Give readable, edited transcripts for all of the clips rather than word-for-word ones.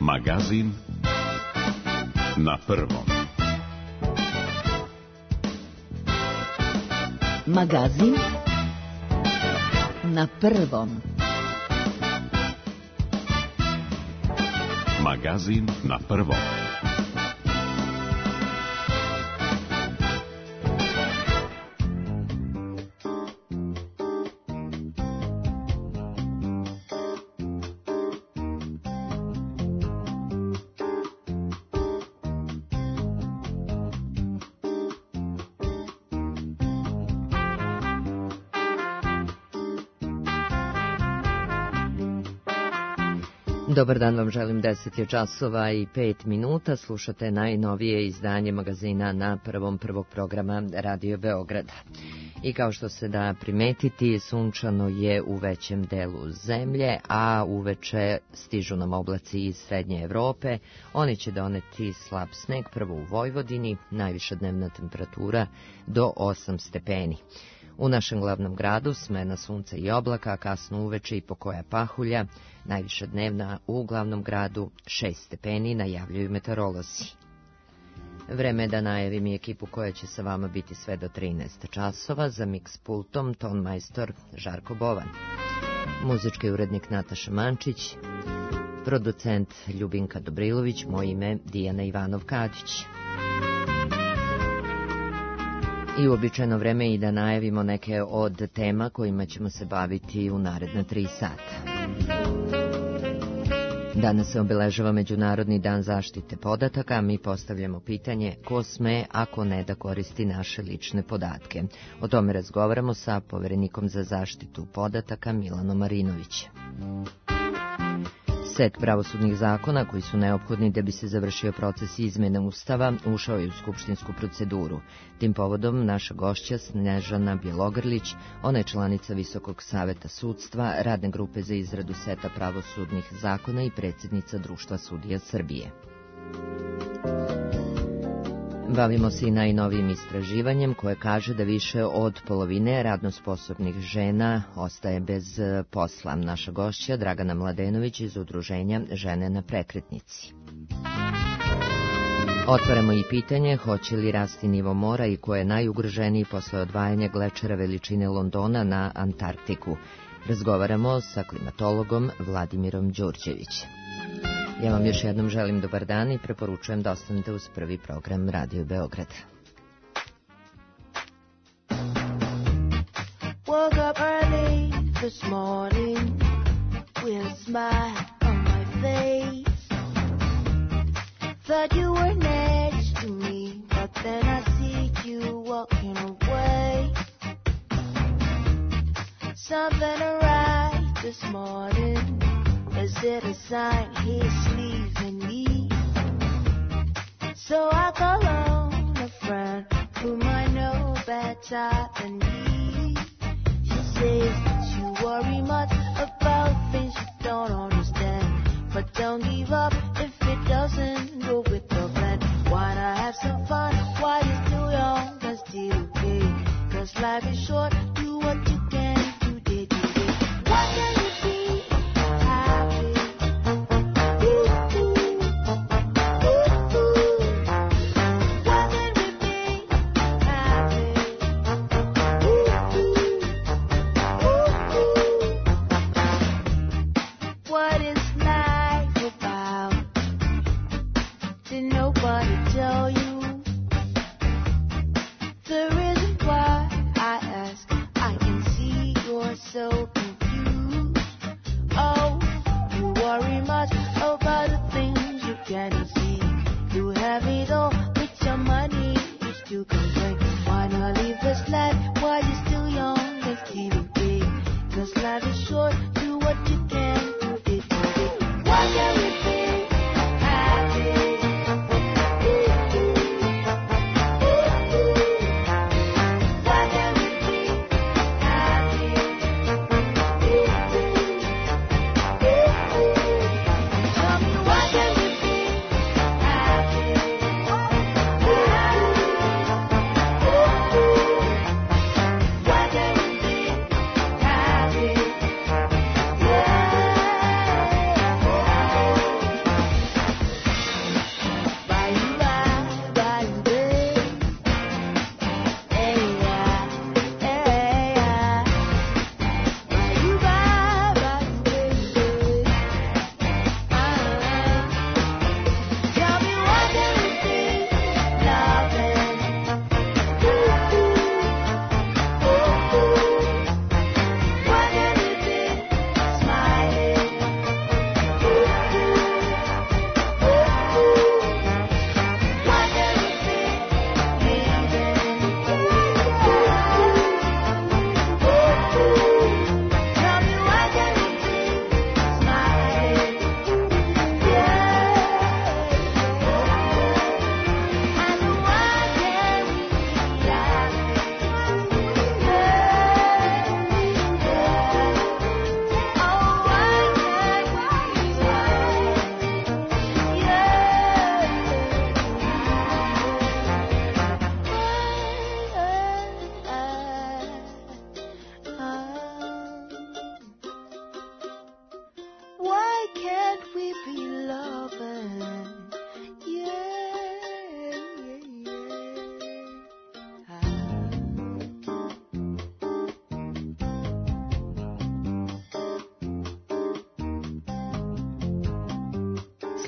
Magazin na prvom. Magazin na prvom. Magazin na prvom. Dobar dan vam želim, 10 je časova i 5 minuta, slušate najnovije izdanje magazina na prvom prvog programa Radio Beograda. I kao što se da primetiti, sunčano je u većem delu zemlje, a uveče stižu nam oblaci iz Srednje Evrope. Oni će doneti slab sneg, prvo u Vojvodini, najviša dnevna temperatura do 8 stepeni. U našem glavnom gradu smena sunca i oblaka, kasno uveče i pokoja pahulja, najviša dnevna u glavnom gradu 6 stepeni, najavljuju meteorolozi. Vreme je da najavim i ekipu koja će sa vama biti sve do 13 časova, za mix pultom ton majstor Žarko Bovan, muzički urednik Nataša Mančić, producent Ljubinka Dobrilović, moje ime Dijana Ivanov-Kadić. I uobičajeno vreme i da najavimo neke od tema kojima ćemo se baviti u naredna 3 sata. Danas se obeležava Međunarodni dan zaštite podataka, a mi postavljamo pitanje ko sme, ako ne, da koristi naše lične podatke. O tome razgovaramo sa poverenikom za zaštitu podataka Milanom Marinovićem. Set pravosudnih zakona koji su neophodni da bi se završio proces izmene Ustava ušao je u skupštinsku proceduru. Tim povodom naša gošća Snežana Bjelogrlić, ona je članica Visokog saveta sudstva, radne grupe za izradu seta pravosudnih zakona i predsjednica Društva sudija Srbije. Bavimo se i najnovijim istraživanjem koje kaže da više od polovine radno sposobnih žena ostaje bez posla. Naša gošća Dragana Mladenović iz udruženja Žene na prekretnici. Otvaramo i pitanje hoće li rasti nivo mora i ko je najugroženiji posle odvajanja glečera veličine Londona na Antarktiku. Razgovaramo sa klimatologom Vladimirom Đurđevićem. Ja vam još jednom želim dobar dan i preporučujem da ostanete uz prvi program Radio Beograda. Woke up early this morning with a smile on my face. Thought you were next to me, but then I see you walking away. Something arrived this morning. Is it a sign he's leaving me? So I call on a friend whom I know better than me. She says that you worry much about things you don't understand, but don't give up if it doesn't go with your plan. Why not have some fun while you're still young and still okay? 'Cause life is short, do what you can today, today. What can you be? Yeah.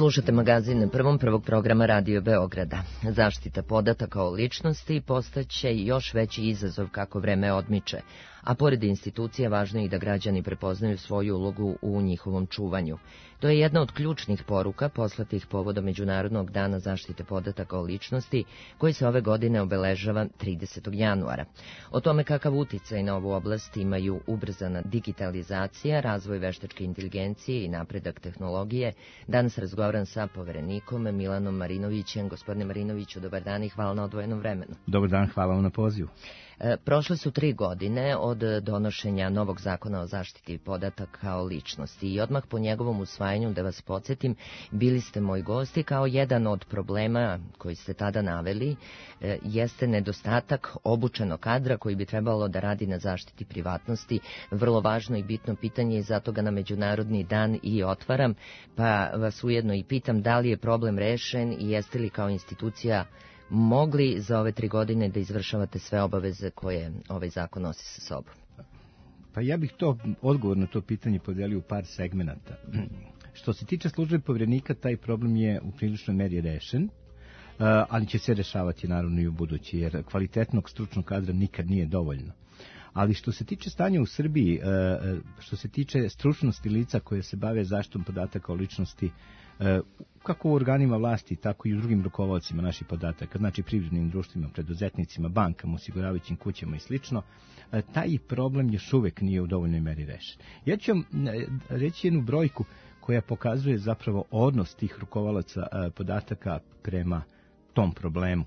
Slušate magazin na prvom prvog programa Radio Beograda. Zaštita podataka o ličnosti postaće još veći izazov kako vreme odmiče, a pored institucija važno je i da građani prepoznaju svoju ulogu u njihovom čuvanju. To je jedna od ključnih poruka poslatih povodom Međunarodnog dana zaštite podataka o ličnosti, koji se ove godine obeležava 30. januara. O tome kakav uticaj na ovu oblast imaju ubrzana digitalizacija, razvoj veštačke inteligencije i napredak tehnologije, danas razgovaram sa poverenikom Milanom Marinovićem. Gospodine Marinoviću, dobar dan i hvala na odvojenom vremenu. Dobar dan, hvala vam na pozivu. Prošle su 3 godine od donošenja novog zakona o zaštiti podataka o ličnosti i odmah po njegovom usvajanju, da vas podsjetim, bili ste moji gosti. Kao jedan od problema koji ste tada naveli jeste nedostatak obučenog kadra koji bi trebalo da radi na zaštiti privatnosti. Vrlo važno i bitno pitanje i zato ga na Međunarodni dan i otvaram, pa vas ujedno i pitam da li je problem rešen i jeste li kao institucija mogli za ove 3 godine da izvršavate sve obaveze koje ovaj zakon nosi sa sobom? Pa ja bih odgovor na to pitanje podelio u par segmenata. Što se tiče službe Poverenika, taj problem je u priličnoj meri rešen, ali će se rešavati naravno i u budući, jer kvalitetnog stručnog kadra nikad nije dovoljno. Ali što se tiče stanja u Srbiji, što se tiče stručnosti lica koje se bave zaštitom podataka o ličnosti, kako u organima vlasti, tako i u drugim rukovodcima naših podataka, znači privrednim društvima, preduzetnicima, bankama, osiguravajućim kućama i slično, taj problem još uvek nije u dovoljnoj meri rešen. Ja ću vam reći jednu brojku koja pokazuje zapravo odnos tih rukovalaca podataka prema tom problemu.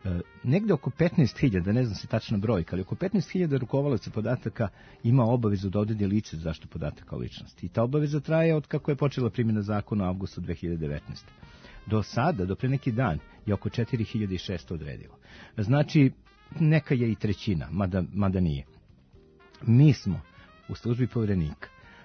Negde oko 15.000, ne znam se tačna brojka, ali oko 15.000 rukovalaca podataka ima obavezu da odredi lice za zaštitu podataka o ličnosti. I ta obaveza traje od kako je počela primjena zakona u avgustu 2019. Do sada, do pre neki dan, je oko 4.600 odredilo. Znači, neka je i trećina, mada nije. Mi smo u službi Poverenika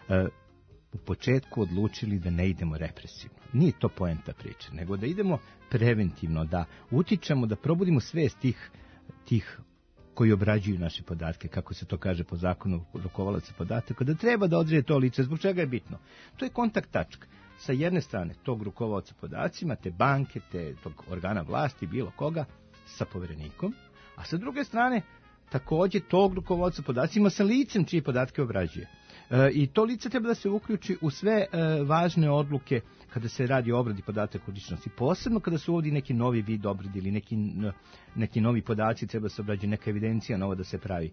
u početku odlučili da ne idemo represivno. Nije to poenta priče, nego da idemo preventivno, da utičemo, da probudimo svest tih koji obrađuju naše podatke, kako se to kaže po zakonu rukovalaca podataka, da treba da odrede to lice. Zbog čega je bitno? To je kontakt tačka. Sa jedne strane tog rukovalca podacima, te banke, tog organa vlasti, bilo koga, sa Poverenikom, a sa druge strane takođe tog rukovalca podacima sa licem čije podatke obrađuje. I to lice treba da se uključi u sve važne odluke kada se radi o obradi podataka o ličnosti. Posebno kada se uvodi neki novi vid obrade ili neki novi podaci, treba se obrađuje neka evidencija nova da se pravi.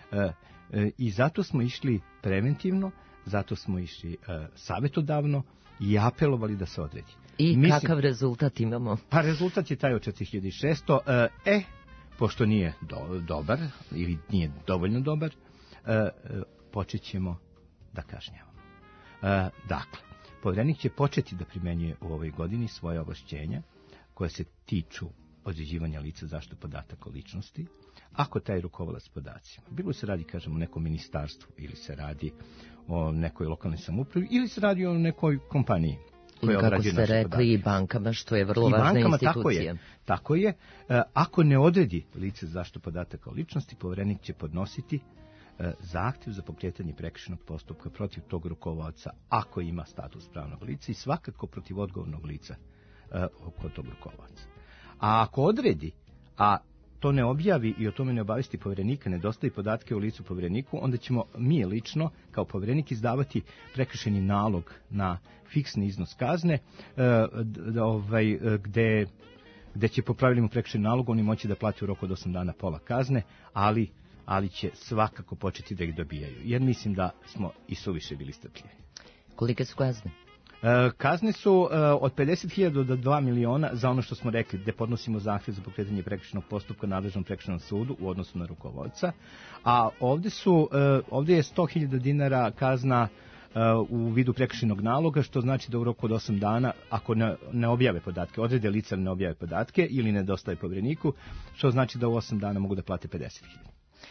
I zato smo išli preventivno, zato smo išli savetodavno i apelovali da se odredi. I kakav rezultat imamo? Pa rezultat je taj od 4.600. Pošto nije dobar ili nije dovoljno dobar, počet ćemo da kažnjavamo. Dakle, Poverenik će početi da primenjuje u ovoj godini svoje ovlašćenja koje se tiču određivanja lica zaštitu podataka o ličnosti, ako taj rukovalac podacima, bilo se radi, kažemo, o nekom ministarstvu, ili se radi o nekoj lokalnoj samoupravi, ili se radi o nekoj kompaniji. I kako ste rekli, i bankama, što je vrlo važna institucija. Tako je. Ako ne odredi lice zaštitu podataka o ličnosti, Poverenik će podnositi zahtjev za pokretanje prekršajnog postupka protiv tog rukovaoca ako ima status pravnog lica i svakako protiv odgovornog lica kod tog rukovaoca. A ako odredi, a to ne objavi i o tome ne obavesti Poverenika, ne dostavi podatke o licu Povereniku, onda ćemo mi lično kao Poverenik izdavati prekršajni nalog na fiksni iznos kazne, gde će po pravilima prekršajnog naloga oni moći da plati u roku od 8 dana pola kazne, ali će svakako početi da ih dobijaju. Jer mislim da smo i suviše bili strpljivi. Kolike su kazne? Kazne su od 50.000 do 2 miliona za ono što smo rekli, gde podnosimo zahtjev za pokretanje prekršajnog postupka nadležnom prekršajnom sudu u odnosu na rukovodca. A ovde je 100.000 dinara kazna u vidu prekršajnog naloga, što znači da u roku od 8 dana, ako ne objave podatke, odrede lica ne objave podatke ili ne dostave Povereniku, što znači da u 8 dana mogu da plate 50.000.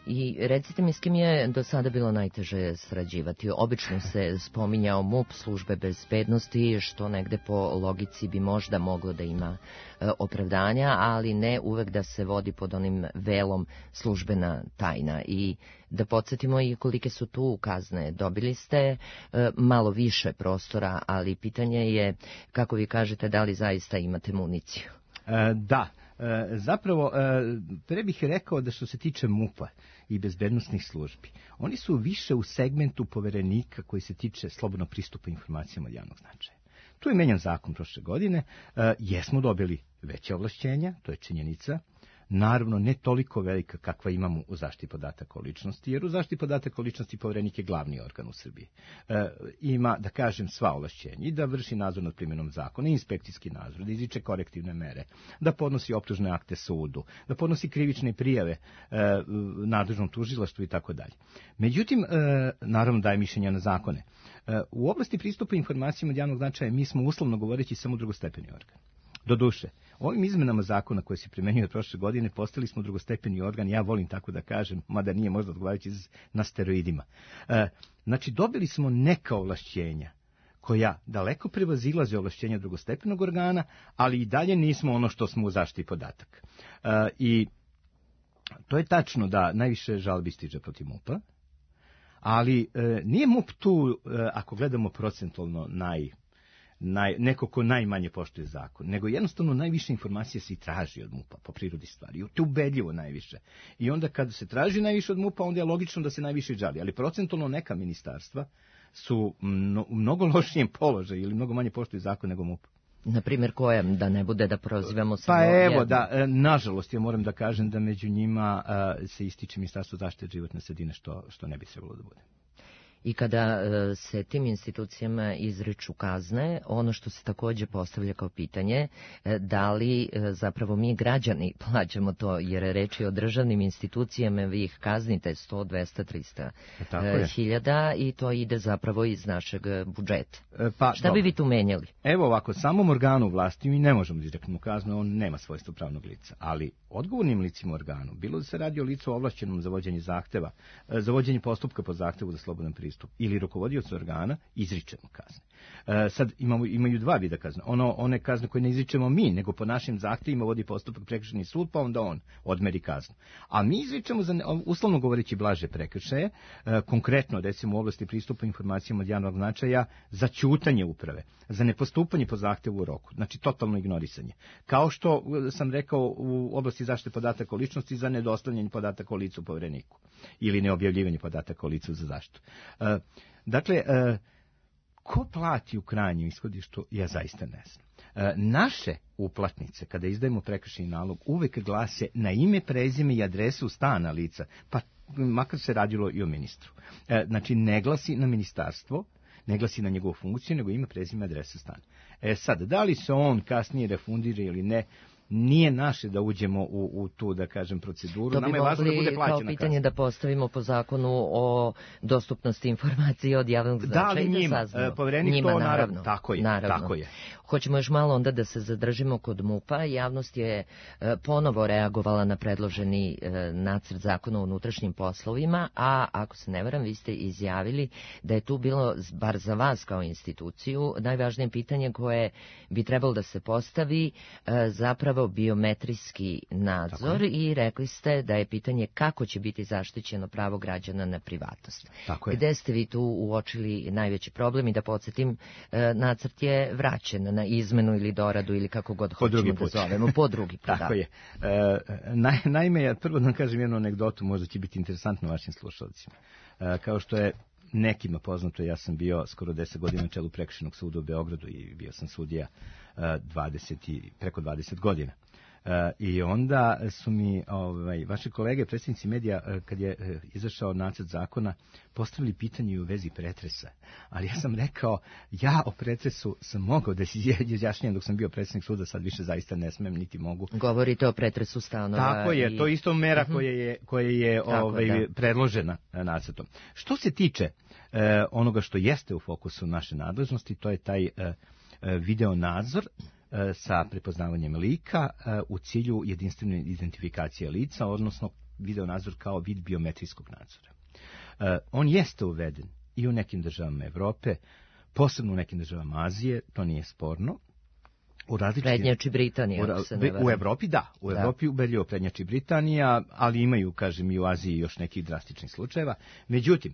I recite mi, s kim je do sada bilo najteže sarađivati? Obično se spominjao MUP, službe bezbednosti, što negde po logici bi možda moglo da ima opravdanja, ali ne uvek da se vodi pod onim velom službena tajna. I da podsjetimo i kolike su tu kazne. Dobili ste malo više prostora, ali pitanje je, kako vi kažete, da li zaista imate municiju? Da. Zapravo, pre bih rekao da što se tiče MUP-a i bezbednostnih službi, oni su više u segmentu poverenika koji se tiče slobodnog pristupa informacijama od javnog značaja. Tu je menjan zakon prošle godine, jesmo dobili veće ovlašćenja, to je činjenica, naravno ne toliko velika kakva imamo u zaštiti podataka o ličnosti, jer u zaštiti podataka o ličnosti poverenik je glavni organ u Srbiji. Ima, da kažem, sva ovlašćenja i da vrši nadzor nad primjenom zakona, inspekcijski nadzor, da izriče korektivne mere, da podnosi optužne akte sudu, da podnosi krivične prijave nadležnom tužilaštvu i tako dalje. Međutim, naravno daje mišljenja na zakone. U oblasti pristupa informacijama od javnog značaja mi smo uslovno govoreći samo drugostepeni organ. Doduše, ovim izmenama zakona koje se primenjuje prošle godine postali smo drugostepeni organ, ja volim tako da kažem, mada nije možda odgovarajući na steroidima. Znači, dobili smo neka ovlašćenja koja daleko prevazilaze ovlašćenja drugostepenog organa, ali i dalje nismo ono što smo u zaštiti podataka. I to je tačno da najviše žalbi stiže protiv MUP-a, ali nije MUP tu, ako gledamo procentualno, neko ko najmanje poštuje zakon, nego jednostavno najviše informacija se i traži od MUP-a po prirodi stvari. To je ubedljivo najviše. I onda kad se traži najviše od MUP-a, onda je logično da se najviše žali. Ali procentualno neka ministarstva su u mnogo lošijem položaju ili mnogo manje poštuju zakon nego MUP. Naprimjer, koja, da ne bude da prozivamo samo Pa evo, jedno. da, nažalost, ja moram da kažem da među njima se ističe Ministarstvo zaštite životne sredine, što ne bi trebalo da bude. I kada se tim institucijama izriču kazne, ono što se takođe postavlja kao pitanje, da li zapravo mi građani plaćamo to, jer reč je o državnim institucijama, vi ih kaznite 100, 200, 300 hiljada i to ide zapravo iz našeg budžeta. Šta bi vi tu menjali? Evo ovako, samom organu vlasti mi ne možemo da izreknemo kaznu, on nema svojstvo pravnog lica, ali odgovornim licima organu, bilo da se radi o licu ovlašćenom za vođenje zahteva, za vođenje postupka po zahtevu za slobodan pristup, ili rukovodiocu organa, izričemo kazne. Sad imaju dva vida kazne. One kazne koje ne izričemo mi, nego po našim zahtevima vodi postupak prekršajni sud, pa onda on odmeri kaznu. A mi izričemo, uslovno govoreći, blaže prekršaje, konkretno, recimo u oblasti pristupa informacijama od javnog značaja, za ćutanje uprave, za nepostupanje po zahtevu u roku, znači totalno ignorisanje. Kao što sam rekao u oblasti zaštite podataka o ličnosti, za nedostavljanje podataka o licu povereniku ili neobjavljivanje podataka o licu za zaštitu. Dakle, ko plati u krajnjem ishodištu, ja zaista ne znam. Naše uplatnice, kada izdajemo prekršajni nalog, uvek glase na ime, prezime i adresu stana lica, pa makar se radilo i o ministru. Znači, ne glasi na ministarstvo, ne glasi na njegovu funkciju, nego ime, prezime, adresa stana. Sad, da li se on kasnije refundira ili ne, nije naše da uđemo u tu, da kažem, proceduru. To bi mogli kao pitanje da postavimo po zakonu o dostupnosti informacije od javnog značaja. Da li njima? Poverenik to naravno. Tako je. Hoćemo još malo onda da se zadržimo kod MUP-a. Javnost je ponovo reagovala na predloženi nacrt zakona o unutrašnjim poslovima, a ako se ne varam, vi ste izjavili da je tu bilo, bar za vas kao instituciju, najvažnije pitanje koje bi trebalo da se postavi zapravo biometrijski nadzor i rekli ste da je pitanje kako će biti zaštićeno pravo građana na privatnost. Gde ste vi tu uočili najveći problem i da podsjetim, nacrt je vraćen na izmenu ili doradu ili kako god hoćemo da zovemo, po drugi put. Tako je. Naime, ja prvo da vam kažem jednu anegdotu, možda će biti interesantno vašim slušalcima. Kao što je nekima poznato, ja sam bio skoro 10 godina na čelu Prekršajnog suda u Beogradu i bio sam sudija preko 20 godina. I onda su mi vaši kolege, predstavnici medija, kad je izašao nacrt zakona, postavili pitanje u vezi pretresa. Ali ja sam rekao, ja o pretresu sam mogao da se izjašnjam dok sam bio predsjednik suda, sad više zaista ne smem, niti mogu. Govorite o pretresu stanova. Tako je, to je isto mera koja je predložena nacrtom. Što se tiče onoga što jeste u fokusu naše nadležnosti, to je taj video nadzor sa prepoznavanjem lika u cilju jedinstvene identifikacije lica, odnosno video nadzor kao vid biometrijskog nadzora. On jeste uveden i u nekim državama Evrope, posebno u nekim državama Azije, to nije sporno. Prednjači Britanija, ako se ne varam. U Evropi da, u Evropi ubedljivo prednjači Britanija, ali imaju, kažem, i u Aziji još nekih drastičnih slučajeva. Međutim,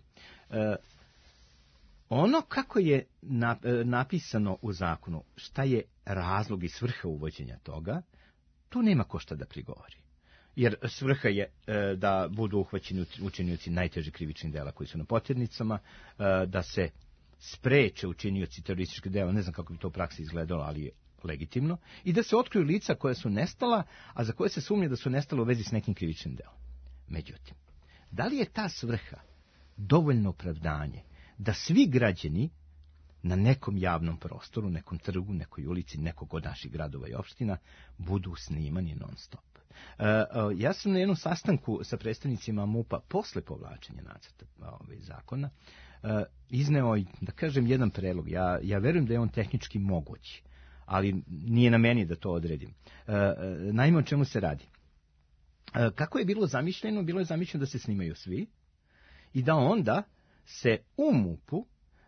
ono kako je napisano u zakonu, šta je razlog i svrha uvođenja toga, tu nema ko šta da prigovori. Jer svrha je da budu uhvaćeni učinioci najtežih krivičnih dela koji su na poternicama, da se spreče učinioci terorističkih dela, ne znam kako bi to u praksi izgledalo, ali je legitimno, i da se otkriju lica koja su nestala, a za koje se sumnja da su nestala u vezi s nekim krivičnim delom. Međutim, da li je ta svrha dovoljno opravdanje da svi građani na nekom javnom prostoru, nekom trgu, nekoj ulici, nekog od naših gradova i opština budu snimani non stop? Ja sam na jednom sastanku sa predstavnicima MUP-a posle povlačenja nacrta zakona izneo, da kažem, jedan predlog. Ja verujem da je on tehnički moguć, ali nije na meni da to odredim. Naime, o čemu se radi? Kako je bilo zamišljeno? Bilo je zamišljeno da se snimaju svi i da onda se u MUP-u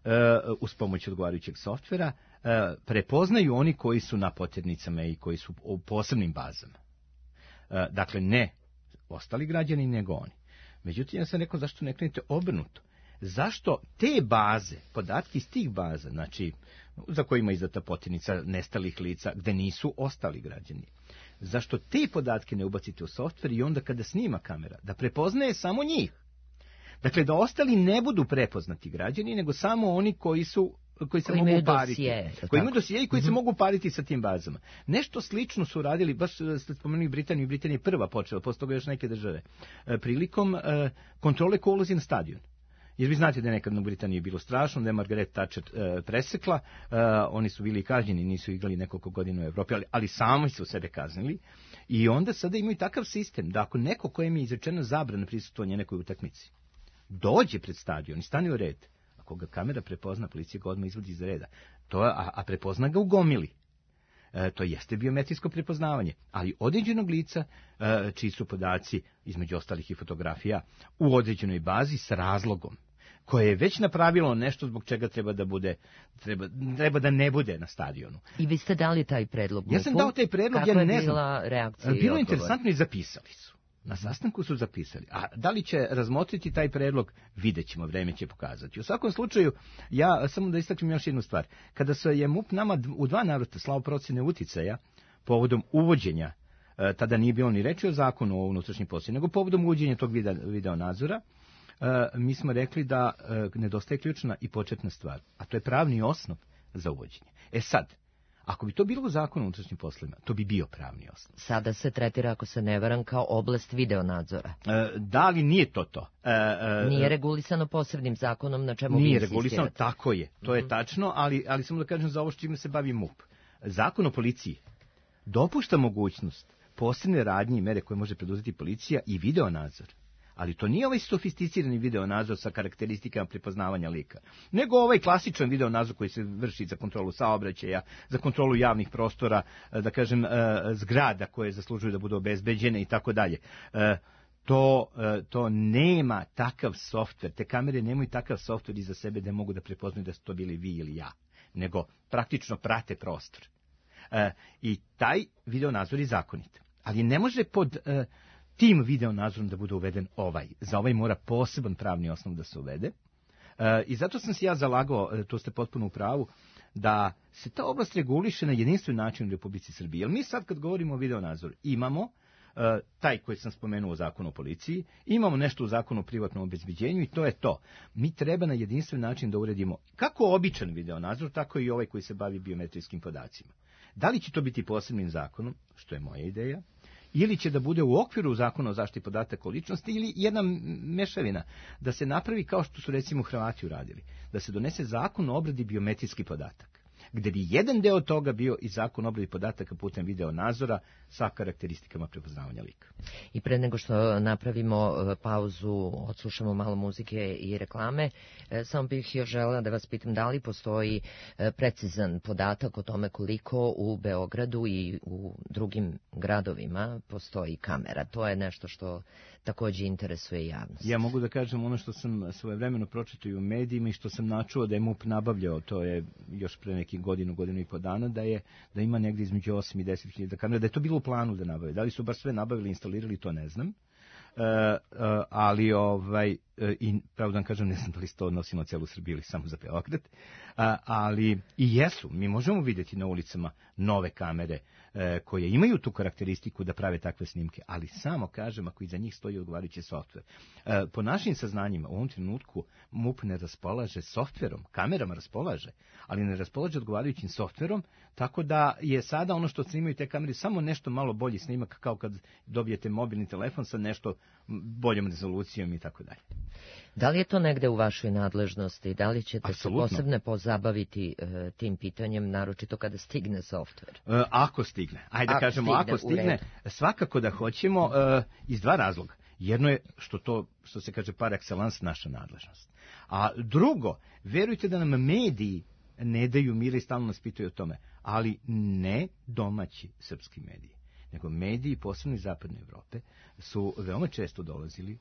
uz pomoć odgovarajućeg softvera prepoznaju oni koji su na poternicama i koji su u posebnim bazama. Dakle, ne ostali građani, nego oni. Međutim, ja sam rekao, zašto ne krenete obrnuto? Zašto te baze, podatke iz tih baza, znači za kojima je izdata poternica nestalih lica, gde nisu ostali građani, zašto te podatke ne ubacite u softver i onda kada snima kamera, da prepoznaje samo njih? Dakle, da ostali ne budu prepoznati građani, nego samo oni koji se mogu pariti. Koji imaju dosije i koji se mogu pariti sa tim bazama. Nešto slično su radili, baš ste spomenuli Britaniju, Britanija je prva počela, posle toga još neke države, prilikom kontrole ko ulazi na stadion. Jer vi znate da je nekad u Britaniji bilo strašno, da je Margaret Thatcher presekla, oni su bili kažnjeni, nisu igrali nekoliko godina u Evropi, ali sami su sebe kaznili. I onda sada imaju takav sistem da ako neko kojem je izrečena zabrana prisustvovanja nekoj utakmici dođe pred stadion i stane u red, ako ga kamera prepozna, policija ga odmah izvodi iz reda, a prepozna ga u gomili. To jeste biometrijsko prepoznavanje, ali određenog lica, čiji su podaci, između ostalih i fotografija, u određenoj bazi s razlogom, koje je već napravilo nešto zbog čega treba da ne bude na stadionu. I vi ste dali taj predlog? Ja sam dao taj predlog, ja ne znam. Kako je bila reakcija? Bilo je interesantno i zapisali su. Na sastanku su zapisali. A da li će razmotriti taj predlog, vidjet ćemo, vreme će pokazati. U svakom slučaju, ja samo da istaknem još jednu stvar. Kada se je MUP nama u 2 navrata slao procene uticaja povodom uvođenja, tada nije bilo ni reči o zakonu o unutrašnjim poslovima, nego povodom uvođenja tog video nadzora, mi smo rekli da nedostaje ključna i početna stvar, a to je pravni osnov za uvođenje. Sad, ako bi to bilo u zakonu o unutrašnjim poslovima, to bi bio pravni osnov. Sada se tretira, ako se ne varam, kao oblast videonadzora. Da, ali nije to. Nije regulisano posebnim zakonom na čemu vi insistirate. Nije regulisano, tako je. To je tačno, ali samo da kažem za ovo što čime se bavi MUP. Zakon o policiji dopušta mogućnost posebne radnje i mere koje može preduzeti policija i videonadzor. Ali to nije ovaj sofisticirani videonadzor sa karakteristikama prepoznavanja lika, nego ovaj klasičan videonadzor koji se vrši za kontrolu saobraćaja, za kontrolu javnih prostora, da kažem, zgrada koje zaslužuju da budu obezbeđene i tako dalje. To nema takav softver, te kamere nemaju takav softver iza sebe da mogu da prepoznaju da su to bili vi ili ja, nego praktično prate prostor. I taj videonadzor je zakonit, ali ne može pod tim videonadzorom da bude uveden ovaj. Za ovaj mora poseban pravni osnov da se uvede. I zato sam se ja zalagao, to ste potpuno u pravu, da se ta oblast reguliše na jedinstven način u Republici Srbiji. Jer mi sad kad govorimo o videonadzoru imamo taj koji sam spomenuo u zakonu o policiji, imamo nešto u zakonu o privatnom obezbeđenju i to je to. Mi treba na jedinstven način da uredimo kako običan videonadzor, tako i ovaj koji se bavi biometrijskim podacima. Da li će to biti posebnim zakonom, što je moja ideja, ili će da bude u okviru zakona o zaštiti podataka o ličnosti, ili jedna mešavina, da se napravi kao što su recimo Hrvati uradili, da se donese zakon o obradi biometrijskih podataka, gde bi jedan deo toga bio i zakon o obradi podataka putem video nadzora sa karakteristikama prepoznavanja lika. I pre nego što napravimo pauzu, odslušamo malo muzike i reklame, samo bih još želela da vas pitam da li postoji precizan podatak o tome koliko u Beogradu i u drugim gradovima postoji kamera. To je nešto što takođe interesuje javnost. Ja mogu da kažem ono što sam svojevremeno pročitao i u medijima i što sam načuo da je MUP nabavljao, to je još pre nekih godinu i po dana, da ima negde između 8 i 10 hiljada kamera, da je to bilo u planu da nabave. Da li su baš sve nabavili i instalirali, to ne znam. Ali i pravo da vam kažem, ne znam da li se to odnosi na celu Srbiju ili samo za Beograd, ali i jesu, mi možemo vidjeti na ulicama nove kamere koje imaju tu karakteristiku da prave takve snimke, ali samo kažem ako iza njih stoji odgovarajući softver. Po našim saznanjima u ovom trenutku MUP ne raspolaže softverom, kamerama raspolaže, ali ne raspolaže odgovarajućim softverom, tako da je sada ono što snimaju te kamere samo nešto malo bolji snimak, kao kad dobijete mobilni telefon sa nešto boljom rezolucijom i tako dalje. Da li je to negde u vašoj nadležnosti? Da li ćete Apsolutno. se posebno pozabaviti tim pitanjem, naročito kada stigne softver? Ako stigne. Ako stigne, svakako da hoćemo iz dva razloga. Jedno je što se kaže par excellence, naša nadležnost. A drugo, verujte da nam mediji ne daju mira i stalno nas pitaju o tome, ali ne domaći srpski mediji, nego mediji, posebno iz zapadne Evrope, su veoma često dolazili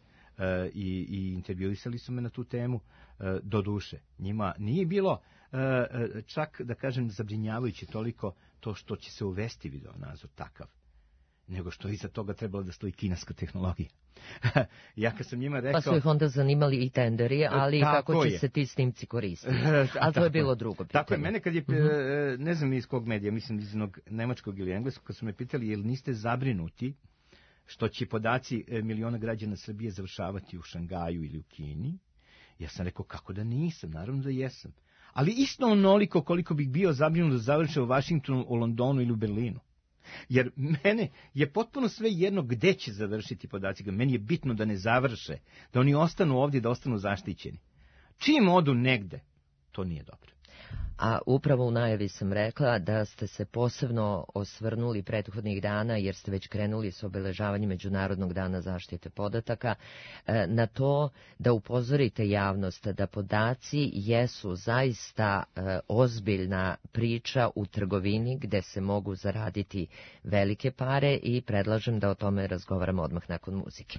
i intervjuisali su me na tu temu. Do duše, njima nije bilo čak, da kažem, zabrinjavajuće toliko to što će se uvesti video nadzor takav, nego što iza toga trebala da stoji kineska tehnologija. Ja kad sam njima rekao... Pa su ih onda zanimali i tenderi, ali kako će se ti snimci koristiti. Ali to je bilo drugo pitanje. Tako je, mene kad je, ne znam iz kog medija, mislim iz jednog nemačkog ili engleskog, kad su me pitali, jel niste zabrinuti što će podaci miliona građana Srbije završavati u Šangaju ili u Kini, ja sam rekao, kako da nisam, naravno da jesam. Ali isto onoliko koliko bih bio zabrinut da završe u Vašingtonu, u Londonu ili u Berlinu. Jer mene je potpuno sve jedno gde će završiti podaci. Meni je bitno da ne završe, da oni ostanu ovdje, da ostanu zaštićeni. Čim odu negde, to nije dobro. A upravo u najavi sam rekla da ste se posebno osvrnuli prethodnih dana, jer ste već krenuli s obeležavanjem Međunarodnog dana zaštite podataka, na to da upozorite javnost da podaci jesu zaista ozbiljna priča u trgovini gde se mogu zaraditi velike pare i predlažem da o tome razgovaramo odmah nakon muzike.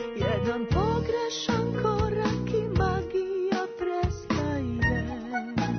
Jedan pogrešan korak i magija prestaje.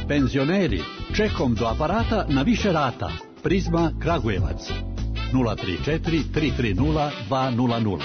Penzioneri, čekom do aparata na više rata. Prizma Kragujevac. 034 330 200.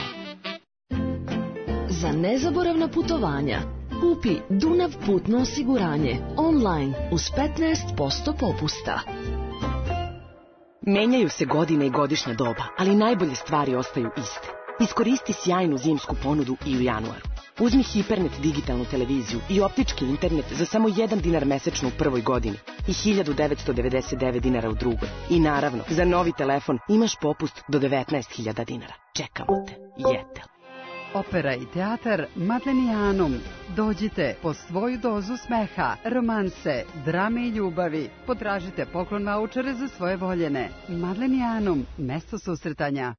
Za nezaboravna putovanja kupi Dunav putno osiguranje online uz 15% popusta. Menjaju se godine i godišnja doba, ali najbolje stvari ostaju iste. Iskoristi sjajnu zimsku ponudu i u januaru. Uzmi Hipernet digitalnu televiziju i optički internet za samo $1 mesečno u prvoj godini i 1999 dinara u drugoj. I naravno, za novi telefon imaš popust do 19.000 dinara. Čekamo te. Jetel. Opera i teatar Madlenijanum. Dođite po svoju dozu smeha, romanse, drame i ljubavi. Potražite poklon vaučere za svoje voljene. Madlenijanum, mesto susretanja.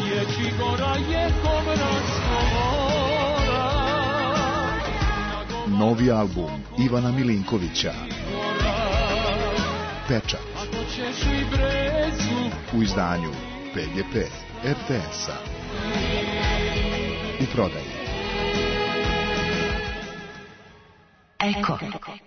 Novi album Ivana Milinkovića. Pečat. U izdanju PGP RTS-a. U prodaji. Eko.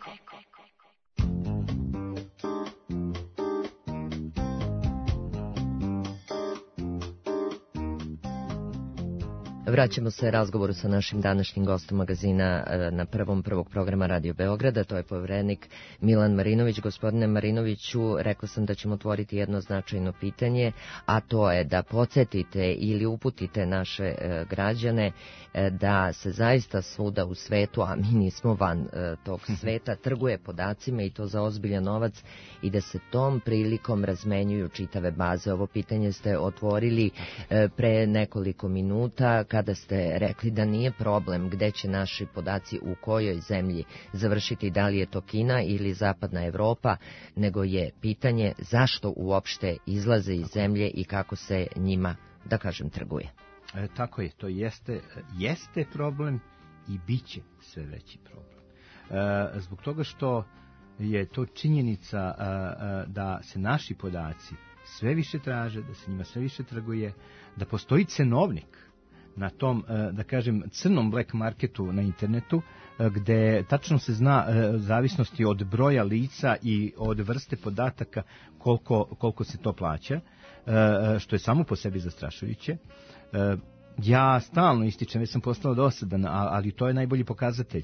Vraćamo se razgovoru sa našim današnjim gostom magazina na prvog programa Radio Beograda, to je povjerenik Milan Marinović. Gospodine Marinoviću, rekla sam da ćemo otvoriti jedno značajno pitanje, a to je da podsjetite ili uputite naše građane da se zaista svuda u svetu, a mi nismo van tog sveta, trguje podacima i to za ozbiljan novac i da se tom prilikom razmenjuju čitave baze. Ovo pitanje ste otvorili pre nekoliko minuta kada ste rekli da nije problem gde će naši podaci u kojoj zemlji završiti, da li je to Kina ili Zapadna Evropa, nego je pitanje zašto uopšte izlaze iz zemlje i kako se njima, da kažem, trguje. Tako je, to jeste problem i bit će sve veći problem. Zbog toga što je to činjenica da se naši podaci sve više traže, da se njima sve više trguje, da postoji cenovnik na tom, da kažem, crnom black marketu na internetu, gde tačno se zna zavisnosti od broja lica i od vrste podataka koliko se to plaća, što je samo po sebi zastrašujuće. Ja stalno ističem, već sam postao dosadan, ali to je najbolji pokazatelj.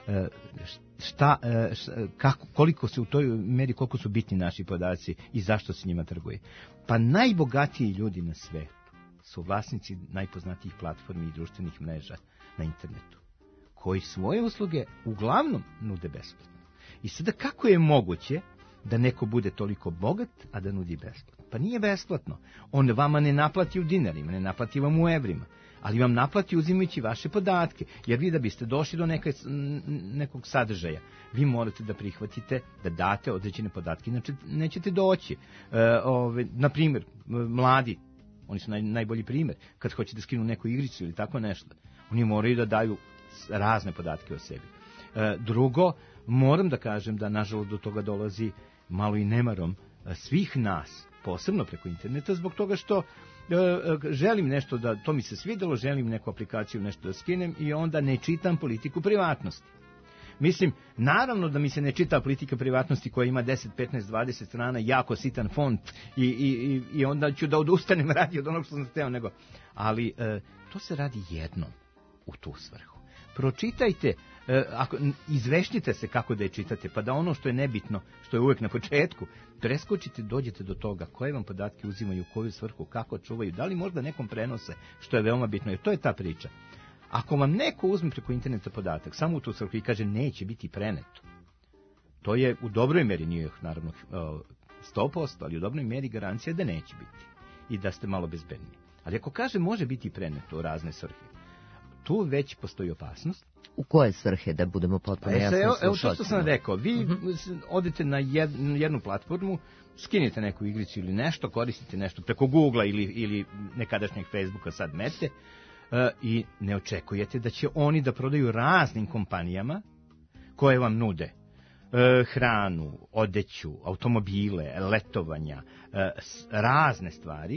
Koliko se u toj meri, koliko su bitni naši podaci i zašto se njima trguje. Pa najbogatiji ljudi na svetu su vlasnici najpoznatijih platformi i društvenih mreža na internetu, koji svoje usluge uglavnom nude besplatno. I sada kako je moguće da neko bude toliko bogat, a da nudi besplatno? Pa nije besplatno. On vama ne naplati u dinarima, ne naplati vam u evrima, ali vam naplati uzimajući vaše podatke. Jer vi da biste došli do nekog sadržaja, vi morate da prihvatite, da date određene podatke, inače nećete doći. Na primjer, mladi, oni su najbolji primjer, kad hoće da skinu neku igricu ili tako nešto, oni moraju da daju razne podatke o sebi. Drugo, moram da kažem da nažalost do toga dolazi malo i nemarom svih nas, posebno preko interneta, zbog toga što želim nešto da, to mi se svidelo, želim neku aplikaciju, nešto da skinem i onda ne čitam politiku privatnosti. Mislim, naravno da mi se ne čita politika privatnosti koja ima 10, 15, 20 strana, jako sitan font i onda ću da odustanem radi od onog što sam hteo, nego. Ali to se radi jednom u tu svrhu. Pročitajte, izveštite se kako da je čitate, pa da ono što je nebitno, što je uvek na početku, preskočite, dođete do toga koje vam podatke uzimaju, u koju svrhu, kako čuvaju, da li možda nekom prenose, što je veoma bitno, jer to je ta priča. Ako vam neko uzme preko interneta podatak, samo u tu svrhu i kaže neće biti preneto, to je u dobroj meri, nije naravno 100%, ali u dobroj meri garancija da neće biti i da ste malo bezbedni. Ali ako kaže može biti preneto u razne svrhe, tu već postoji opasnost. U koje svrhe, da budemo potpuno jasni slušalcima? Evo to što sam rekao, vi odete na jednu platformu, skinite neku igricu ili nešto, koristite nešto preko Googlea ili nekadašnjeg Facebooka, sad Mete, i ne očekujete da će oni da prodaju raznim kompanijama koje vam nude hranu, odeću, automobile, letovanja, razne stvari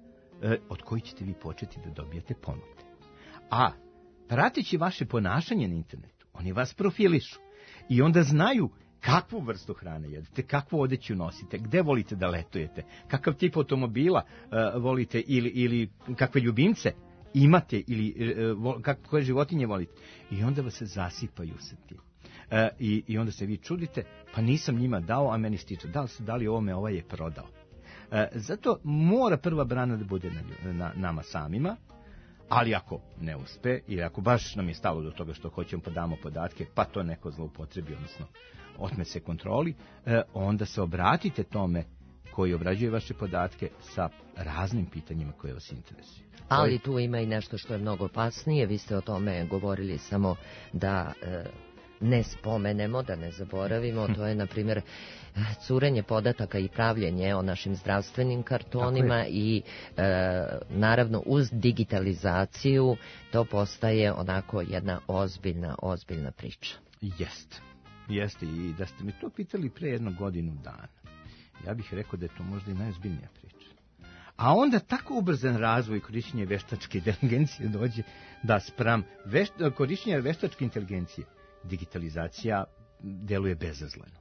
od kojih ćete vi početi da dobijete ponude. A prateći vaše ponašanje na internetu, oni vas profilišu i onda znaju kakvu vrstu hrane jedete, kakvu odeću nosite, gde volite da letujete, kakav tip automobila volite ili kakve ljubimce imate ili koje životinje volite. I onda vas se zasipaju sa tim. I onda se vi čudite, pa nisam njima dao, a meni stiče. Da li su dali ovome, ovaj je prodao. Zato mora prva brana da bude na nama samima, ali ako ne uspe, ili ako baš nam je stalo do toga što hoćemo podamo podatke, pa to neko zloupotrebi, odnosno otme se kontroli, onda se obratite tome koji obrađuje vaše podatke sa raznim pitanjima koje vas interesuju. Ali tu ima i nešto što je mnogo opasnije, vi ste o tome govorili samo da ne spomenemo, da ne zaboravimo, to je, na primjer, curenje podataka i pravljenje o našim zdravstvenim kartonima i naravno uz digitalizaciju to postaje onako jedna ozbiljna priča. Jeste, i da ste mi to pitali pre jednog godinu dana, ja bih rekao da je to možda i najozbiljnija priča. A onda tako ubrzan razvoj korišćenja veštačke inteligencije dođe da spram korišćenja veštačke inteligencije digitalizacija deluje bezazleno.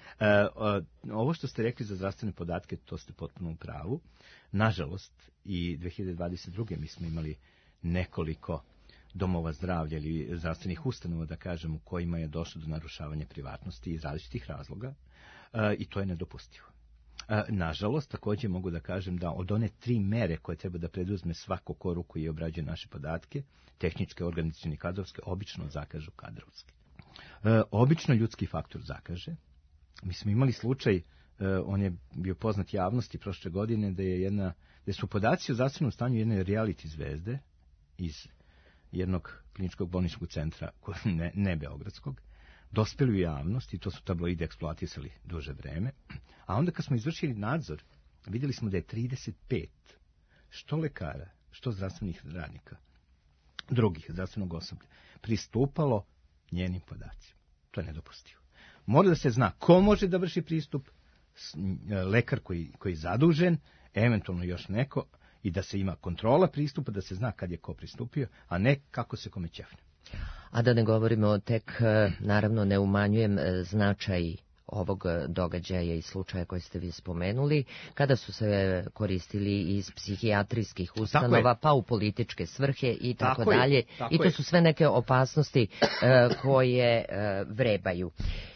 Ovo što ste rekli za zdravstvene podatke, to ste potpuno u pravu. Nažalost, i 2022. mi smo imali nekoliko domova zdravlja ili zdravstvenih ustanova, da kažem, u kojima je došlo do narušavanja privatnosti iz različitih razloga i to je nedopustivo. Nažalost, također mogu da kažem da od one 3 mere koje treba da preduzme svako ko ruku i obrađuje naše podatke, tehničke, organizacione i kadrovske, obično zakažu kadrovske. Obično ljudski faktor zakaže. Mi smo imali slučaj, on je bio poznat javnosti prošle godine, da su podaci o zdravstvenom stanju jedne reality zvezde iz jednog kliničkog bolničkog centra, ne beogradskog, dospeli u javnost i to su tabloidi eksploatisali duže vreme. A onda kad smo izvršili nadzor, vidjeli smo da je 35 što lekara, što zdravstvenih radnika, drugih zdravstvenog osoblja, pristupalo njenim podacima. To je nedopustivo. Mora da se zna ko može da vrši pristup, lekar koji je zadužen, eventualno još neko, i da se ima kontrola pristupa, da se zna kad je ko pristupio, a ne kako se kome ćefne. A da ne govorimo tek, naravno ne umanjujem značaj ovog događaja i slučaja koji ste vi spomenuli, kada su se koristili iz psihijatrijskih ustanova, pa u političke svrhe i tako dalje. I to su sve neke opasnosti koje vrebaju.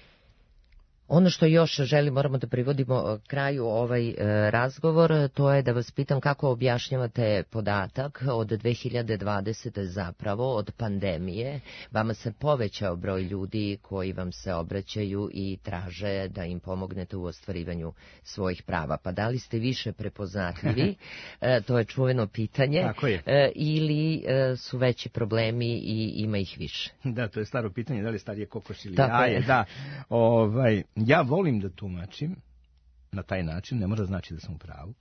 Ono što još želim, moramo da privodimo kraju ovaj razgovor, to je da vas pitam kako objašnjavate podatak od 2020. zapravo, od pandemije. Vama se povećao broj ljudi koji vam se obraćaju i traže da im pomognete u ostvarivanju svojih prava. Pa da li ste više prepoznatljivi, to je čuveno pitanje, ili su veći problemi i ima ih više? Da, to je staro pitanje, da li starije kokoš ili jaje. Da, ja volim da tumačim na taj način, ne mora znači da sam u pravu,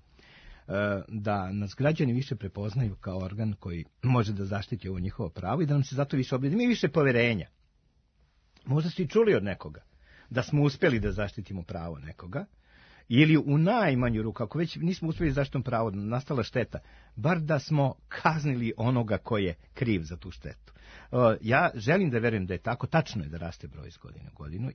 da nas građani više prepoznaju kao organ koji može da zaštiti ovo njihovo pravo i da nam se zato više obredi. Mi više poverenja. Možda su i čuli od nekoga da smo uspjeli da zaštitimo pravo nekoga, ili u najmanju ruku, ako već nismo uspjeli zaštitom pravo, nastala šteta, bar da smo kaznili onoga ko je kriv za tu štetu. Ja želim da verujem da je tako, tačno je da raste broj iz godine u godinu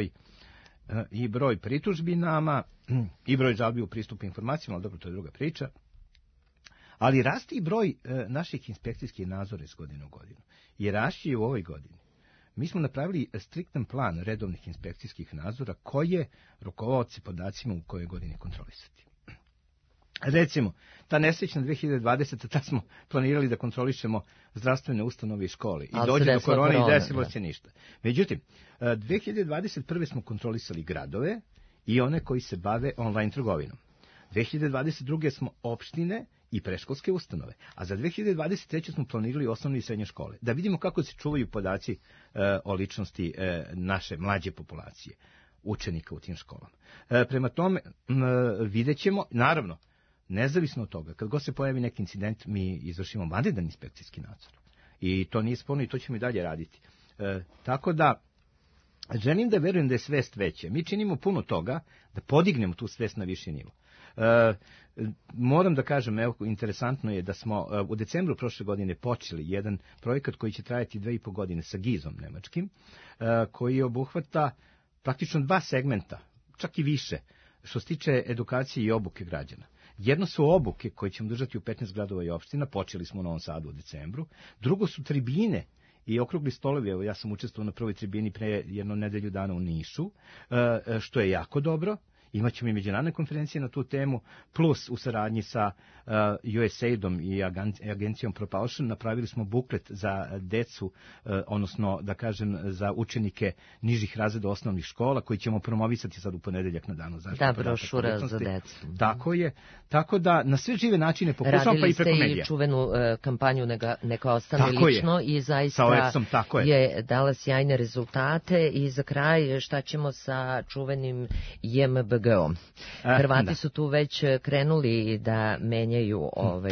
i broj pritužbi nama, i broj žalbi u pristupu informacijama, ali dobro, to je druga priča. Ali raste i broj naših inspekcijskih nadzora iz godine u godinu. I rašće je u ovoj godini. Mi smo napravili striktan plan redovnih inspekcijskih nadzora koje rukovaoci podacima u kojoj godini kontrolisati. Recimo, ta nesrećna 2020. ta smo planirali da kontrolišemo zdravstvene ustanove i škole. I dođe do korone i desilo se ništa. Međutim, 2021. smo kontrolisali gradove i one koji se bave online trgovinom. 2022. smo opštine i predškolske ustanove. A za 2023. smo planirali osnovne i srednje škole. Da vidimo kako se čuvaju podaci o ličnosti naše mlađe populacije, učenika u tim školama. Prema tome, vidjet ćemo, naravno, nezavisno od toga, kad god se pojavi neki incident, mi izvršimo vanredan inspekcijski nadzor. I to nije sporno i to ćemo i dalje raditi. Tako da, želim da verujem da je svest veća. Mi činimo puno toga da podignemo tu svest na viši nivo. Moram da kažem, evo, interesantno je da smo u decembru prošle godine počeli jedan projekat koji će trajati 2,5 godine sa GIZ-om nemačkim, koji obuhvata praktično 2 segmenta, čak i više, što se tiče edukacije i obuke građana. Jedno su obuke koje ćemo držati u 15 gradova i opština, počeli smo u Novom Sadu u decembru. Drugo su tribine i okrugli stolovi. Evo, ja sam učestvovao na prvoj tribini pre jednu nedelju dana u Nišu, što je jako dobro. Imaćemo i međunarodne konferencije na tu temu, plus u saradnji sa USAID-om i agencijom Propulsion napravili smo buklet za decu, odnosno, da kažem, za učenike nižih razreda osnovnih škola, koji ćemo promovisati sad u ponedeljak na danu zaštite podataka. Da, brošura za decu. Tako je. Tako da na sve žive načine pokušamo, pa i preko medija. Radili ste i čuvenu kampanju Neka ostane lično i zaista je dala sjajne rezultate. I za kraj, šta ćemo sa čuvenim JMBG-om? Hrvati su tu već krenuli da menjaju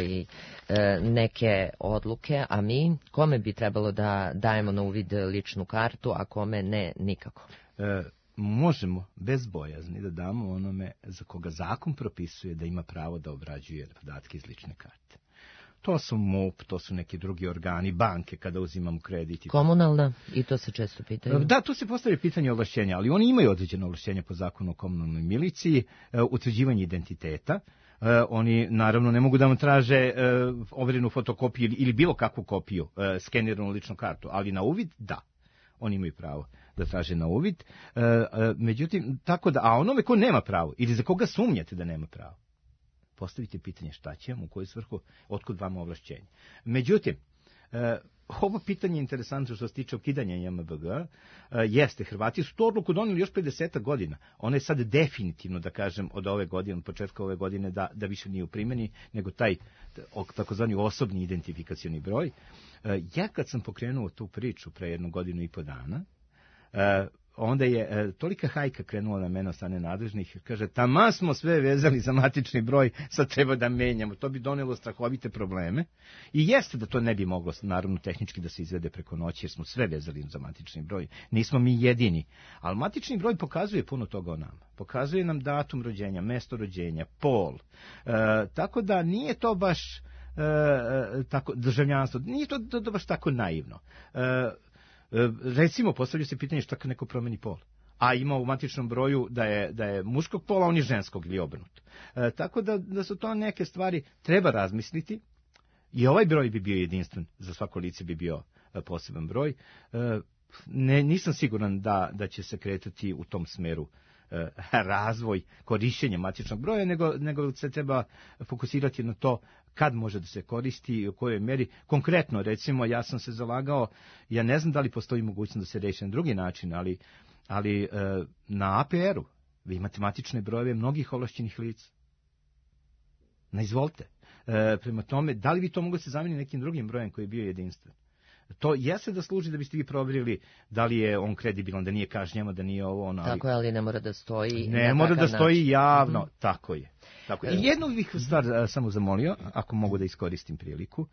neke odluke, a mi kome bi trebalo da dajemo na uvid ličnu kartu, a kome ne nikako? Možemo bez bojazni da damo onome za koga zakon propisuje da ima pravo da obrađuje podatke iz lične karte. To su MUP, to su neki drugi organi, banke kada uzimamo kredit. Komunalna, i to se često pitaju. Da, tu se postavlja pitanje ovlašćenja, ali oni imaju određene ovlašćenja po zakonu o komunalnoj miliciji, utvrđivanje identiteta. Oni naravno ne mogu da vam traže overenu fotokopiju ili bilo kakvu kopiju, skeniranu ličnu kartu, ali na uvid da. Oni imaju pravo da traže na uvid. Međutim, tako da, a onome ko nema pravo ili za koga sumnjate da nema pravo, postavite pitanje šta će vam, u koju svrhu, otkud vama ovlašćenje. Međutim, ovo pitanje je interesantno što se tiče ukidanja JMBG. Jeste, Hrvati su tu odluku doneli još pre 10 godina. Ona je sad definitivno, da kažem, od ove godine, od početka ove godine, da više nije u primjeni, nego taj takozvani osobni identifikacioni broj. Ja kad sam pokrenuo tu priču pre 1 godinu i po dana, onda je tolika hajka krenula na mene od strane nadležnih, kaže, taman smo sve vezali za matični broj, sad treba da menjamo, to bi donelo strahovite probleme. I jeste da to ne bi moglo, naravno, tehnički da se izvede preko noći, jer smo sve vezali za matični broj. Nismo mi jedini, ali matični broj pokazuje puno toga o nama. Pokazuje nam datum rođenja, mesto rođenja, pol. Tako da nije to baš tako državljanstvo, nije to baš tako naivno. Recimo, postavlja se pitanje šta kad neko promeni pol, a ima u matičnom broju da je muškog pola, on je ženskog ili obrnuto. Tako da su to neke stvari, treba razmisliti. I ovaj broj bi bio jedinstven, za svako lice bi bio poseban broj. Nisam siguran da će se kretati u tom smeru razvoj korišćenja matičnog broja, nego se treba fokusirati na to kad može da se koristi i u kojoj meri. Konkretno, recimo, ja sam se zalagao, ja ne znam da li postoji mogućnost da se reši na drugi način, ali na APR-u vi imate matične brojeve mnogih ovlašćenih lica. Izvolite. Prema tome, da li vi to mogu se zamijeniti nekim drugim brojem koji je bio jedinstven? To jeste da služi da biste vi provjerili da li je on kredibilan, da nije kažnjeno, da nije ovo ono. Tako je, ali ne mora da stoji. Ne mora da stoji javno, tako je. I jednu bih stvar samo zamolio, ako mogu da iskoristim priliku.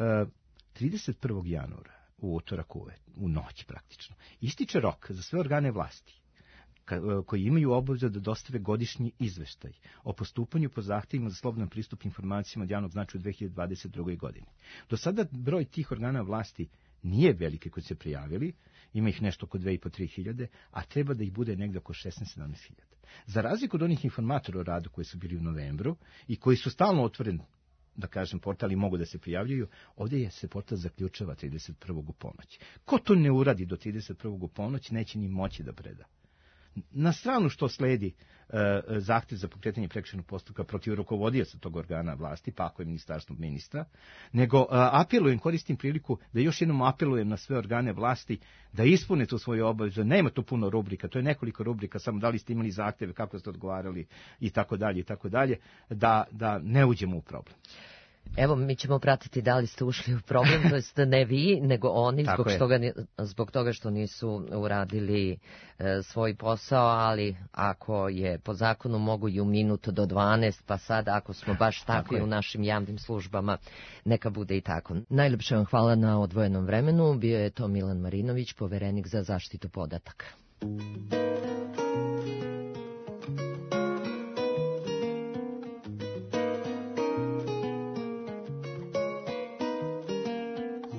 31. januara, u utorak u noć praktično, ističe rok za sve organe vlasti koji imaju obavezu da dostave godišnji izveštaj o postupanju po zahtjevima za slobodan pristup informacijama od javnog značaja u 2022. godini. Do sada broj tih organa vlasti nije veliki koji se prijavili, ima ih nešto oko 2.500–3 hiljade, a treba da ih bude negde oko 16–17 hiljada. Za razliku od onih informatora o radu koji su bili u novembru i koji su stalno otvoreni, da kažem, portali mogu da se prijavljuju, ovdje se portal zaključava 31. u ponoć. Ko to ne uradi do 31. u ponoć, neće ni moći da preda. Na stranu što sledi zahtjev za pokretanje prekršajnog postupka protiv rukovodioca tog organa vlasti, pa ako je ministarstvo ministra, nego apelujem, koristim priliku da još jednom apelujem na sve organe vlasti da ispune tu svoju obavezu. Nema tu puno rubrika, to je nekoliko rubrika, samo da li ste imali zahtjeve, kako ste odgovarali i tako dalje, da ne uđemo u problem. Evo, mi ćemo pratiti da li ste ušli u problem, to jest ne vi, nego oni, zbog toga što nisu uradili svoj posao, ali ako je po zakonu mogu i u minut do 12, pa sad ako smo baš takvi u našim javnim službama, neka bude i tako. Najljepše vam hvala na odvojenom vremenu, bio je to Milan Marinović, poverenik za zaštitu podataka.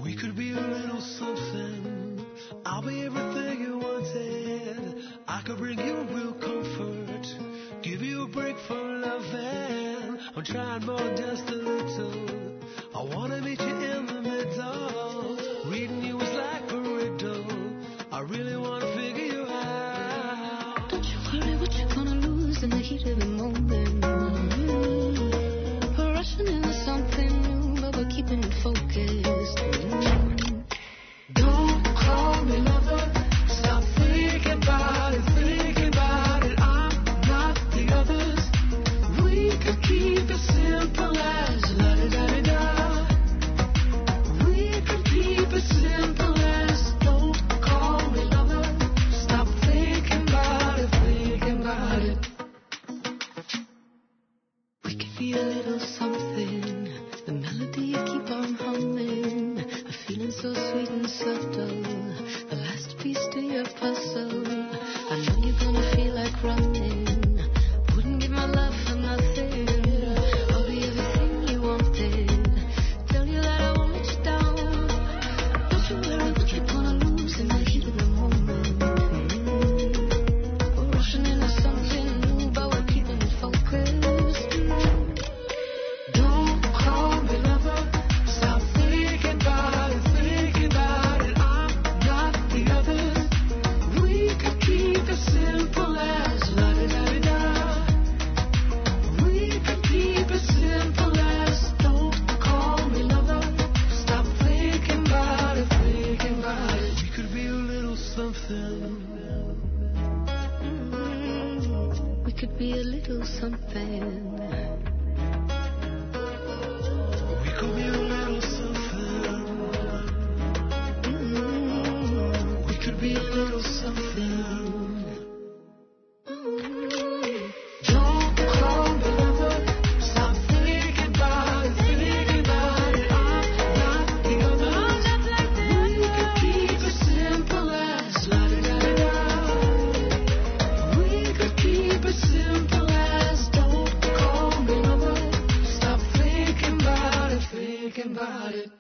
I'll be everything you wanted. I could bring tried more, just a little. I wanna meet you in the middle. Reading you was like a riddle. I really wanna figure you out. Don't you worry what you're gonna lose in the heat of the moment. We're rushing into something new, but we're keeping it focused. Don't call me lover. Stop thinking about it, thinking about it. I'm not the others. We could keep it simple as la-da-da-da-da. We could keep it simple as don't call me lover. Stop thinking about it, thinking about it. We could be a little something. The melody you keep on humming. A feeling so sweet and subtle. The last piece to your puzzle. I know you're gonna feel like running. Wouldn't give my love for nothing. I'll be everything you wanted. Tell you that I won't let you down. Don't you worry what you're gonna lose in the heat of the moment. We're rushing into something new, but we're keeping it focused. Don't call me lover. Stop thinking about it, thinking about it. I'm not the others. We could keep it simple as la-da-da-da-da. We could keep it simple as don't call me lover. Stop thinking about it, thinking about it. We could be a little something. We could be a little something. We could be a little something. We could be a little something. Don't call me lover. Stop thinking about it, thinking about it. I'm not the other. We could keep it simple as la-da-da-da-da. We could keep it simple as don't call me lover. Stop thinking about it, thinking about it.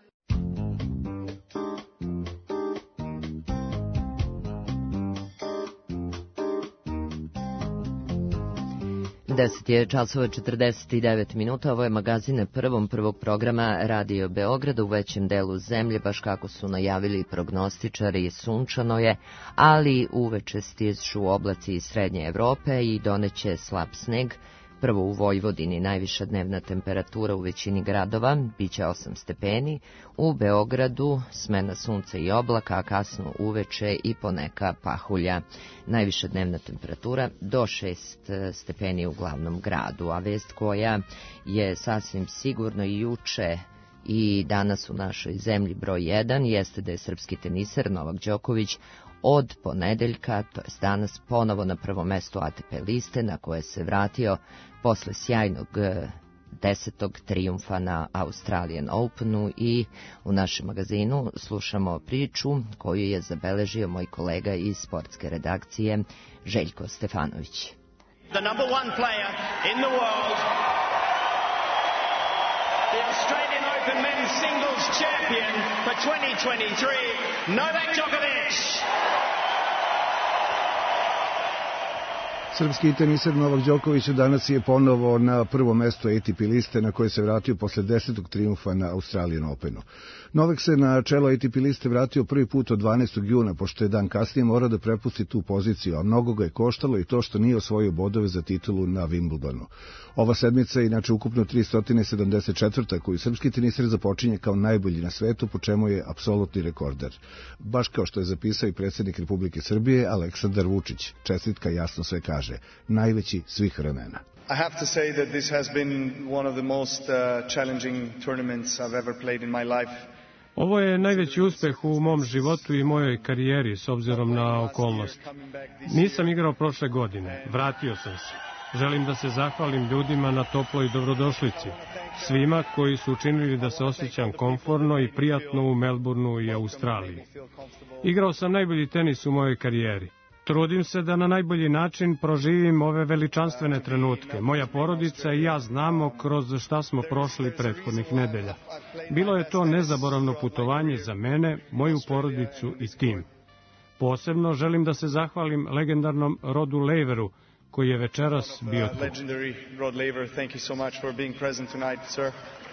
10 je časova 49 minuta, ovo je magazine prvog programa Radio Beograda. U većem delu zemlje, baš kako su najavili prognostičari, sunčano je, ali uveče stižu oblaci iz srednje Evrope i doneće slab sneg. Prvo u Vojvodini najviša dnevna temperatura u većini gradova biće 8 stepeni, u Beogradu smena sunca i oblaka, a kasno uveče i poneka pahulja. Najviša dnevna temperatura do 6 stepeni u glavnom gradu, a vest koja je sasvim sigurno i juče i danas u našoj zemlji broj 1 jeste da je srpski teniser Novak Đoković od ponedeljka, to jest danas, ponovo na prvo mesto ATP liste, na koje se vratio posle sjajnog 10. trijumfa na Australian Openu, i u našem magazinu slušamo priču koju je zabeležio moj kolega iz sportske redakcije Željko Stefanović. The number one player in the world, the Australian Open men's singles champion for 2023, Novak Djokovic. Srpski teniser Novak Đoković danas je ponovo na prvo mesto ATP liste, na koje se vratio posle 10. trijumfa na Australian Openu. Novak se na čelo ATP liste vratio prvi put od 12. juna, pošto je dan kasnije morao da prepusti tu poziciju, a mnogo ga je koštalo i to što nije osvojio bodove za titulu na Wimbledonu. Ova sedmica je inače ukupno 374. koju srpski teniser započinje kao najbolji na svetu, po čemu je apsolutni rekorder. Baš kao što je zapisao i predsjednik Republike Srbije Aleksandar Vučić. Čestitka jasno sve kaže. Najveći svih vremena. I have to say that this has been one of the most challenging tournaments I've ever played in my life. Ovo je najveći uspeh u mom životu i mojoj karijeri s obzirom na okolnosti. Nisam igrao prošle godine, vratio sam se. Želim da se zahvalim ljudima na toploj dobrodošlici, svima koji su učinili da se osjećam komforno i prijatno u Melbourneu i Australiji. Igrao sam najbolji tenis u mojoj karijeri. Trudim se da na najbolji način proživim ove veličanstvene trenutke. Moja porodica i ja znamo kroz šta smo prošli prethodnih nedelja. Bilo je to nezaboravno putovanje za mene, moju porodicu i tim. Posebno želim da se zahvalim legendarnom Rodu Laveru, koji je večeras bio tu. Legendary Rod Laver, thank you so much for being present tonight, sir.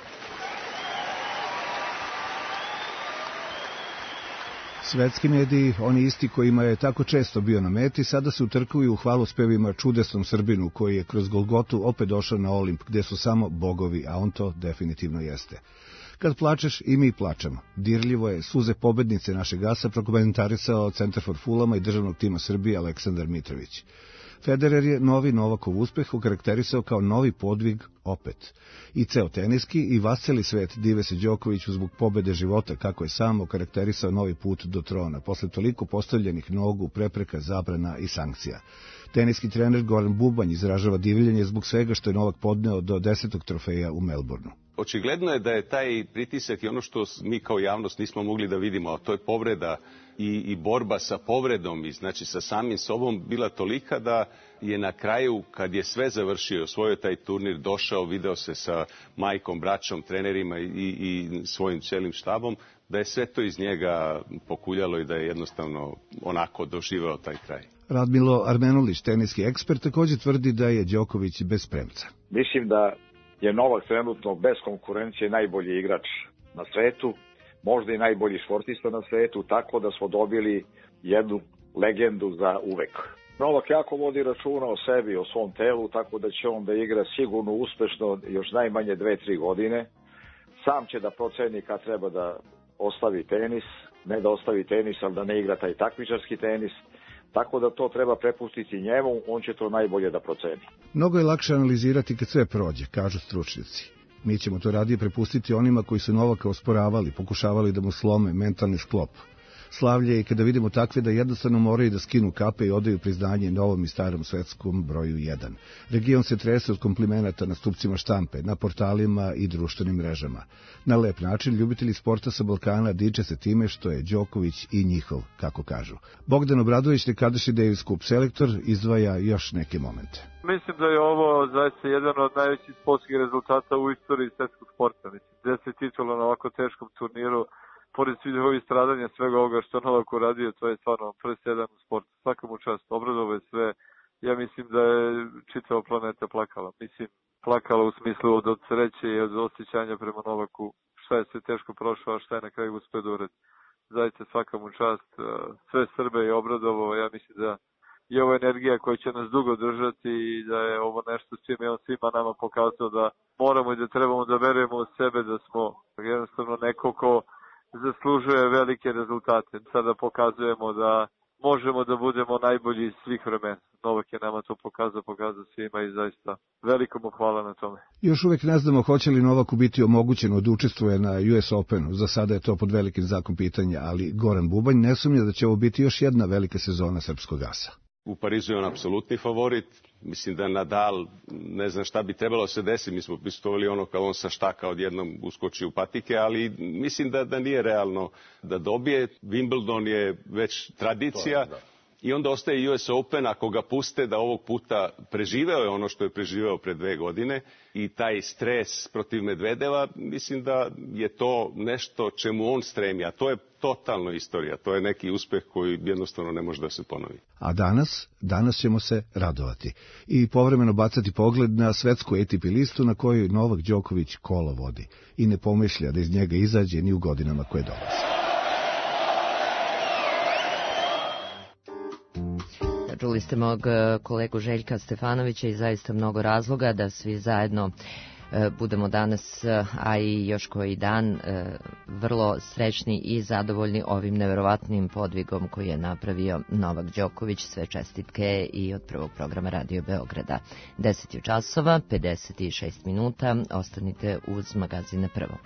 Svetski mediji, oni isti kojima je tako često bio na meti, sada se utrkuju u hvalospevima čudesnom Srbinu koji je kroz Golgotu opet došao na Olimp, gde su samo bogovi, a on to definitivno jeste. Kad plačeš, i mi plačemo. Dirljivo je suze pobednice našeg asa prokomentarisao centar for Fulama i državnog tima Srbije Aleksandar Mitrović. Federer je novi Novakov uspeh okarakterisao kao novi podvig opet. I ceo teniski i vasceli svet dive se Đokoviću zbog pobede života, kako je sam okarakterisao novi put do trona, posle toliko postavljenih nogu, prepreka, zabrana i sankcija. Teniski trener Goran Bubanj izražava divljenje zbog svega što je Novak podneo do 10. trofeja u Melbourneu. Očigledno je da je taj pritisak i ono što mi kao javnost nismo mogli da vidimo, a to je povreda i borba sa povredom i znači sa samim sobom bila tolika da je na kraju, kad je sve završio, osvojio taj turnir, došao, video se sa majkom, braćom, trenerima i svojim celim štabom, da je sve to iz njega pokuljalo i da je jednostavno onako doživeo taj kraj. Radmilo Armenulić, teniski ekspert, također tvrdi da je Đoković bez premca. Mislim da je Novak trenutno bez konkurencije najbolji igrač na svetu, možda i najbolji športista na svetu, tako da smo dobili jednu legendu za uvek. Novak jako vodi računa o sebi, o svom telu, tako da će on da igra sigurno uspešno još najmanje 2-3 godine. Sam će da proceni kad treba da ostavi tenis, ne da ostavi tenis, ali da ne igra taj takmičarski tenis. Tako da to treba prepustiti njemu, on će to najbolje da proceni. Mnogo je lakše analizirati kad sve prođe, kažu stručnjaci. Mi ćemo to radije prepustiti onima koji su Novaka osporavali, pokušavali da mu slome mentalni sklop. Slavlje je i kada vidimo takve da jednostavno moraju da skinu kape i odaju priznanje novom i starom svetskom broju 1. Region se trese od komplimenata na stupcima štampe, na portalima i društvenim mrežama. Na lep način ljubitelji sporta sa Balkana diče se time što je Đoković i njihov, kako kažu. Bogdan Obradović, nekadašnji Davis Cup selektor, izdvaja još neke momente. Mislim da je ovo zaista jedan od najvećih sportskih rezultata u istoriji svetskog sporta. Mislim, 10 titula na ovako teškom turniru, pored svih ovih stradanja, svega ovoga što Novak uradio, to je stvarno presedan u sportu. Svaka mu čast, obradove je sve. Ja mislim da je čitava planeta plakala. Mislim, plakala u smislu od sreće i od osjećanja prema Novaku. Šta je sve teško prošao, a šta je na kraju uspeo da uradi. Zaista svaka mu čast, sve Srbe je obradovo. Ja mislim da je ovo energija koja će nas dugo držati i da je ovo nešto s čime on svima nama pokazao da moramo i da trebamo da verujemo u sebe, da smo jednostavno neko ko zaslužuje velike rezultate. Sada pokazujemo da možemo da budemo najbolji iz svih vremena. Novak je nama to pokazao svima i zaista veliko mu hvala na tome. Još uvek ne znamo hoće li Novaku biti omogućeno da učestvuje na US Openu. Za sada je to pod velikim znakom pitanja, ali Goran Bubanj ne sumnja da će ovo biti još jedna velika sezona srpskog asa. U Parizu je on apsolutni favorit. Mislim da Nadal, ne znam šta bi trebalo se desiti, mi smo pistovali ono kao on sa štaka odjednom uskoči u patike, ali mislim da nije realno da dobije. Wimbledon je već tradicija. I onda ostaje US Open, ako ga puste da ovog puta preživeo je ono što je preživeo pre 2 godine i taj stres protiv Medvedeva, mislim da je to nešto čemu on stremi, a to je totalno istorija, to je neki uspeh koji jednostavno ne može da se ponovi. A danas ćemo se radovati i povremeno bacati pogled na svetsku ATP listu na kojoj Novak Đoković kolo vodi i ne pomišlja da iz njega izađe ni u godinama koje dolaze. Čuli ste mog kolegu Željka Stefanovića i zaista mnogo razloga da svi zajedno budemo danas, a i još koji dan, vrlo srećni i zadovoljni ovim neverovatnim podvigom koji je napravio Novak Đoković. Sve čestitke i od prvog programa Radio Beograda. 10 časova, 56 minuta. Ostanite uz magazine Prvo.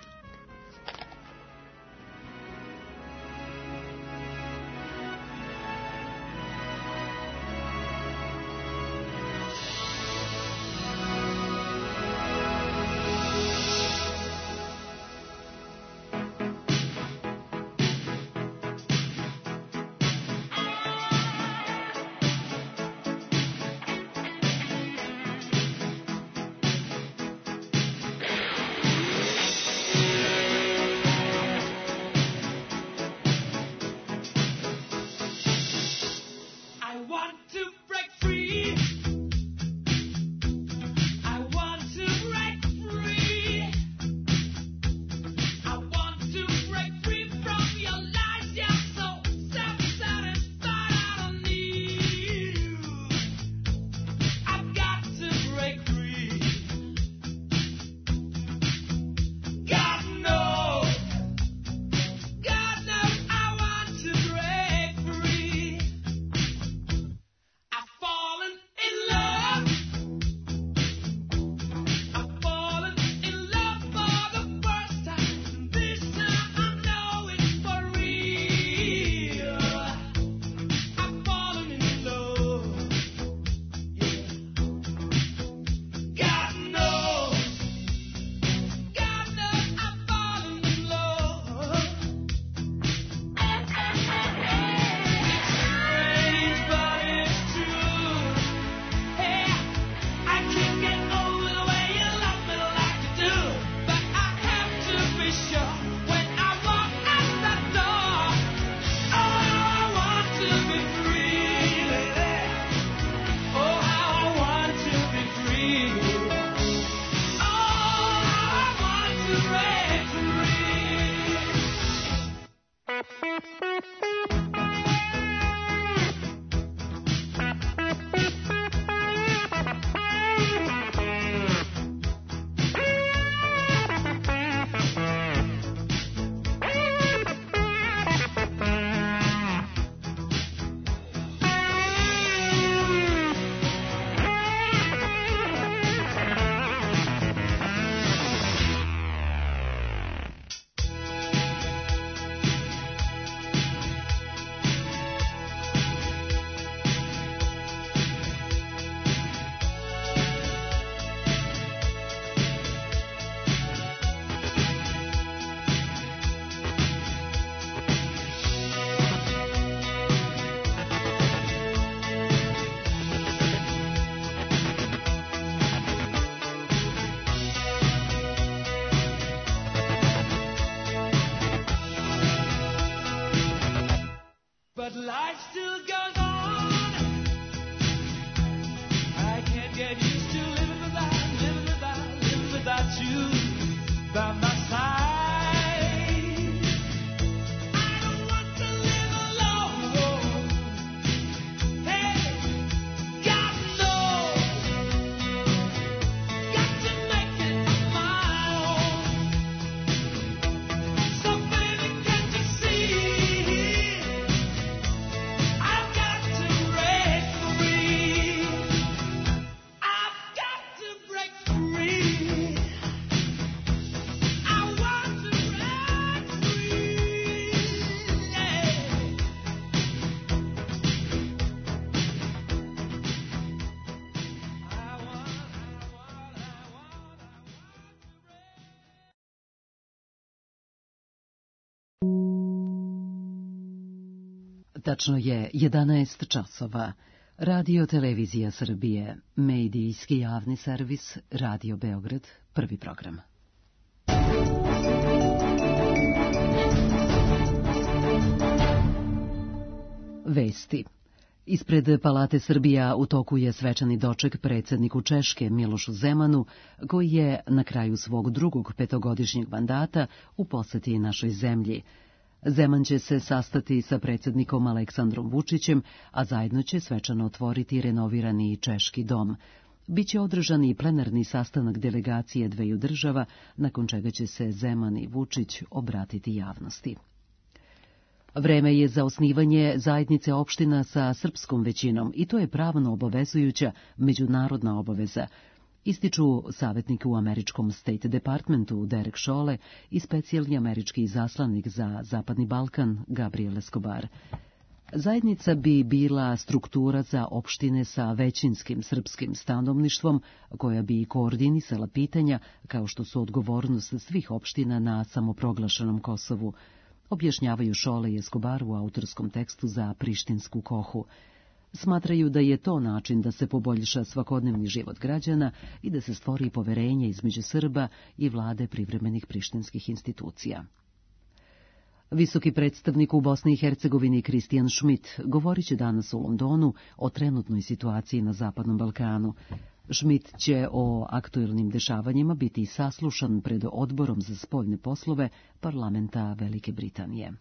But life still goes on. I can't get used to living without you by my side. I don't want to live alone. Hey, God knows, got to make it my own. So baby, can't you see? I've got to break free. I've got to break free. I want to break free. Yeah. Tačno je 11 časova. Radio Televizija Srbije, medijski javni servis, Radio Beograd, prvi program. Vesti. Ispred Palate Srbija u toku je svečani doček predsjedniku Češke Milošu Zemanu, koji je na kraju svog drugog petogodišnjeg mandata u poseti našoj zemlji. Zeman će se sastati sa predsjednikom Aleksandrom Vučićem, a zajedno će svečano otvoriti renovirani Češki dom. Biće održan i plenarni sastanak delegacije dveju država, nakon čega će se Zeman i Vučić obratiti javnosti. Vreme je za osnivanje zajednice opština sa srpskom većinom i to je pravno obavezujuća međunarodna obaveza, ističu savjetnik u američkom State Departmentu Derek Chollet i specijalni američki izaslanik za Zapadni Balkan Gabriel Escobar. Zajednica bi bila struktura za opštine sa većinskim srpskim stanovništvom, koja bi koordinisala pitanja kao što su odgovornost svih opština na samoproglašenom Kosovu, objašnjavaju Chollet i Escobar u autorskom tekstu za Prištinsku Kohu. Smatraju da je to način da se poboljša svakodnevni život građana i da se stvori poverenje između Srba i vlade privremenih prištinskih institucija. Visoki predstavnik u Bosni i Hercegovini Kristijan Schmidt govorit će danas u Londonu o trenutnoj situaciji na Zapadnom Balkanu. Schmidt će o aktuelnim dešavanjima biti saslušan pred Odborom za spoljne poslove Parlamenta Velike Britanije.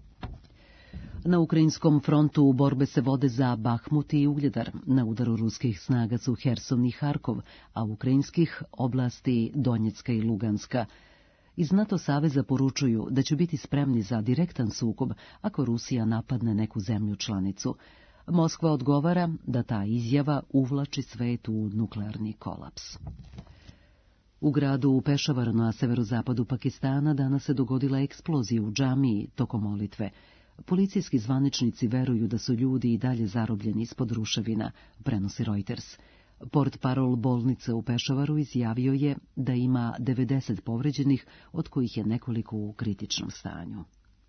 Na ukrajinskom frontu borbe se vode za Bahmut i Ugledar. Na udaru ruskih snaga su Herson i Harkov, a ukrajinskih oblasti Donjecka i Luganska. Iz NATO saveza poručuju da će biti spremni za direktan sukob ako Rusija napadne neku zemlju članicu. Moskva odgovara da ta izjava uvlači svet u nuklearni kolaps. U gradu Pešavar na severozapadu Pakistana danas se dogodila eksplozija u džamiji tokom molitve. Policijski zvaničnici veruju da su ljudi i dalje zarobljeni ispod ruševina, prenosi Reuters. Portparol bolnice u Pešavaru izjavio je da ima 90 povređenih, od kojih je nekoliko u kritičnom stanju.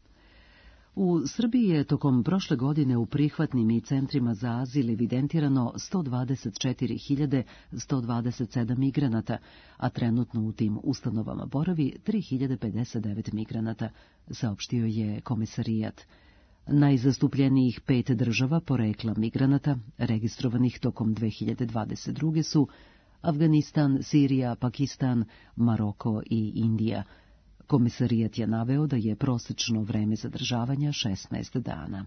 U Srbiji je tokom prošle godine u prihvatnim i centrima za azil evidentirano 124.127 migranata, a trenutno u tim ustanovama boravi 3.059 migranata, saopštio je Komesarijat. Najzastupljenijih 5 država porekla migranata, registrovanih tokom 2022. su Afganistan, Sirija, Pakistan, Maroko i Indija. Komisarijat je naveo da je prosečno vreme zadržavanja 16 dana.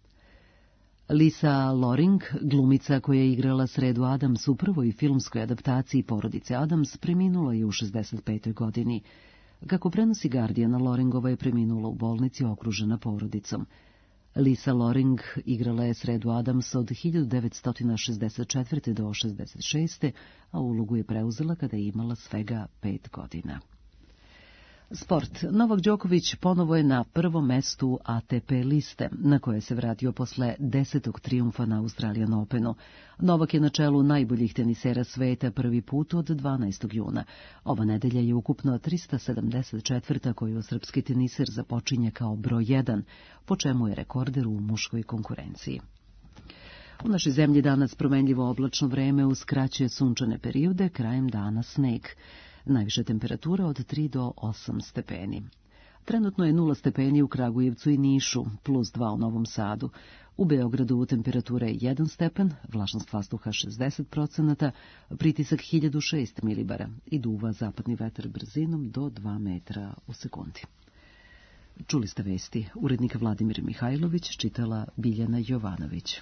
Lisa Loring, glumica koja je igrala Sredu Adams u prvoj filmskoj adaptaciji Porodice Adams, preminula je u 65. godini. Kako prenosi Guardian, Loringova je preminula u bolnici okružena porodicom. Lisa Loring igrala je Sredu Adams od 1964. do 66. a ulogu je preuzela kada je imala svega 5 godina. Sport. Novak Đoković ponovo je na prvom mestu ATP liste, na koje se vratio posle 10. trijumfa na Australian Openu. Novak je na čelu najboljih tenisera sveta prvi put od 12. juna. Ova nedelja je ukupno 374. koju srpski teniser započinje kao broj 1, po čemu je rekorder u muškoj konkurenciji. U našoj zemlji danas promenljivo oblačno vreme uz kraće sunčane periode, krajem dana sneg. Najviša temperatura od 3 do 8 stepeni. Trenutno je 0 stepeni u Kragujevcu i Nišu, plus 2 u Novom Sadu. U Beogradu temperatura je 1 stepen, vlažnost vazduha 60%, pritisak 1006 milibara i duva zapadni vetar brzinom do 2 metra u sekundi. Čuli ste vesti. Urednik Vladimir Mihajlović, čitala Biljana Jovanović.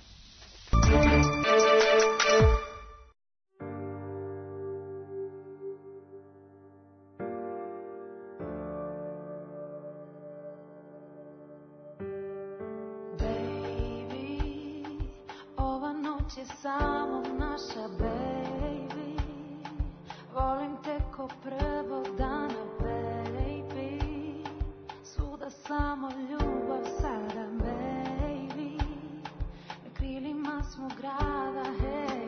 Samo naša baby, volim te ko prvog dana baby, svuda samo ljubav sada baby, na krilima smo grada hej.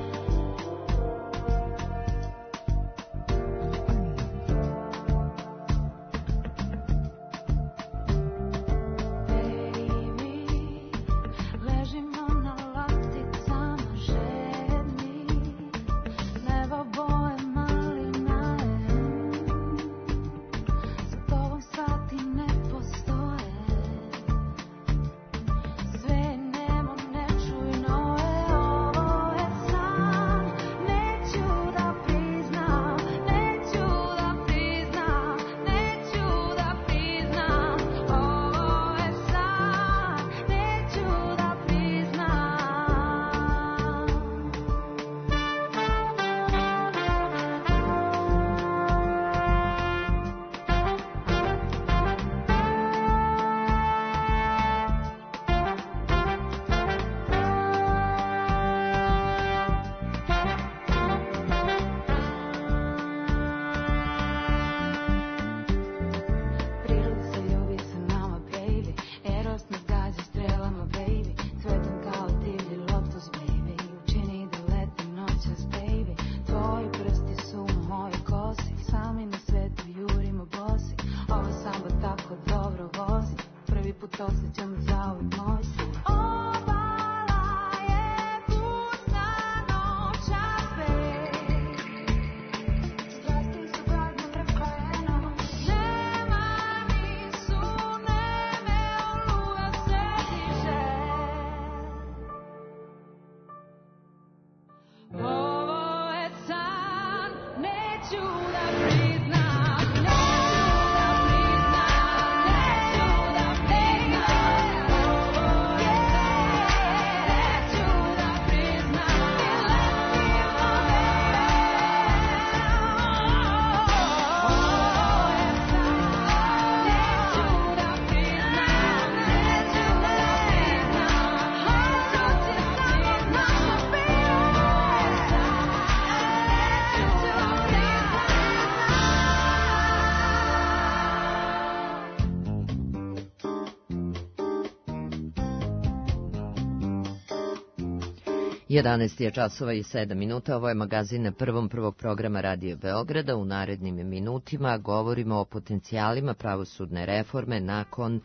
Jedanaest je časova i 7 minuta. Ovo je magazin prvog programa Radio Beograda. U narednim minutima govorimo o potencijalima pravosudne reforme nakon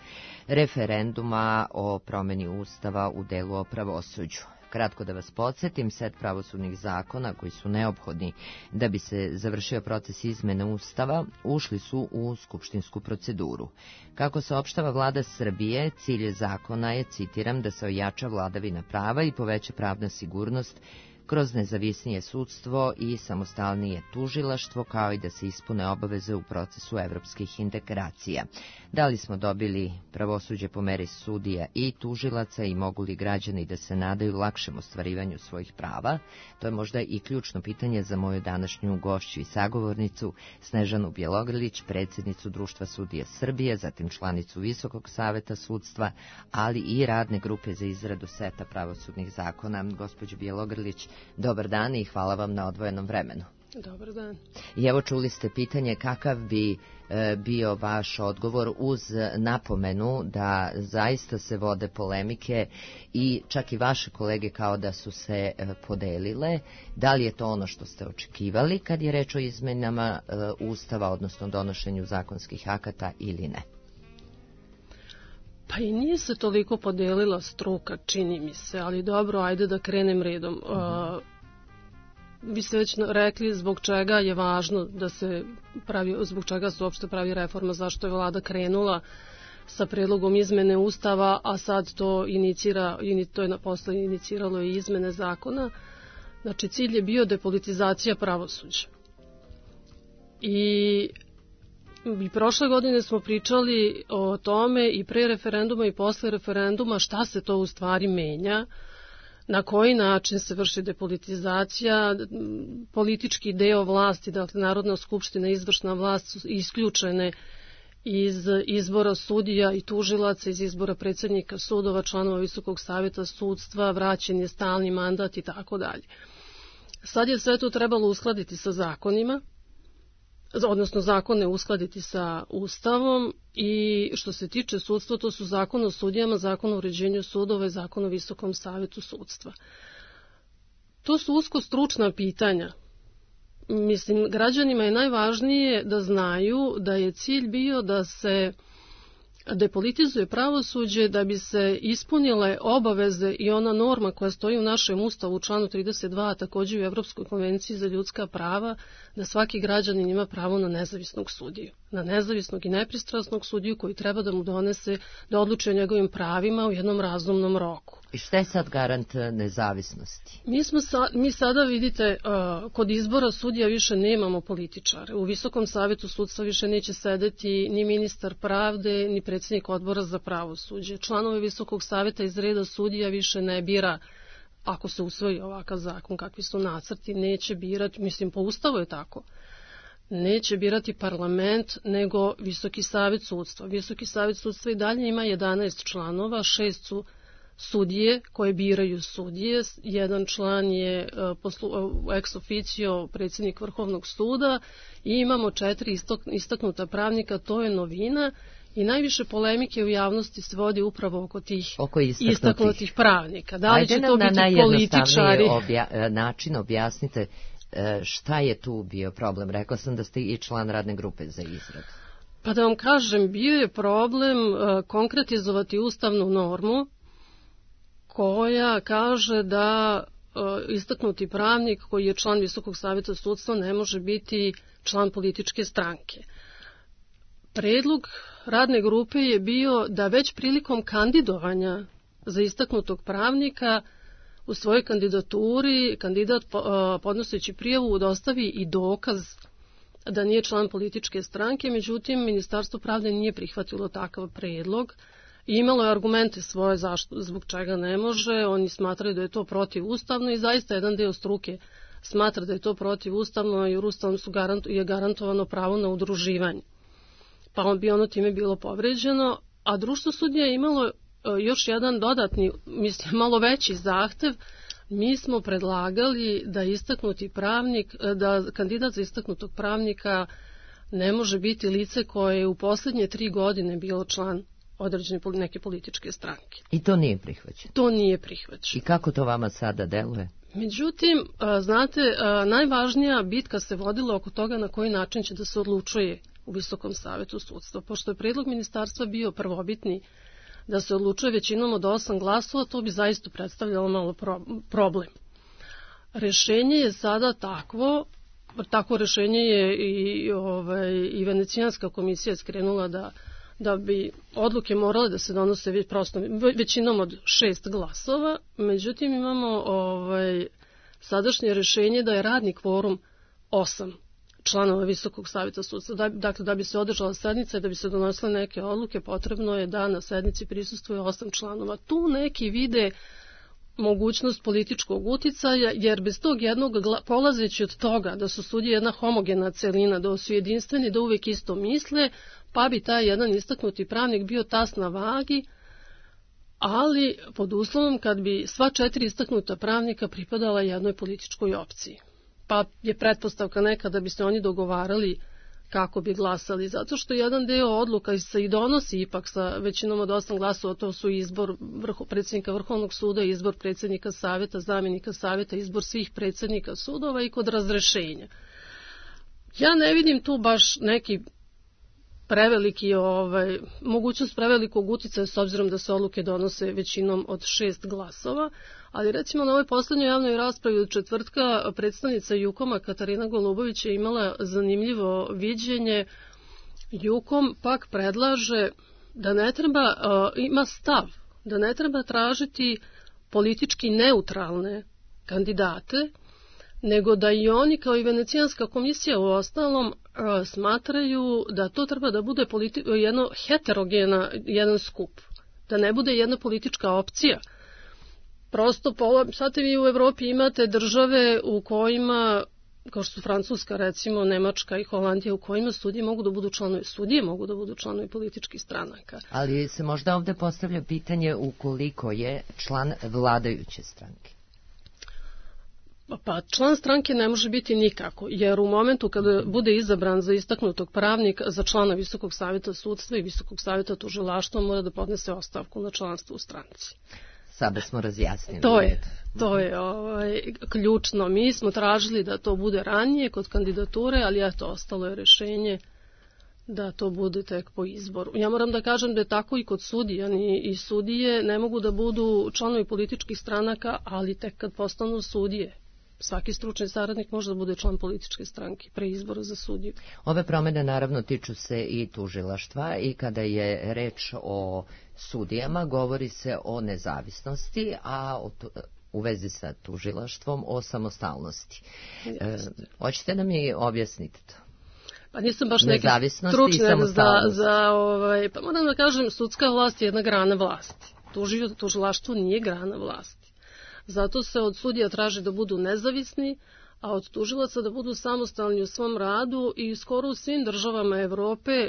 referenduma o promeni Ustava u delu o pravosuđu. Kratko da vas podsjetim, set pravosudnih zakona koji su neophodni da bi se završio proces izmene Ustava ušli su u skupštinsku proceduru. Kako saopštava Vlada Srbije, cilj zakona je, citiram, da se ojača vladavina prava i poveća pravna sigurnost kroz nezavisnije sudstvo i samostalnije tužilaštvo, kao i da se ispune obaveze u procesu evropskih integracija. Da li smo dobili pravosuđe po meri sudija i tužilaca i mogu li građani da se nadaju lakšem ostvarivanju svojih prava? To je možda i ključno pitanje za moju današnju gošću i sagovornicu Snežanu Bjelogrlić, predsjednicu Društva sudija Srbije, zatim članicu Visokog saveta sudstva, ali i radne grupe za izradu seta pravosudnih zakona. Gospođo Bjelogrlić, dobar dan i hvala vam na odvojenom vremenu. Dobar dan. I evo čuli ste pitanje kakav bi bio vaš odgovor uz napomenu da zaista se vode polemike i čak i vaše kolege kao da su se podelile. Da li je to ono što ste očekivali kad je reč o izmenama Ustava, odnosno donošenju zakonskih akata ili ne? Pa i nije se toliko podelila struka, čini mi se, ali dobro, ajde da krenem redom. Vi ste već rekli zbog čega je važno da se pravi, zbog čega se uopšte pravi reforma, zašto je vlada krenula sa predlogom izmene Ustava, a sad to to je posle iniciralo i izmene zakona. Znači, cilj je bio depolitizacija pravosuđa. I prošle godine smo pričali o tome i pre referenduma i posle referenduma šta se to u stvari menja, na koji način se vrši depolitizacija, politički deo vlasti, dakle Narodna skupština i izvršna vlast su isključene iz izbora sudija i tužilaca, iz izbora predsjednika sudova, članova Visokog saveta sudstva, vraćen je stalni mandat i tako dalje. Sad je sve to trebalo uskladiti sa zakonima, odnosno zakone uskladiti sa Ustavom i što se tiče sudstva, to su zakon o sudijama, zakon o uređenju sudova i zakon o Visokom savetu sudstva. To su usko stručna pitanja. Mislim, građanima je najvažnije da znaju da je cilj bio da se depolitizuje pravosuđe, da bi se ispunile obaveze i ona norma koja stoji u našem Ustavu u članu 32, a također u Evropskoj konvenciji za ljudska prava, da svaki građanin ima pravo na nezavisnog sudiju. Na nezavisnog i nepristrasnog sudiju koji treba da mu donese, da odluči o njegovim pravima u jednom razumnom roku. I šta je sad garant nezavisnosti? Mi sada, vidite, kod izbora sudija više nemamo političare. U Visokom savetu sudstva više neće sedeti ni ministar pravde, ni predsjednik odbora za pravosuđe. Članove Visokog saveta iz reda sudija više ne bira, ako se usvoji ovakav zakon, kakvi su nacrti, neće birati, mislim po Ustavu je tako, neće birati parlament, nego Visoki savet sudstva. Visoki savet sudstva i dalje ima 11 članova, 6 su sudije koje biraju sudije, jedan član je ex officio predsjednik Vrhovnog suda i imamo 4 istaknuta pravnika, to je novina i najviše polemike u javnosti se vodi upravo oko tih istaknutih pravnika. Da li će to biti političari? Način objasnite šta je tu bio problem. Rekla sam da ste i član radne grupe za izradu. Pa da vam kažem, bio je problem konkretizovati ustavnu normu koja kaže da istaknuti pravnik koji je član Visokog saveta sudstva ne može biti član političke stranke. Predlog radne grupe je bio da već prilikom kandidovanja za istaknutog pravnika u svojoj kandidaturi kandidat podnoseći prijavu dostavi i dokaz da nije član političke stranke, međutim Ministarstvo pravde nije prihvatilo takav predlog. Imalo je argumente svoje zbog čega ne može, oni smatraju da je to protivustavno i zaista jedan deo struke smatra da je to protivustavno jer Ustavom je garantovano pravo na udruživanje. Pa bi ono time bilo povređeno, a društvo sudija je imalo još jedan dodatni, mislim malo veći zahtev. Mi smo predlagali da istaknuti pravnik, da kandidat za istaknutog pravnika ne može biti lice koje je u posljednje 3 godine bilo član određene neke političke stranke. I to nije prihvaćeno? To nije prihvaćeno. I kako to vama sada deluje? Međutim, znate, najvažnija bitka se vodila oko toga na koji način će da se odlučuje u Visokom savetu sudstva. Pošto je predlog ministarstva bio prvobitni da se odlučuje većinom od 8 glasova, to bi zaista predstavljalo malo problem. Rešenje je sada takvo rešenje je i Venecijanska komisija skrenula da bi odluke morale da se donose većinom od 6 glasova. Međutim, imamo sadašnje rješenje da je radni kvorum 8 članova Visokog savjeta sudstva. Dakle, da bi se održala sednica i da bi se donosile neke odluke, potrebno je da na sednici prisustvuje 8 članova. Tu neki vide mogućnost političkog uticaja, jer bez tog jednog, polazeći od toga da su sudije jedna homogena celina, da su jedinstveni, da uvijek isto misle, pa bi taj jedan istaknuti pravnik bio tas na vagi, ali pod uslovom kad bi sva 4 istaknuta pravnika pripadala jednoj političkoj opciji. Pa je pretpostavka neka da bi se oni dogovarali kako bi glasali, zato što jedan deo odluka se i donosi ipak sa većinom od 8 glasova, to su izbor predsjednika Vrhovnog suda, izbor predsjednika savjeta, zamjenika savjeta, izbor svih predsjednika sudova i kod razrešenja. Ja ne vidim tu baš neki preveliki, mogućnost prevelikog uticaja s obzirom da se odluke donose većinom od 6 glasova, ali recimo na ovoj posljednjoj javnoj raspravi od četvrtka predstavnica Jukoma Katarina Golubović je imala zanimljivo viđenje. Jukom pak predlaže da ne treba, ima stav, da ne treba tražiti politički neutralne kandidate, nego da i oni kao i Venecijanska komisija u ostalom smatraju da to treba da bude jedno heterogena, jedan skup, da ne bude jedna politička opcija. Prosto, sad vi u Evropi imate države u kojima, kao što su Francuska, recimo, Nemačka i Holandija, u kojima sudije mogu da budu članovi političkih stranaka. Ali se možda ovdje postavlja pitanje ukoliko je član vladajuće stranke. Pa član stranke ne može biti nikako, jer u momentu kada bude izabran za istaknutog pravnika, za člana Visokog savjeta sudstva i Visokog savjeta tužilaštva, mora da podnese ostavku na članstvo u stranci. Sada smo razjasnili. To je ključno. Mi smo tražili da to bude ranije kod kandidature, ali eto, ostalo je rješenje da to bude tek po izboru. Ja moram da kažem da je tako i kod sudija. I sudije ne mogu da budu članovi političkih stranaka, ali tek kad postanu sudije. Svaki stručni saradnik može da bude član političke stranke pre izbora za sudiju. Ove promjene naravno tiču se i tužilaštva i kada je reč o sudijama govori se o nezavisnosti, a u vezi sa tužilaštvom o samostalnosti. Hoćete da mi objasnite to? Pa nisam baš neki stručnjak pa moram da kažem, sudska vlast je jedna grana vlasti. Tužilaštvo nije grana vlasti. Zato se od sudija traži da budu nezavisni, a od tužilaca da budu samostalni u svom radu i skoro u svim državama Evrope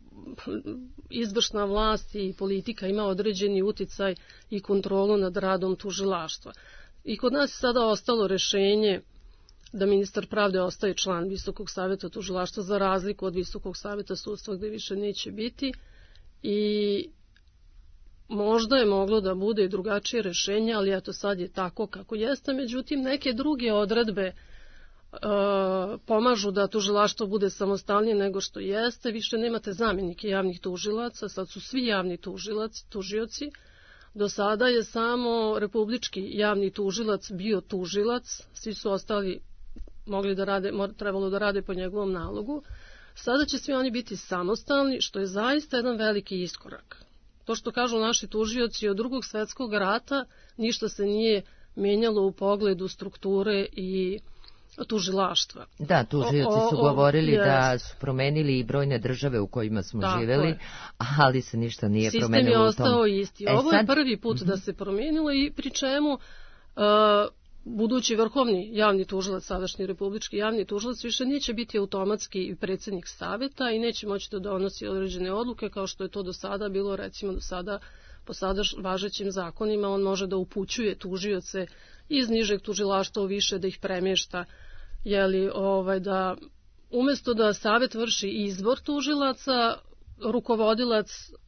izvršna vlast i politika ima određeni uticaj i kontrolu nad radom tužilaštva. I kod nas je sada ostalo rješenje da ministar pravde ostaje član Visokog savjeta tužilaštva za razliku od Visokog savjeta sudstva gdje više neće biti i možda je moglo da bude i drugačije rješenje, ali eto sad je tako kako jeste. Međutim, neke druge odredbe pomažu da tužilaštvo bude samostalnije nego što jeste. Više nemate zamjenike javnih tužilaca, sad su svi javni tužioci. Do sada je samo republički javni tužilac bio tužilac, svi su ostali trebalo da rade po njegovom nalogu. Sada će svi oni biti samostalni, što je zaista jedan veliki iskorak. To što kažu naši tužioci od Drugog svjetskog rata, ništa se nije mijenjalo u pogledu strukture i tužilaštva. Da, tužioci su govorili da su promenili i brojne države u kojima smo živjeli, ali se ništa nije promenilo u tom. Sistem je ostao isti. Ovo je prvi put da se promijenilo i pri čemu budući vrhovni javni tužilac, sadašnji republički javni tužilac, više neće biti automatski predsjednik savjeta i neće moći da donosi određene odluke kao što je to do sada bilo, recimo do sada po sada važećim zakonima on može da upućuje tužioce iz nižeg tužilaštva u više, da ih premješta, da umjesto da savjet vrši izbor tužilaca, rukovodilac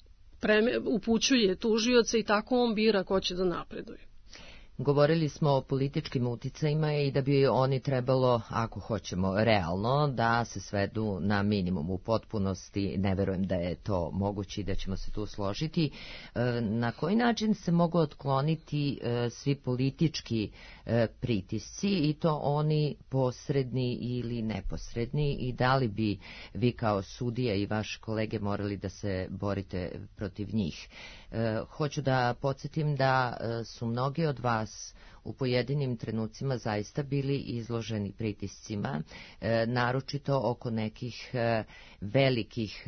upućuje tužioce i tako on bira ko će da napreduje. Govorili smo o političkim uticajima i da bi oni trebalo, ako hoćemo realno, da se svedu na minimum u potpunosti. Ne verujem da je to moguće i da ćemo se tu složiti. Na koji način se mogu otkloniti svi politički pritisci i to oni posredni ili neposredni i da li bi vi kao sudija i vaši kolege morali da se borite protiv njih? Hoću da podsjetim da su mnogi od vas u pojedinim trenucima zaista bili izloženi pritiscima, naročito oko nekih velikih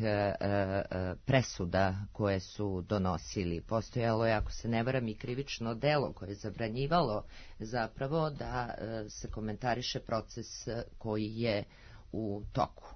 presuda koje su donosili. Postojalo je, ako se ne varam, i krivično delo koje je zabranjivalo zapravo da se komentariše proces koji je u toku.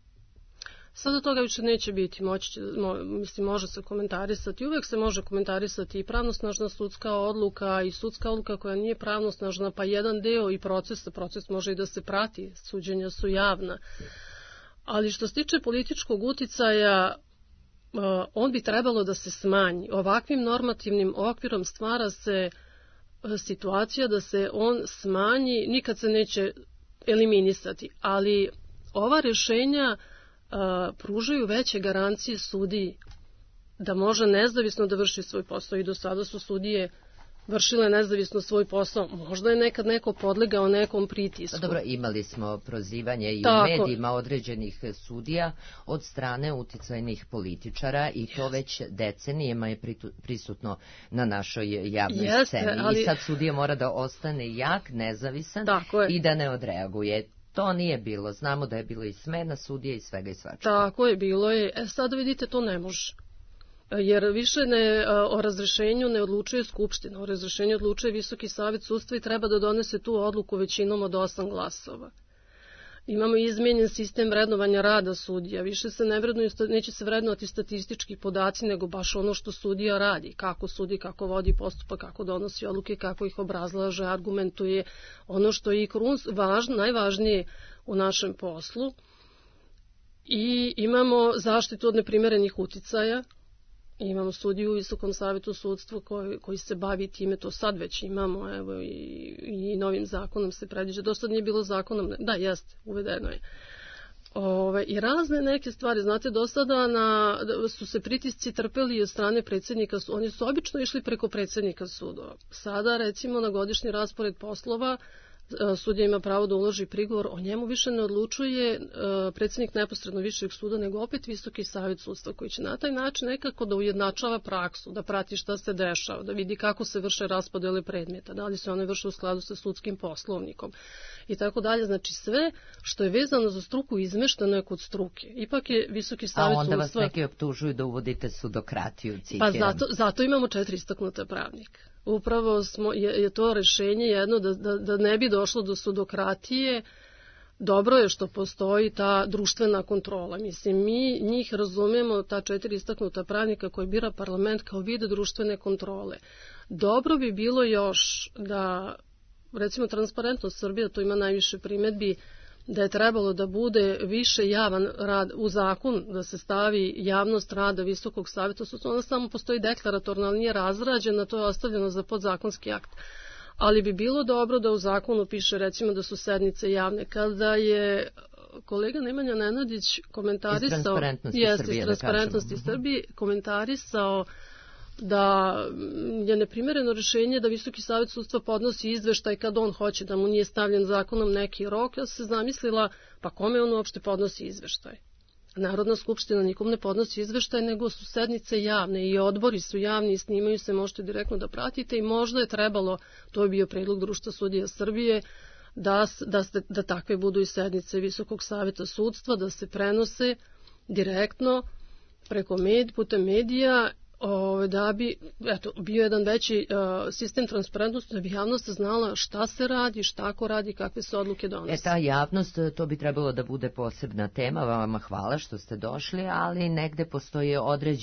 Sada toga više neće biti, može se komentarisati, uvek se može komentarisati i pravnosnažna sudska odluka i sudska odluka koja nije pravnosnažna, pa jedan deo i proces može i da se prati, suđenja su javna. Ali što se tiče političkog uticaja, on bi trebalo da se smanji. Ovakvim normativnim okvirom stvara se situacija da se on smanji, nikad se neće eliminisati, ali ova rješenja pružaju veće garancije sudiji da može nezavisno da vrši svoj posao i do sada su sudije vršile nezavisno svoj posao. Možda je nekad neko podlegao nekom pritisku. Dobro, imali smo prozivanje i u medijima određenih sudija od strane uticajnih političara i to već decenijama je prisutno na našoj javnoj sceni. I sad sudija mora da ostane jak, nezavisan i da ne odreaguje. To nije bilo. Znamo da je bilo i smena sudija i svega i svačega. Tako je, bilo je. Sada vidite, to ne može. Jer više o razrešenju ne odlučuje Skupština. O razrešenju odlučuje Visoki savet sudstva i treba da donese tu odluku većinom od 8 glasova. Imamo izmijenjen sistem vrednovanja rada sudija. Više se neće se vrednovati statistički podaci, nego baš ono što sudija radi. Kako sudi, kako vodi postupak, kako donosi odluke, kako ih obrazlaže, argumentuje. Ono što je najvažnije u našem poslu. I imamo zaštitu od neprimerenih uticaja. Imamo sudiju u Visokom savetu sudstva koji se bavi time, to sad već imamo, evo i novim zakonom se predviđa. Dosta nije bilo zakonom, da jeste, uvedeno je. I razne neke stvari, znate, do sada su se pritisci trpeli od strane predsjednika, oni su obično išli preko predsjednika sudova. Sada, recimo, na godišnji raspored poslova sudija ima pravo da uloži prigovor, o njemu više ne odlučuje predsjednik neposredno višeg suda, nego opet Visoki savet sudstva, koji će na taj način nekako da ujednačava praksu, da prati šta se dešava, da vidi kako se vrše raspodele predmeta, da li se one vrše u skladu sa sudskim poslovnikom i tako dalje. Znači sve što je vezano za struku izmešteno je kod struke. Ipak je Visoki savet sudstva... A onda vas neki optužuju da uvodite sudokratiju, citiram. Pa zato imamo 4 istaknuta pravnika. Upravo je to rješenje jedno da ne bi došlo do sudokratije. Dobro je što postoji ta društvena kontrola. Mislim, mi njih razumemo, ta 4 istaknuta pravnika koji bira parlament, kao vid društvene kontrole. Dobro bi bilo još da, recimo, Transparentnost Srbije, to ima najviše primjedbi, da je trebalo da bude više javan rad u zakon, da se stavi javnost rada Visokog saveta sudstva. Ona samo postoji deklaratorno, ali nije razrađena, to je ostavljeno za podzakonski akt. Ali bi bilo dobro da u zakonu piše, recimo, da su sednice javne. Kada je kolega Nemanja Nenadić komentarisao iz Transparentnosti Srbije, komentarisao da je neprimereno rješenje da Visoki savet sudstva podnosi izveštaj kad on hoće, da mu nije stavljen zakonom neki rok. Ja sam se zamislila, pa kome on uopšte podnosi izveštaj? Narodna skupština nikom ne podnosi izveštaj, nego su sednice javne i odbori su javni i snimaju se, možete direktno da pratite i možda je trebalo, to je bio predlog Društva sudija Srbije, da takve budu i sednice Visokog saveta sudstva, da se prenose direktno preko putem medija, da bi bio jedan veći sistem transparentnosti, da bi javnost znala šta se radi, šta ko radi, kakve se odluke donose. Ta javnost, to bi trebalo da bude posebna tema, vama hvala što ste došli, ali negde postoji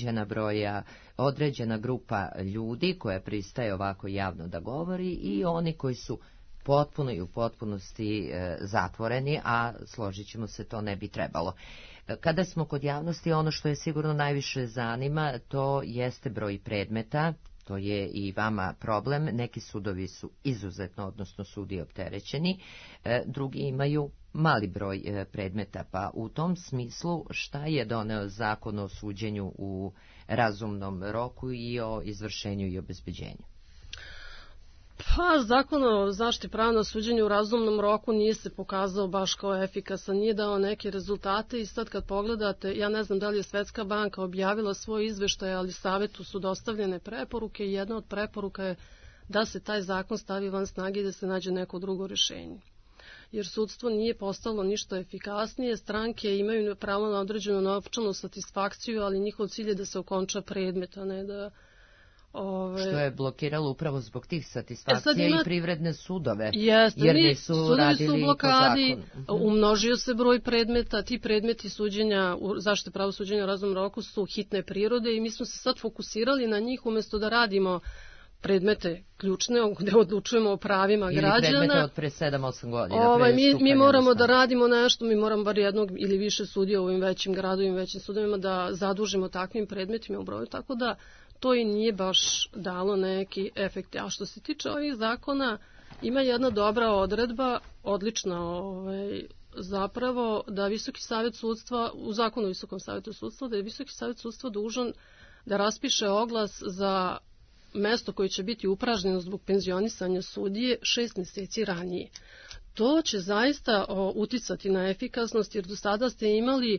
određena grupa ljudi koja pristaje ovako javno da govori i oni koji su potpuno i u potpunosti zatvoreni, a složit ćemo se, to ne bi trebalo. Kada smo kod javnosti, ono što je sigurno najviše zanima, to jeste broj predmeta, to je i vama problem. Neki sudovi su izuzetno, odnosno sudi opterećeni, drugi imaju mali broj predmeta, pa u tom smislu šta je doneo zakon o suđenju u razumnom roku i o izvršenju i obezbeđenju? Pa, zakon o zaštiti prava na suđenje u razumnom roku nije se pokazao baš kao efikasan, nije dao neke rezultate i sad kad pogledate, ja ne znam da li je Svetska banka objavila svoj izveštaj, ali Savetu su dostavljene preporuke i jedna od preporuka je da se taj zakon stavi van snage i da se nađe neko drugo rješenje. Jer sudstvo nije postalo ništa efikasnije, stranke imaju pravo na određenu novčanu satisfakciju, ali njihov cilj je da se okonča predmet, a ne da... Što je blokiralo upravo zbog tih satisfakcija i privredne sudove, jeste, jer nisu radili su blokadi, po zakonu. Umnožio se broj predmeta, ti predmeti suđenja, zaštite prava suđenja u razumnom roku su hitne prirode i mi smo se sad fokusirali na njih umjesto da radimo predmete ključne, gde odlučujemo o pravima građana. Ili predmete od pre 7-8 godina. Mi moramo da radimo nešto, mi moramo bar jednog ili više sudija u ovim većim gradovima, većim sudovima da zadužimo takvim predmetima u broju, tako da to i nije baš dalo neki efekt. A što se tiče ovih zakona, ima jedna dobra odredba, odlična zapravo, da Visoki savjet sudstva, u zakonu o Visokom savjetu sudstva, da je Visoki savjet sudstva dužan da raspiše oglas za mesto koje će biti upražnjeno zbog penzionisanja sudije 6 mjeseci ranije. To će zaista uticati na efikasnost, jer do sada ste imali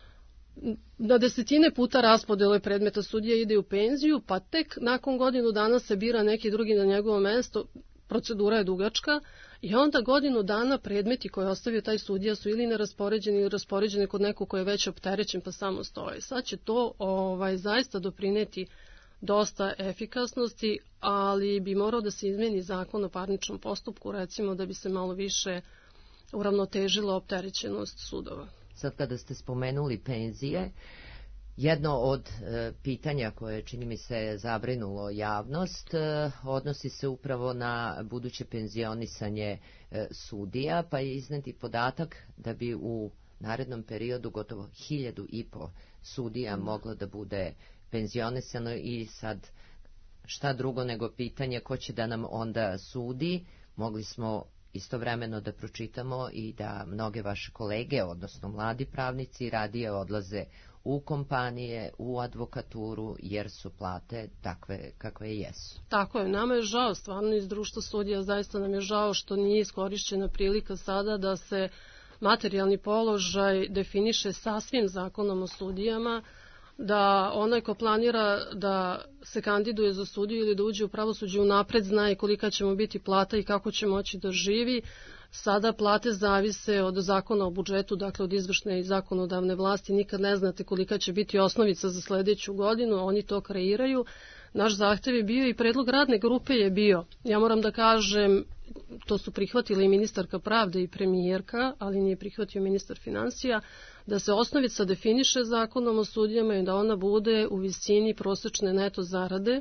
na desetine puta raspodele predmeta, sudija ide u penziju, pa tek nakon godinu dana se bira neki drugi na njegovo mesto, procedura je dugačka i onda godinu dana predmeti koje ostavio taj sudija su ili neraspoređeni ili raspoređeni kod nekog koji je već opterećen pa samo stoje. Sad će to zaista doprineti dosta efikasnosti, ali bi morao da se izmeni zakon o parničnom postupku, recimo da bi se malo više uravnotežila opterećenost sudova. Sad kada ste spomenuli penzije, jedno od pitanja koje čini mi se zabrinulo javnost odnosi se upravo na buduće penzionisanje sudija, pa je izneti podatak da bi u narednom periodu gotovo 1.500 sudija moglo da bude penzionisano i sad šta drugo nego pitanje ko će da nam onda sudi. Mogli smo istovremeno da pročitamo i da mnoge vaše kolege, odnosno mladi pravnici, radije odlaze u kompanije, u advokaturu, jer su plate takve kakve jesu. Tako je, nama je žao, stvarno iz društva sudija, zaista nam je žao što nije iskorišćena prilika sada da se materijalni položaj definiše sasvim zakonom o sudijama, da onaj ko planira da se kandiduje za sudiju ili da uđe u pravosuđe unapred zna i kolika će mu biti plata i kako će moći da živi. Sada plate zavise od zakona o budžetu, dakle od izvršne i zakonodavne vlasti. Nikad ne znate kolika će biti osnovica za sljedeću godinu, oni to kreiraju. Naš zahtev je bio i predlog radne grupe je bio. Ja moram da kažem, to su prihvatili i ministarka pravde i premijerka, ali nije prihvatio ministar finansija, da se osnovica definiše zakonom o sudijama i da ona bude u visini prosječne neto zarade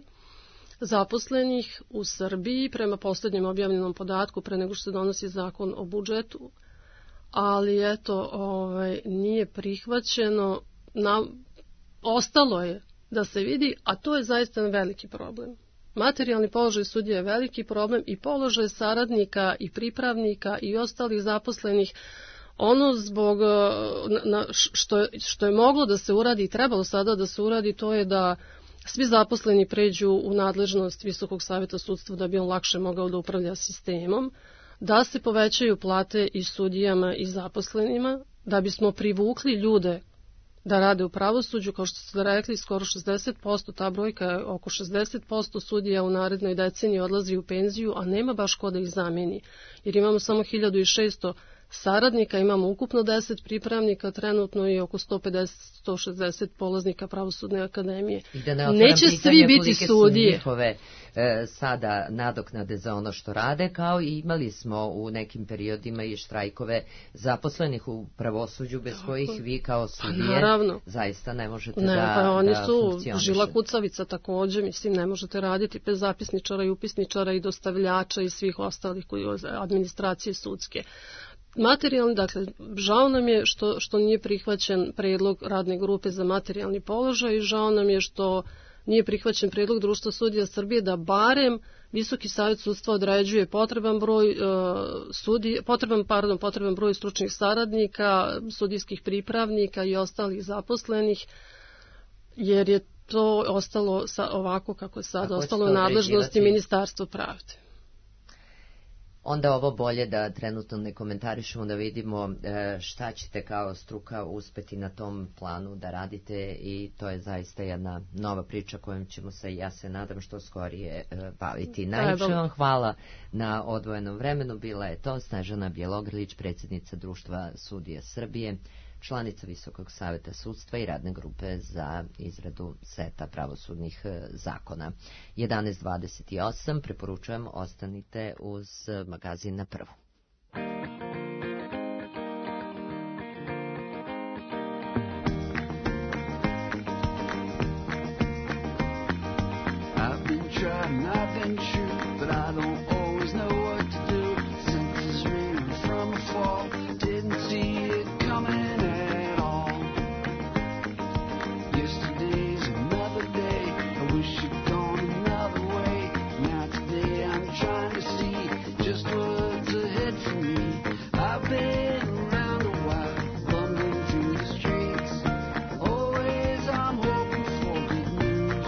zaposlenih u Srbiji prema posljednjem objavljenom podatku pre nego što se donosi zakon o budžetu. Ali eto, nije prihvaćeno, ostalo je da se vidi, a to je zaista veliki problem. Materijalni položaj sudija je veliki problem i položaj saradnika i pripravnika i ostalih zaposlenih. Ono zbog što je moglo da se uradi i trebalo sada da se uradi, to je da svi zaposleni pređu u nadležnost Visokog savjeta sudstva da bi on lakše mogao da upravlja sistemom, da se povećaju plate i sudijama i zaposlenima, da bismo privukli ljude da rade u pravosuđu, kao što ste rekli, skoro 60%, ta brojka je oko 60% sudija u narednoj deceniji odlazi u penziju, a nema baš ko da ih zameni, jer imamo samo 1600 saradnika, imamo ukupno 10 pripravnika, trenutno i oko 150-160 polaznika pravosudne akademije. Neće svi biti sudije. Njihove sada nadoknade za ono što rade, kao i imali smo u nekim periodima i štrajkove zaposlenih u pravosuđu bez kojih vi kao sudije zaista ne možete da oni su funkcionišete. Žila kucavica također, mislim, ne možete raditi bez zapisničara i upisničara i dostavljača i svih ostalih administracije sudske. Materijalni, dakle, žao nam je što nije prihvaćen predlog radne grupe za materijalni položaj i žao nam je što nije prihvaćen predlog Društva sudija Srbije da barem Visoki savjet sudstva određuje potreban broj stručnih saradnika, sudijskih pripravnika i ostalih zaposlenih, jer je to ostalo ovako kako je sada ostalo u nadležnosti Ministarstva pravde. onda ovo bolje da trenutno ne komentarišemo, da vidimo šta ćete kao struka uspeti na tom planu da radite, i to je zaista jedna nova priča kojom ćemo se, ja se nadam, što skorije baviti. Najljepše vam hvala na odvojenom vremenu. Bila je to Snežana Bjelogrlić, predsjednica Društva sudija Srbije, članica Visokog saveta sudstva i radne grupe za izradu seta pravosudnih zakona. 11:28, preporučujem, ostanite uz magazin Na prvu. I've been trying, I've been true, but I don't always know what to do. Senses reading from afar, didn't see it coming at all. Yesterday's another day, I wish it'd gone another way. Now today I'm trying to see just what's ahead for me. I've been around a while, bumbling through the streets. Always I'm hoping for good news.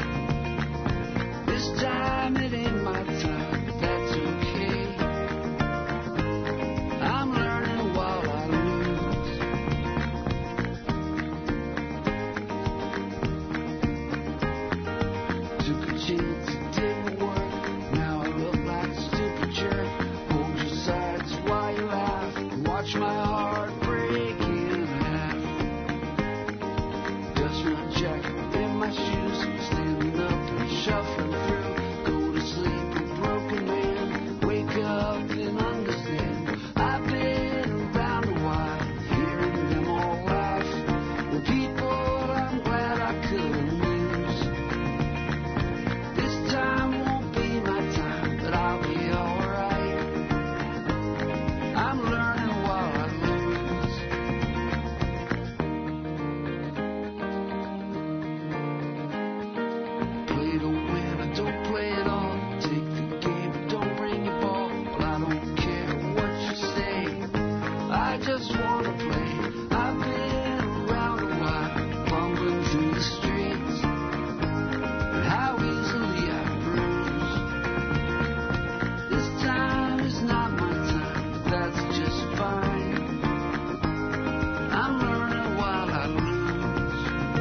This time it ain't my time, but that's okay. I'm learning while I lose. Took a chance, it didn't work. Now I look like a stupid jerk. Hold your sides while you laugh. Watch my heart break in half. Dust my jacket in my shoes, standing up and shuffling through. Go to sleep a broken man, wake up and understand. I've been around a while, hearing them all laugh. The people I'm glad I couldn't lose. This time won't be my time, but I'll be alright. I'm learning while I lose. Play to win, I don't play at all. Take the game, but don't bring your ball. Well, I don't care what you say, I just wanna play. I've been around a while, bumbling through the streets, and how easily I bruise. This time is not my time, but that's just fine. I'm learning while I lose.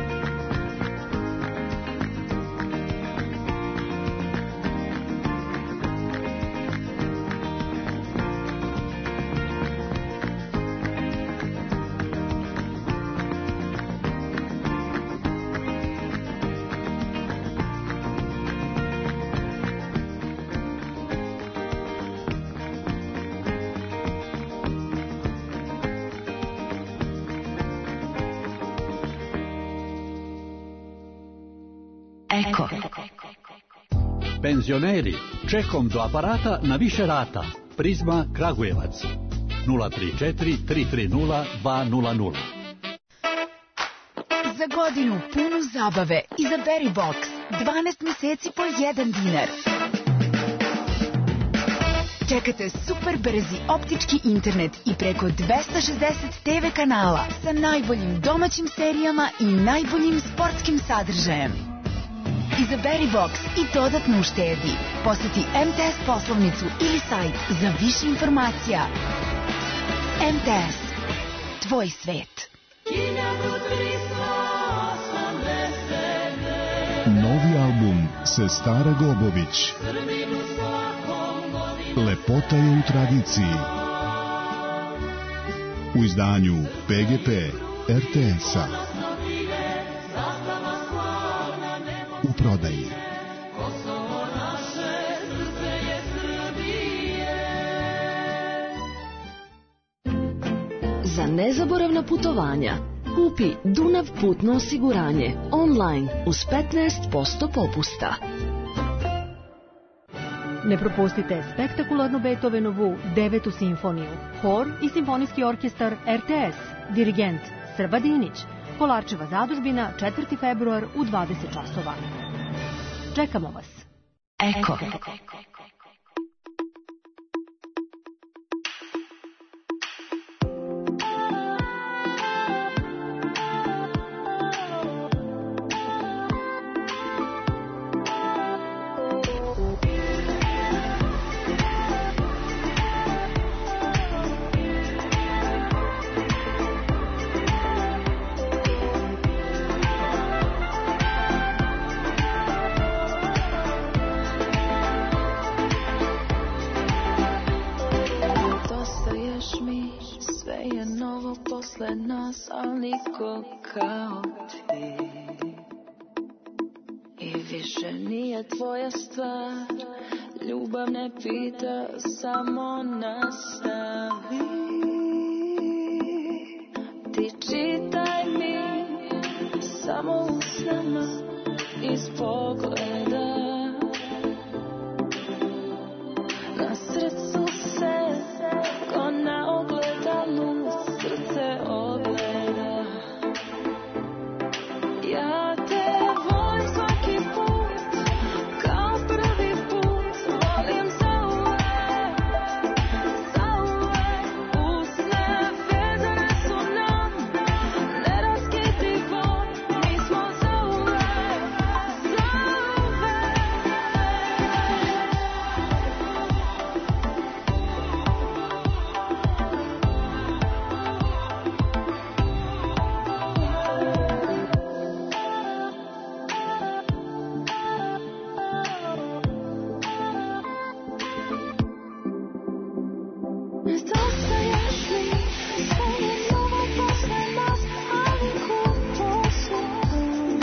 Eko. Penzioneri, čekom do aparata na više rata. Prizma Kragujevac. 034 330 200. Za godinu punu zabave izaberi Box. 12 meseci po 1 dinar. Čekate super brzi optički internet i preko 260 TV kanala sa najboljim domaćim serijama i najboljim sportskim sadržajem. Izaberi Box i dodatno uštedi. Poseti MTS poslovnicu ili sajt za više informacija. MTS. Tvoj svet. Novi album Sestara Gobović. Lepota je u tradiciji. U izdanju PGP RTS-a. U prodaji. Za nezaboravna putovanja kupi Dunav putno osiguranje online uz 15% popusta. Ne propustite spektakularnu Beethovenovu 9. simfoniju, hor i simfonijski orkestar RTS, dirigent Srba Dinić, Kolarčeva zadužbina, 4. februar u 20 časova. Čekamo vas. Eko. posle nas, al niko kao ti. I više nije tvoja stvar, ljubav ne pita, samo nastavi. Ti čitaj mi samo u snama iz pogleda. Na srcu se ko na ogledalu srce ogleda. Ja te volim svaki put, kao prvi put, volim zauvek, zauvek. Usne vezane su nam, neraskidivo, mi smo zauvek, zauvek. Nedostaješ mi, sve je novo posle nas, ali kupo sam.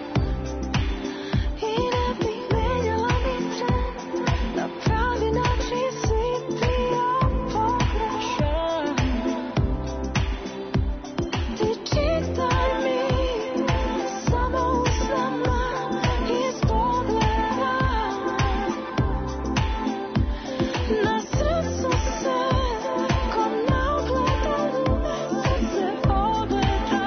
I ne bih menjala ni tren, na pravi način si bio pogrešan. Ti čitaj mi samo u snama iz pogleda. Na srcu se ko na ogledalu srce ogleda.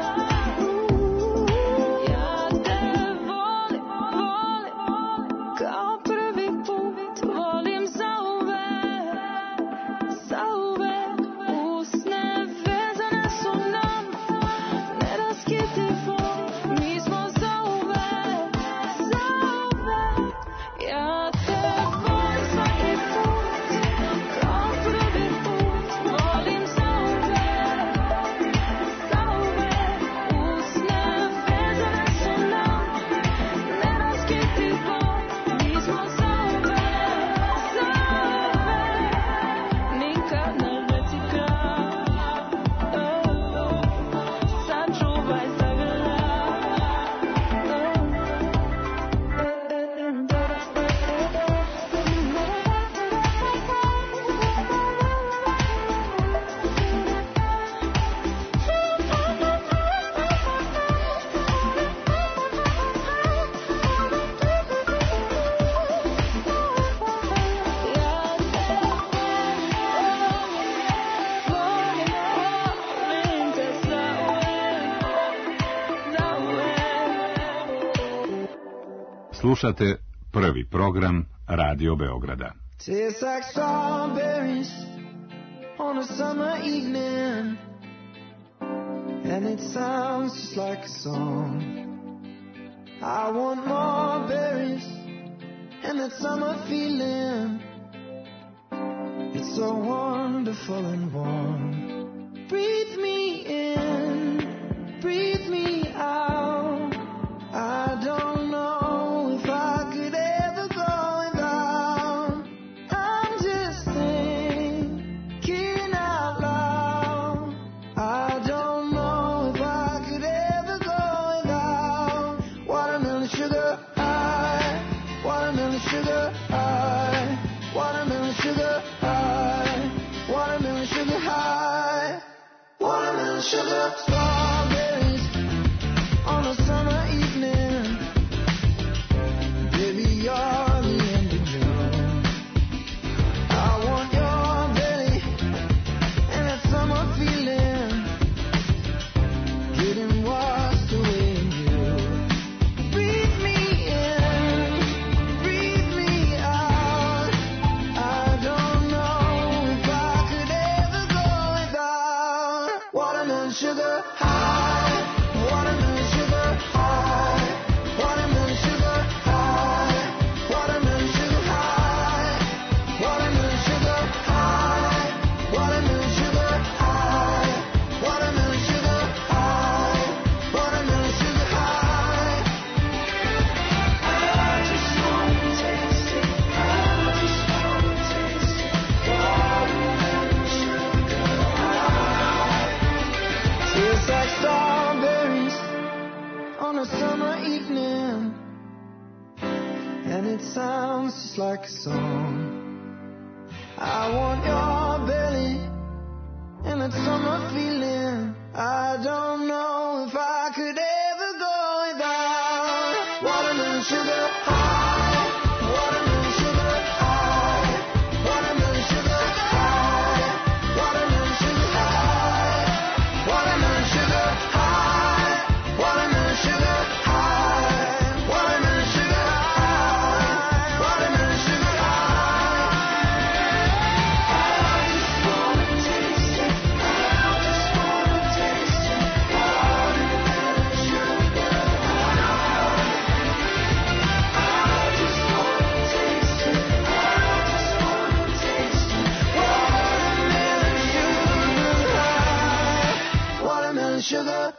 Ja te volim, volim, kao prvi put, volim zauvek, zauvek. Usne vezane su nam, neraskidivo, mi smo zauvek, zauvek. Ja te volim svaki put, kao prvi put, volim zauvek, zauvek. Usne vezane su nam, neraskidivo, mi smo zauvek, zauvek. Nikad ne reci kraj, sačuvaj, Slušate prvi program Radio Beograda. Tastes like strawberries on a summer evening, and it sounds just like a song. I want more berries and that summer feeling. It's so wonderful and warm. Breathe me in, breathe me out. I don't know if I could ever go without. I'm just thinking out loud. I don't know if I could ever go without watermelon sugar high, watermelon sugar high, watermelon sugar high, watermelon sugar high, watermelon sugar. Strawberries on a summer evening. Baby, you're the end of June. I want your belly and that summer feeling, getting washed away in you. Breathe me in, breathe me out. I don't know if I could ever go without watermelon sugar high. sounds just like a song. I want your belly and that summer feeling. I don't know if I could ever go without watermelon sugar high, watermelon sugar high, watermelon sugar high, watermelon sugar high, watermelon sugar high, watermelon sugar high, watermelon sugar high, watermelon sugar high. I just wanna taste it. I just wanna taste it. Watermelon sugar high. I just wanna taste it. I just wanna taste it. Watermelon sugar high. Watermelon sugar.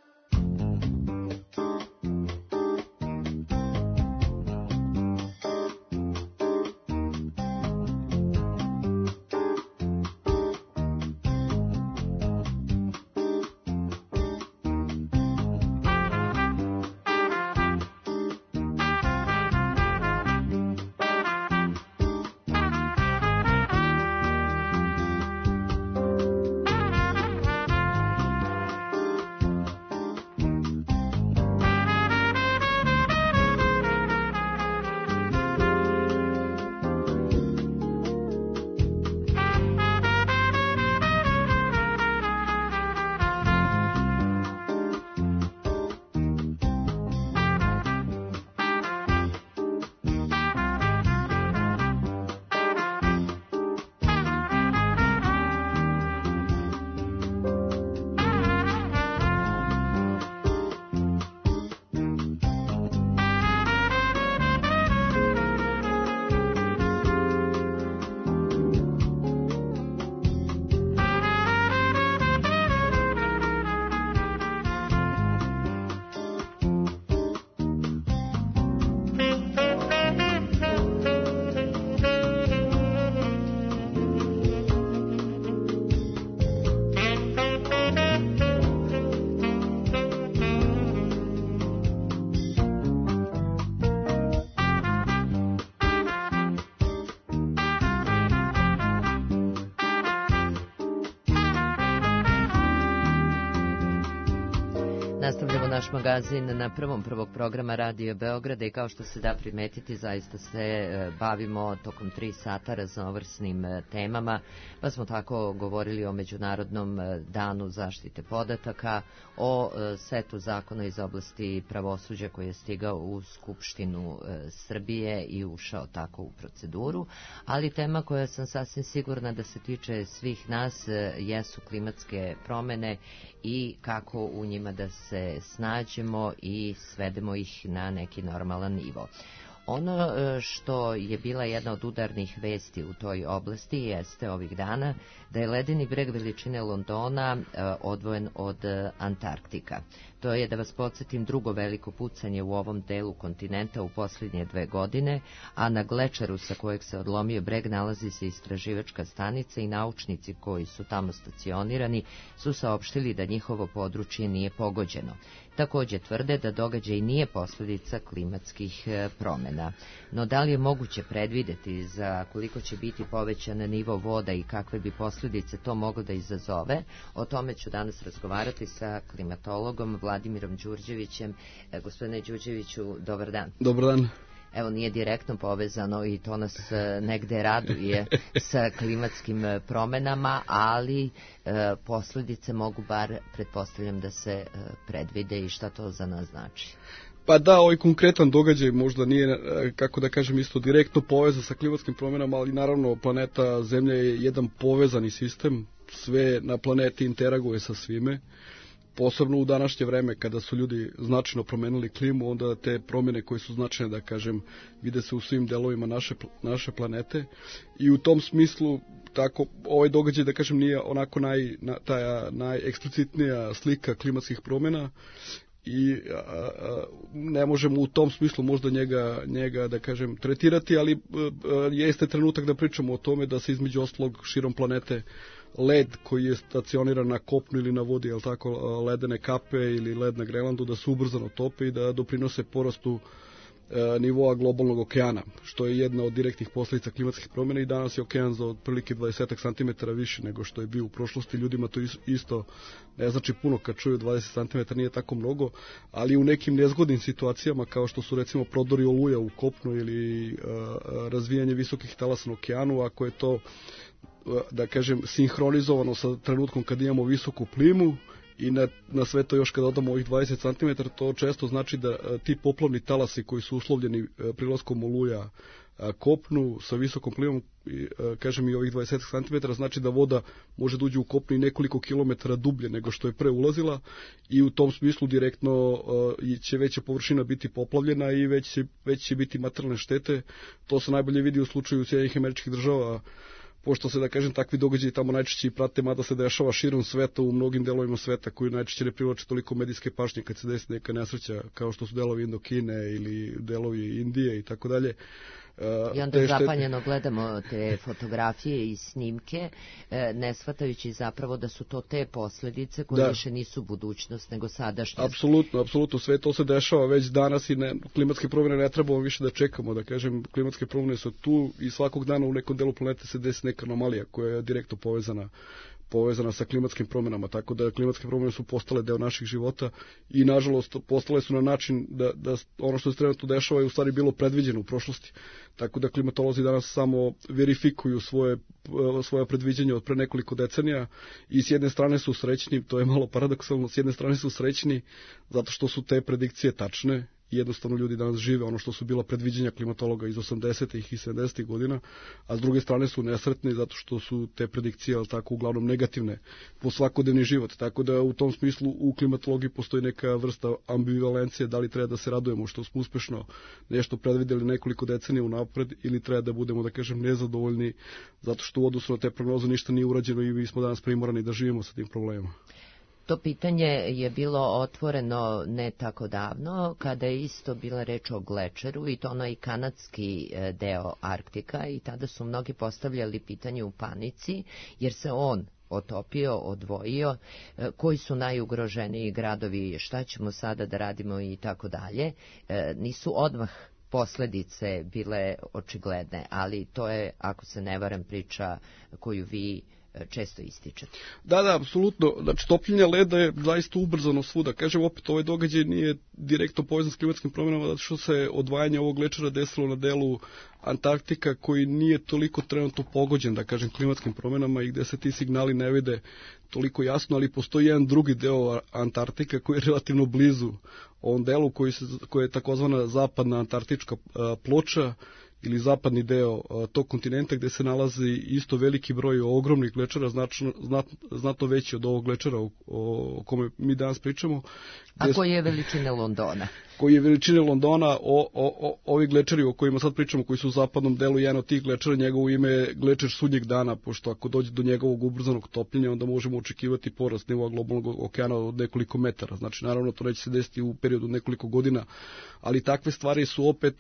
Nastavljamo naš magazin na prvog programa Radio Beograda i kao što se da primetiti, zaista se bavimo tokom 3 sata raznovrsnim temama, pa smo tako govorili o Međunarodnom danu zaštite podataka, o setu zakona iz oblasti pravosuđa koji je stigao u Skupštinu Srbije i ušao tako u proceduru, ali tema koja sam sasvim sigurna da se tiče svih nas jesu klimatske promene i kako u njima da se snađemo i svedemo ih na neki normalan nivo. Ono što je bila jedna od udarnih vesti u toj oblasti jeste ovih dana da je ledeni breg veličine Londona odvojen od Antarktika. To je, da vas podsjetim, drugo veliko pucanje u ovom delu kontinenta u posljednje 2 godine, a na glečeru sa kojeg se odlomio breg nalazi se istraživačka stanica i naučnici koji su tamo stacionirani su saopštili da njihovo područje nije pogođeno. Također tvrde da događaj nije posljedica klimatskih promjena. No da li je moguće predvideti za koliko će biti povećan nivo voda i kakve bi posljedice to moglo da izazove? O tome ću danas razgovarati sa klimatologom Vladimirom Đurđevićem. Gospodine Đurđeviću, dobar dan. Dobar dan. Evo, nije direktno povezano i to nas negde raduje sa klimatskim promenama, ali posljedice mogu bar, pretpostavljam, da se predvide i šta to za nas znači. Pa da, ovaj konkretan događaj možda nije, kako da kažem, isto direktno povezan sa klimatskim promjenama, ali naravno planeta Zemlja je jedan povezani sistem, sve na planeti interaguje sa svime. Posebno u današnje vreme kada su ljudi značajno promenili klimu, onda te promjene koje su značajne, da kažem, vide se u svim delovima naše planete i u tom smislu tako ovaj događaj, da kažem, nije onako najeksplicitnija slika klimatskih promjena i ne možemo u tom smislu možda njega da kažem tretirati, ali jeste trenutak da pričamo o tome da se između ostalog širom planete led koji je stacioniran na kopnu ili na vodi, jel tako, ledene kape ili led na Grenlandu, da se ubrzano tope i da doprinose porastu nivoa globalnog okeana, što je jedna od direktnih posledica klimatskih promjena i danas je okean za otprilike 20 cm više nego što je bio u prošlosti. Ljudima to isto ne znači puno kad čuju 20 cm, nije tako mnogo, ali u nekim nezgodnim situacijama kao što su recimo prodori oluja u kopnu ili razvijanje visokih talasa na okeanu, ako je to da kažem sinhronizovano sa trenutkom kad imamo visoku plimu i na sve to još kad dodamo ovih 20 cm, to često znači da ti poplavni talasi koji su uslovljeni prilaskom oluja kopnu sa visokom plimom, kažem i ovih 20 cm, znači da voda može da uđe u kopnu i nekoliko kilometara dublje nego što je pre ulazila i u tom smislu direktno će veća površina biti poplavljena i već će biti materijalne štete. To se najbolje vidi u slučaju Sjedinjenih Američkih Država, pošto se, da kažem, takvi događaji tamo najčešće i prate, mada se dešava širom sveta u mnogim delovima sveta koji najčešće ne privlače toliko medijske pažnje kad se desi neka nesreća kao što su delovi Indokine ili delovi Indije i tako dalje. I onda zapanjeno gledamo te fotografije i snimke, ne shvatajući zapravo da su to te posljedice koje više nisu budućnost nego sadašnjost. Apsolutno, sve to se dešava već danas i klimatske promjene ne trebamo više da čekamo, da kažem, klimatske promjene su tu i svakog dana u nekom delu planete se desi neka anomalija koja je direktno povezana sa klimatskim promjenama, tako da klimatske promjene su postale deo naših života i nažalost postale su na način da ono što se trenutno dešava je u stvari bilo predviđeno u prošlosti. Tako da klimatolozi danas samo verifikuju svoja predviđanja od pre nekoliko decenija i s jedne strane su srećni, to je malo paradoksalno, s jedne strane su srećni zato što su te predikcije tačne. Jednostavno ljudi danas žive ono što su bila predviđanja klimatologa iz 80. i 70. godina, a s druge strane su nesretni zato što su te predikcije tako uglavnom negativne po svakodnevni život. Tako da u tom smislu u klimatologiji postoji neka vrsta ambivalencije, da li treba da se radujemo što smo uspešno nešto predvidjeli nekoliko decenija unapred ili treba da budemo, da kažem, nezadovoljni zato što u odnosu na te prognoze ništa nije urađeno i mi smo danas primorani da živimo sa tim problemima. To pitanje je bilo otvoreno ne tako davno, kada je isto bila reč o glečeru i to onaj kanadski deo Arktika i tada su mnogi postavljali pitanje u panici jer se on otopio, odvojio, koji su najugroženiji gradovi, šta ćemo sada da radimo i tako dalje. Nisu odmah posljedice bile očigledne, ali to je, ako se ne varam, priča koju vi često ističete. Da, apsolutno. Znači, topljenje leda je zaista ubrzano svuda. Kažem, opet, ovaj događaj nije direktno povezan s klimatskim promjenama, zato što se odvajanje ovog glečera desilo na delu Antarktika, koji nije toliko trenutno pogođen, da kažem, klimatskim promjenama i gde se ti signali ne vide toliko jasno, ali postoji jedan drugi deo Antarktika koji je relativno blizu ovom delu, koji je takozvana zapadna antarktička ploča, ili zapadni deo tog kontinenta gde se nalazi isto veliki broj ogromnih glečera, znatno veći od ovog glečera o kome mi danas pričamo. A koji je veličine Londona? Koji je veličine Londona, ovi glečeri o kojima sad pričamo, koji su u zapadnom delu, jedan od tih glečera, njegovo ime je glečer sudnjeg dana, pošto ako dođe do njegovog ubrzanog topljenja, onda možemo očekivati porast nivoa globalnog okeana od nekoliko metara. Znači, naravno, to neće se desiti u periodu nekoliko godina, ali takve stvari su opet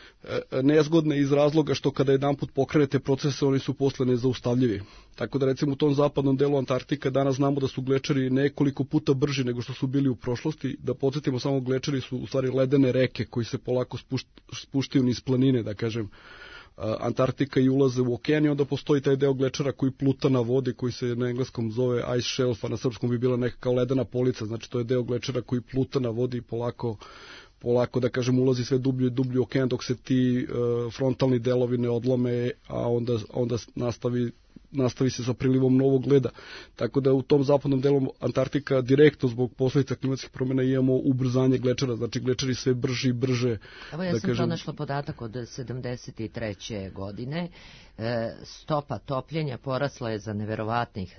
nezgodne iz razloga što kada jedanput pokrenete procese, oni su posle nezaustavljivi. Tako da recimo u tom zapadnom delu Antarktika danas znamo da su glečeri nekoliko puta brži nego što su bili u prošlosti. Da podsjetimo, samo glečeri su u stvari ledene reke koji se polako spuštaju niz planine, da kažem, Antarktika i ulaze u okean i onda postoji taj deo glečera koji pluta na vodi, koji se na engleskom zove ice shelf, a na srpskom bi bila neka kao ledena polica. Znači to je deo glečera koji pluta na vodi i polako, da kažem, ulazi sve dublju i dublju okean dok se ti frontalni delovi ne odlome, a onda nastavi se sa prilivom novog leda. Tako da u tom zapadnom delu Antarktika direktno zbog posljedica klimatskih promjena imamo ubrzanje glečera, znači glečeri sve brže i brže. Evo ja sam pronašla podatak od 73. godine. Stopa topljenja porasla je za neverovatnih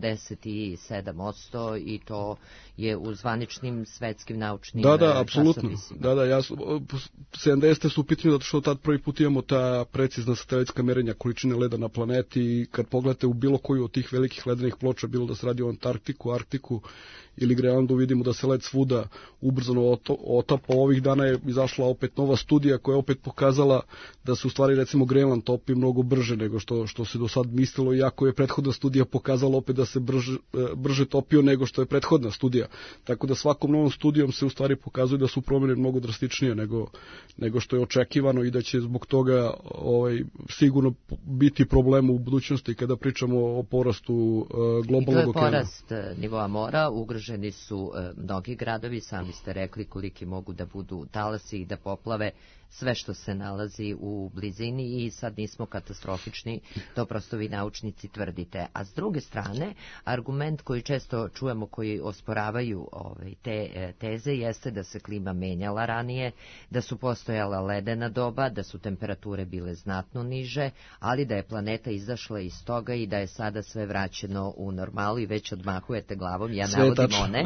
77% i to je u zvaničnim svetskim naučnim časopisima. Da, apsolutno. Da, 70. su u pitanju zato što tad prvi put imamo ta precizna satelitska merenja količine leda na planeti i kad pogledate u bilo koju od tih velikih ledenih ploča, bilo da se radi o Antarktiku, Arktiku ili Grenlandu, vidimo da se led svuda ubrzano otapa. Ovih dana je izašla opet nova studija koja je opet pokazala da se u stvari recimo Grenland topi mnogo brže nego što se do sad mislilo, iako je prethodna studija pokazala opet da se brže topio nego što je prethodna studija. Tako da svakom novom studijom se u stvari pokazuje da su promjene mnogo drastičnije nego što je očekivano i da će zbog toga sigurno biti problem u budućnosti kada pričamo o porastu globalnog okeana. To je porast nivoa mora, ugroženi su mnogi gradovi, sami ste rekli koliki mogu da budu talasi i da poplave sve što se nalazi u blizini i sad nismo katastrofični, to prosto vi naučnici tvrdite. A s druge strane, argument koji često čujemo koji osporavaju te teze jeste da se klima menjala ranije, da su postojala ledena doba, da su temperature bile znatno niže, ali da je planeta izašla iz toga i da je sada sve vraćeno u normalu i već odmahujete glavom. Ja navodim one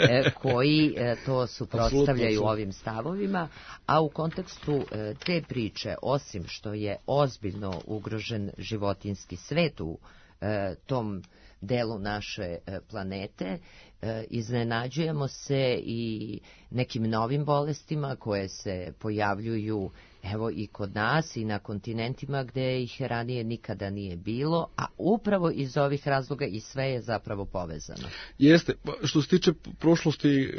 koji to suprotstavljaju ovim stavovima, a u kontekstu te priče, osim što je ozbiljno ugrožen životinjski svet u tom delu naše planete, iznenađujemo se i nekim novim bolestima koje se pojavljuju evo i kod nas i na kontinentima gde ih ranije nikada nije bilo, a upravo iz ovih razloga i sve je zapravo povezano. Jeste, što se tiče prošlosti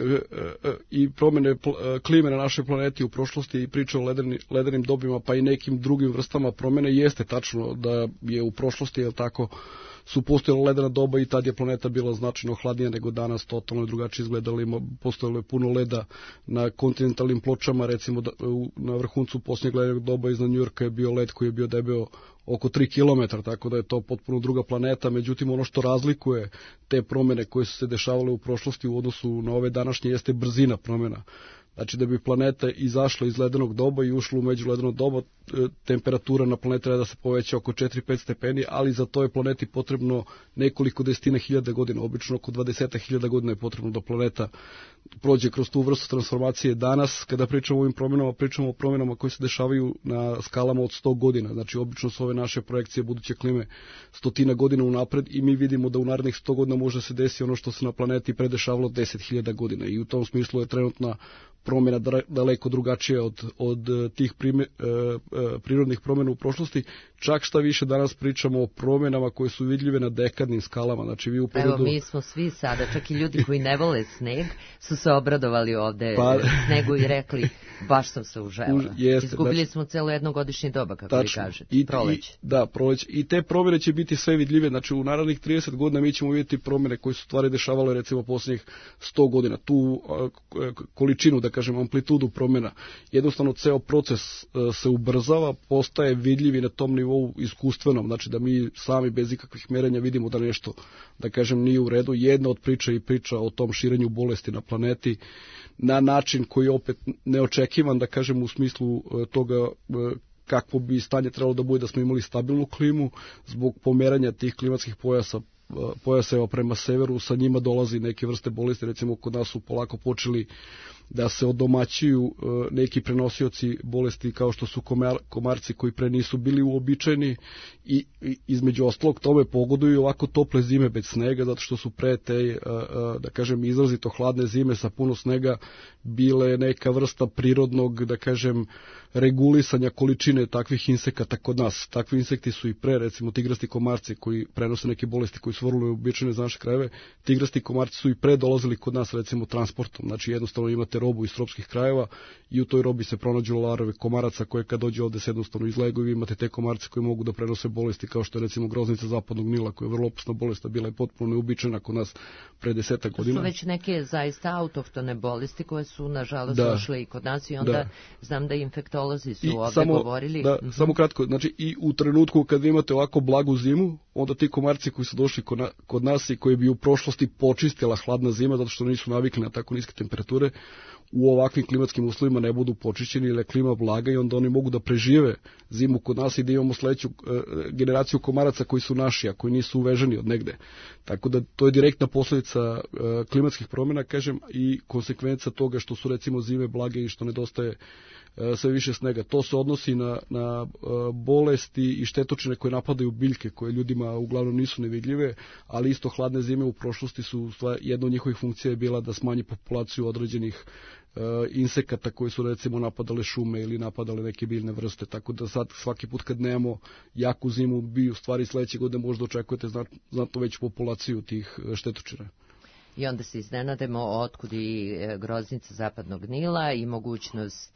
i promjene klime na našoj planeti u prošlosti i priče o ledenim dobima pa i nekim drugim vrstama promjene, jeste tačno da je u prošlosti, je tako, su postojala ledena doba i tad je planeta bila značajno hladnija nego danas, totalno drugačije izgledala, postojalo je puno leda na kontinentalnim pločama, recimo na vrhuncu posljednjeg ledenog doba iznad Njujorka je bio led koji je bio debeo oko 3 km, tako da je to potpuno druga planeta. Međutim, ono što razlikuje te promjene koje su se dešavale u prošlosti u odnosu na ove današnje jeste brzina promjena. Znači da bi planeta izašla iz ledenog doba i ušla u međuledeno doba, temperatura na planeti treba da se poveća oko 4-5 stepeni, ali za to je planeti potrebno nekoliko desetina hiljada godina, obično oko 20.000 godina je potrebno da planeta prođe kroz tu vrstu transformacije. Danas, kada pričamo o ovim promjenama, pričamo o promjenama koje se dešavaju na skalama od 100 godina, znači obično su ove naše projekcije buduće klime 100 godina unapred i mi vidimo da u narednih 100 godina može se desiti ono što se na planeti predešavalo 10.000 godina i u tom smislu je trenutna promjena daleko drugačija od tih prirodnih promjena u prošlosti. Čak šta više danas pričamo o promjenama koje su vidljive na dekadnim skalama. Znači, vi u periodu... Evo, mi smo svi sada, čak i ljudi koji ne vole sneg, su se obradovali ovde snegu i rekli, baš sam se užela. Izgubili smo celo jednogodišnje doba, kako vi kažete, proleće. Da, proleće. I te promjene će biti sve vidljive. Znači, u narednih 30 godina mi ćemo vidjeti promjene koje su stvari dešavale, recimo, posljednjih 100 godina. Tu količinu, da kažem, amplitudu promjena. Jednostavno, ceo proces se ubrzava, postaje vidljiv i na tom nivou iskustvenom, znači da mi sami bez ikakvih merenja vidimo da nešto, da kažem, nije u redu. Jedna od priča i priča o tom širenju bolesti na planeti na način koji je opet neočekivan, da kažem, u smislu toga kakvo bi stanje trebalo da bude da smo imali stabilnu klimu zbog pomeranja tih klimatskih pojaseva prema severu, sa njima dolazi neke vrste bolesti, recimo kod nas su polako počeli da se odomaćuju neki prenosioci bolesti kao što su komarci koji pre nisu bili uobičajeni i između ostalog tome pogoduju ovako tople zime bez snega, zato što su pre te, da kažem, izrazito hladne zime sa puno snega bile neka vrsta prirodnog, da kažem, regulisanja količine takvih insekata kod nas. Takvi insekti su i pre, recimo tigrasti komarci koji prenose neke bolesti koji su vrlo uobičajene za naše krajeve, tigrasti komarci su i pre dolazili kod nas, recimo transportom, znači jednostavno imate robu iz tropskih krajeva i u toj robi se pronađu larve komaraca koje kad dođe ovde se jednostavno izlegu i vi imate te komarce koji mogu da prenose bolesti kao što je recimo groznica zapadnog Nila koja je vrlo opasna bolest, bila je potpuno neuobičajena kod nas pre 10 godina. To su već neke zaista autohtone bolesti koje su nažalost došle i kod nas i onda znam da infektolozi su ovde govorili. Samo kratko, znači i u trenutku kad vi imate ovako blagu zimu, onda ti komarci koji su došli kod nas i koji bi u prošlosti počistila hladna zima zato što nisu navikli na tako niske temperature, u ovakvim klimatskim uslovima ne budu počišćeni jer je klima blaga i onda oni mogu da prežive zimu kod nas i da imamo sledeću generaciju komaraca koji su naši, a koji nisu uveženi od negde. Tako da to je direktna posljedica klimatskih promjena, kažem, i konsekvenca toga što su recimo zime blage i što nedostaje sve više snega. To se odnosi na bolesti i štetočine koje napadaju biljke, koje ljudima uglavnom nisu nevidljive, ali isto hladne zime u prošlosti su, jedna od njihovih funkcija je bila da smanji populaciju određenih insekata koji su recimo napadale šume ili napadale neke biljne vrste, tako da sad svaki put kad nemamo jaku zimu bi u stvari sledeće godine možda očekujete znatno veću populaciju tih štetočina. I onda se iznenademo otkud i groznica zapadnog Nila i mogućnost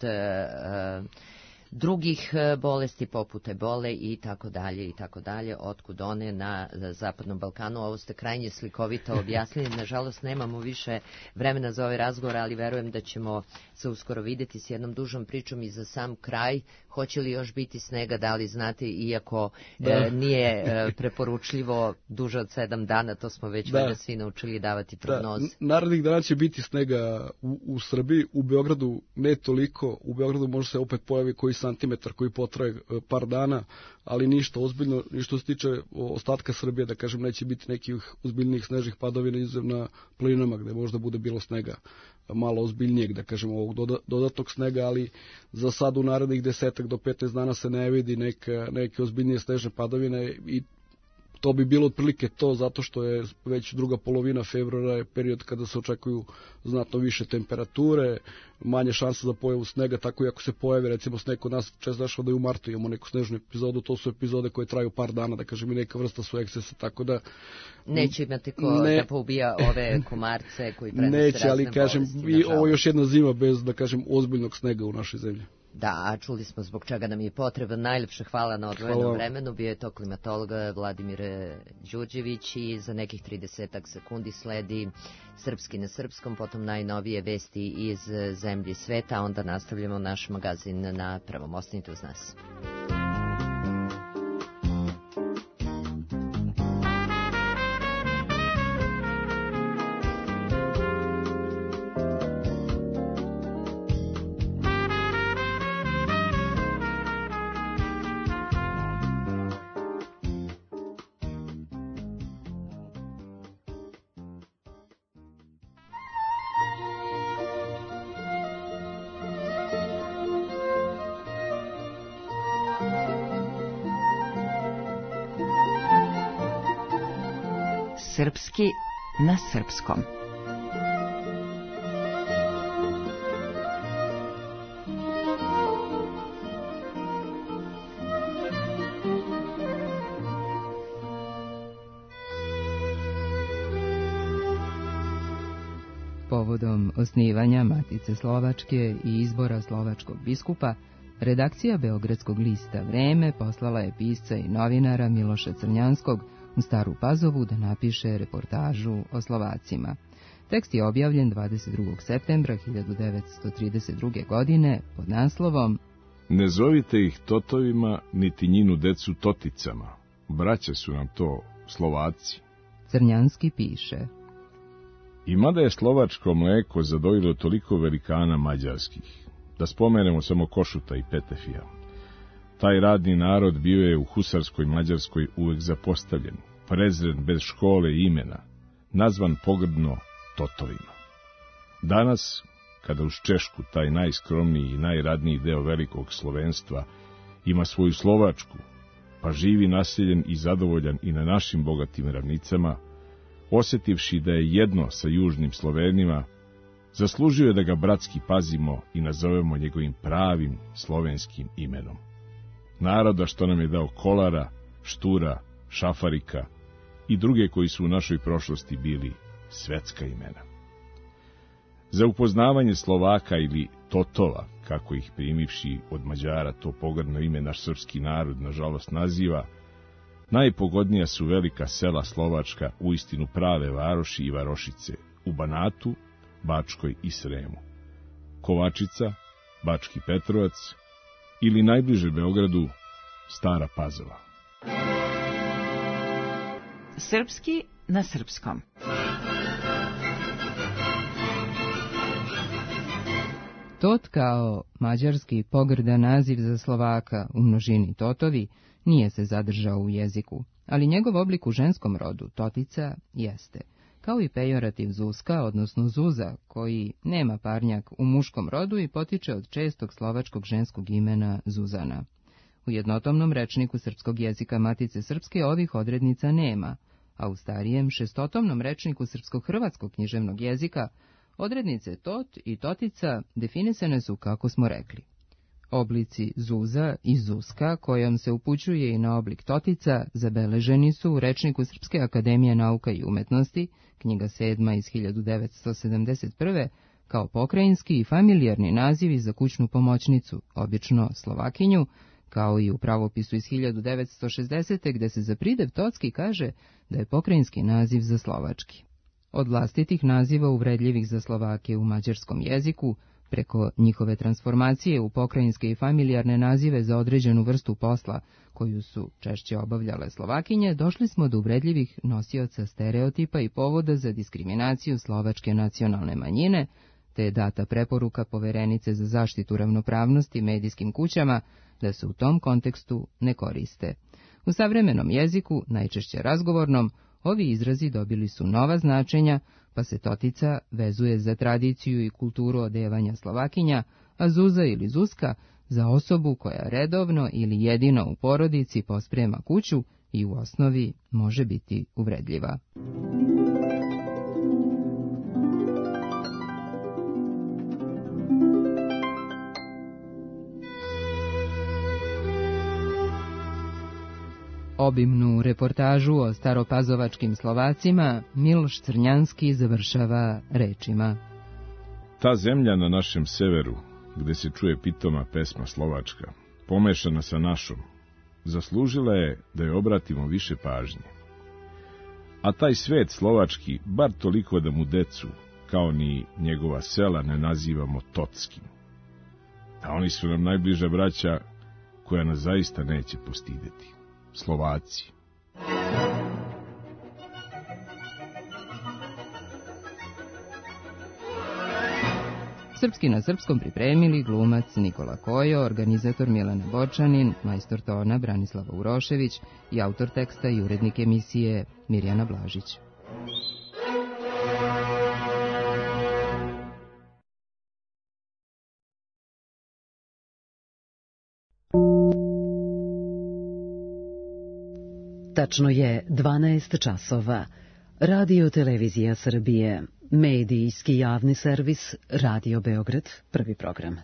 drugih bolesti poput ebole i tako dalje, otkud one na Zapadnom Balkanu. Ovo ste krajnje slikovito objasnili. Nažalost, nemamo više vremena za ovaj razgovor, ali verujem da ćemo se uskoro videti s jednom dužom pričom. I za sam kraj, hoće li još biti snega, da li znate, iako nije preporučljivo duže od 7 dana, to smo već svi naučili davati prognoze. Narednih dana će biti snega u Srbiji, u Beogradu ne toliko, u Beogradu može se opet pojavi koji santimetar koji potraje par dana, ali ništa ozbiljno. I što se tiče ostatka Srbije, da kažem, neće biti nekih ozbiljnijih snežnih padovina izuzev na planinama gde možda bude bilo snega malo ozbiljnijeg, da kažem, ovog dodatnog snega, ali za sad u narednih 10 do 15 dana se ne vidi neke ozbiljnije snežne padovine i to bi bilo otprilike to, zato što je već druga polovina februara je period kada se očekuju znatno više temperature, manje šanse za pojavu snega, tako i ako se pojavi recimo sneg kod nas često dešava da i u martu imamo neku snežnu epizodu, to su epizode koje traju par dana, da kažem, i neka vrsta su ekscesa, tako da neće imati ko da poubija ove komarce koji prenose neće, razne ali kažem, bolesti, ovo je još jedna zima bez, da kažem, ozbiljnog snega u našoj zemlji. Da, a čuli smo zbog čega nam je potreban. Najlepše hvala na odvojenom vremenu. Bio je to klimatolog Vladimir Đurđević i za nekih 30 sekundi sledi Srpski na srpskom, potom najnovije vesti iz zemlje i sveta, a onda nastavljamo naš magazin na Prvom. Ostanite uz nas. Srpski na srpskom. Povodom osnivanja Matice Slovačke i izbora slovačkog biskupa, redakcija Beogradskog lista Vreme poslala je pisca i novinara Miloša Crnjanskog u Staru Pazovu da napiše reportažu o Slovacima. Tekst je objavljen 22. septembra 1932. godine pod naslovom Ne zovite ih Totovima, niti njinu decu Toticama. Braća su nam to Slovaci. Crnjanski piše: I mada je slovačko mleko zadojilo toliko velikana mađarskih, da spomenemo samo Košuta i Petefija. Taj radni narod bio je u husarskoj Mađarskoj uvek zapostavljen, prezren bez škole i imena, nazvan pogrdno Totovima. Danas, kada uz Češku taj najskromniji i najradniji deo velikog slovenstva ima svoju Slovačku, pa živi naseljen i zadovoljan i na našim bogatim ravnicama, osjetivši da je jedno sa južnim Slovenima, zaslužio je da ga bratski pazimo i nazovemo njegovim pravim slovenskim imenom. Naroda što nam je dao Kolara, Štura, Šafarika i druge koji su u našoj prošlosti bili svetska imena. Za upoznavanje Slovaka ili Totova, kako ih primivši od Mađara to pogrdno ime naš srpski narod nažalost naziva, najpogodnija su velika sela slovačka, uistinu prave varoši i varošice, u Banatu, Bačkoj i Sremu, Kovačica, Bački Petrovac ili najbliže Beogradu Stara Pazova. Srpski na srpskom. Tot kao mađarski pogrdan naziv za Slovaka u množini Totovi nije se zadržao u jeziku, ali njegov oblik u ženskom rodu Totica jeste. kao i pejorativ zuska, odnosno zuza, koji nema parnjak u muškom rodu i potiče od čestog slovačkog ženskog imena Zuzana. U jednotomnom rečniku srpskog jezika Matice Srpske ovih odrednica nema, a u starijem šestotomnom rečniku srpsko-hrvatskog književnog jezika odrednice tot i totica definisane su kako smo rekli. Oblici zuza i zuska, kojom se upućuje i na oblik totica, zabeleženi su u rečniku Srpske akademije nauka i umetnosti, knjiga 7. iz 1971. kao pokrajinski i familijarni nazivi za kućnu pomoćnicu, obično Slovakinju, kao i u pravopisu iz 1960. gde se za pridev tocki kaže da je pokrajinski naziv za slovački. Od vlastitih naziva uvredljivih za Slovake u mađarskom jeziku, preko njihove transformacije u pokrajinske i familijarne nazive za određenu vrstu posla, koju su češće obavljale Slovakinje, došli smo do uvredljivih nosioca stereotipa i povoda za diskriminaciju slovačke nacionalne manjine, te je data preporuka Poverenice za zaštitu ravnopravnosti medijskim kućama da se u tom kontekstu ne koriste. U savremenom jeziku, najčešće razgovornom, ovi izrazi dobili su nova značenja, pa se totica vezuje za tradiciju i kulturu odevanja Slovakinja, a zuza ili zuska za osobu koja redovno ili jedino u porodici posprema kuću i u osnovi može biti uvredljiva. Obimnu reportažu o staropazovačkim Slovacima Miloš Crnjanski završava rečima. Ta zemlja na našem severu, gde se čuje pitoma pesma slovačka, pomešana sa našom, zaslužila je da je obratimo više pažnje. A taj svet slovački, bar toliko da mu decu, kao ni njegova sela, ne nazivamo totskim. A oni su nam najbliža braća koja nas zaista neće postideti. Slovaci. Srpski na srpskom pripremili glumac Nikola Kojo, organizator Milena Bočanin, majstor tona Branislava Urošević i autor teksta i urednik emisije Mirjana Blažić. Tačno je 12 časova. Radio Televizija Srbije, medijski javni servis, Radio Beograd, prvi program.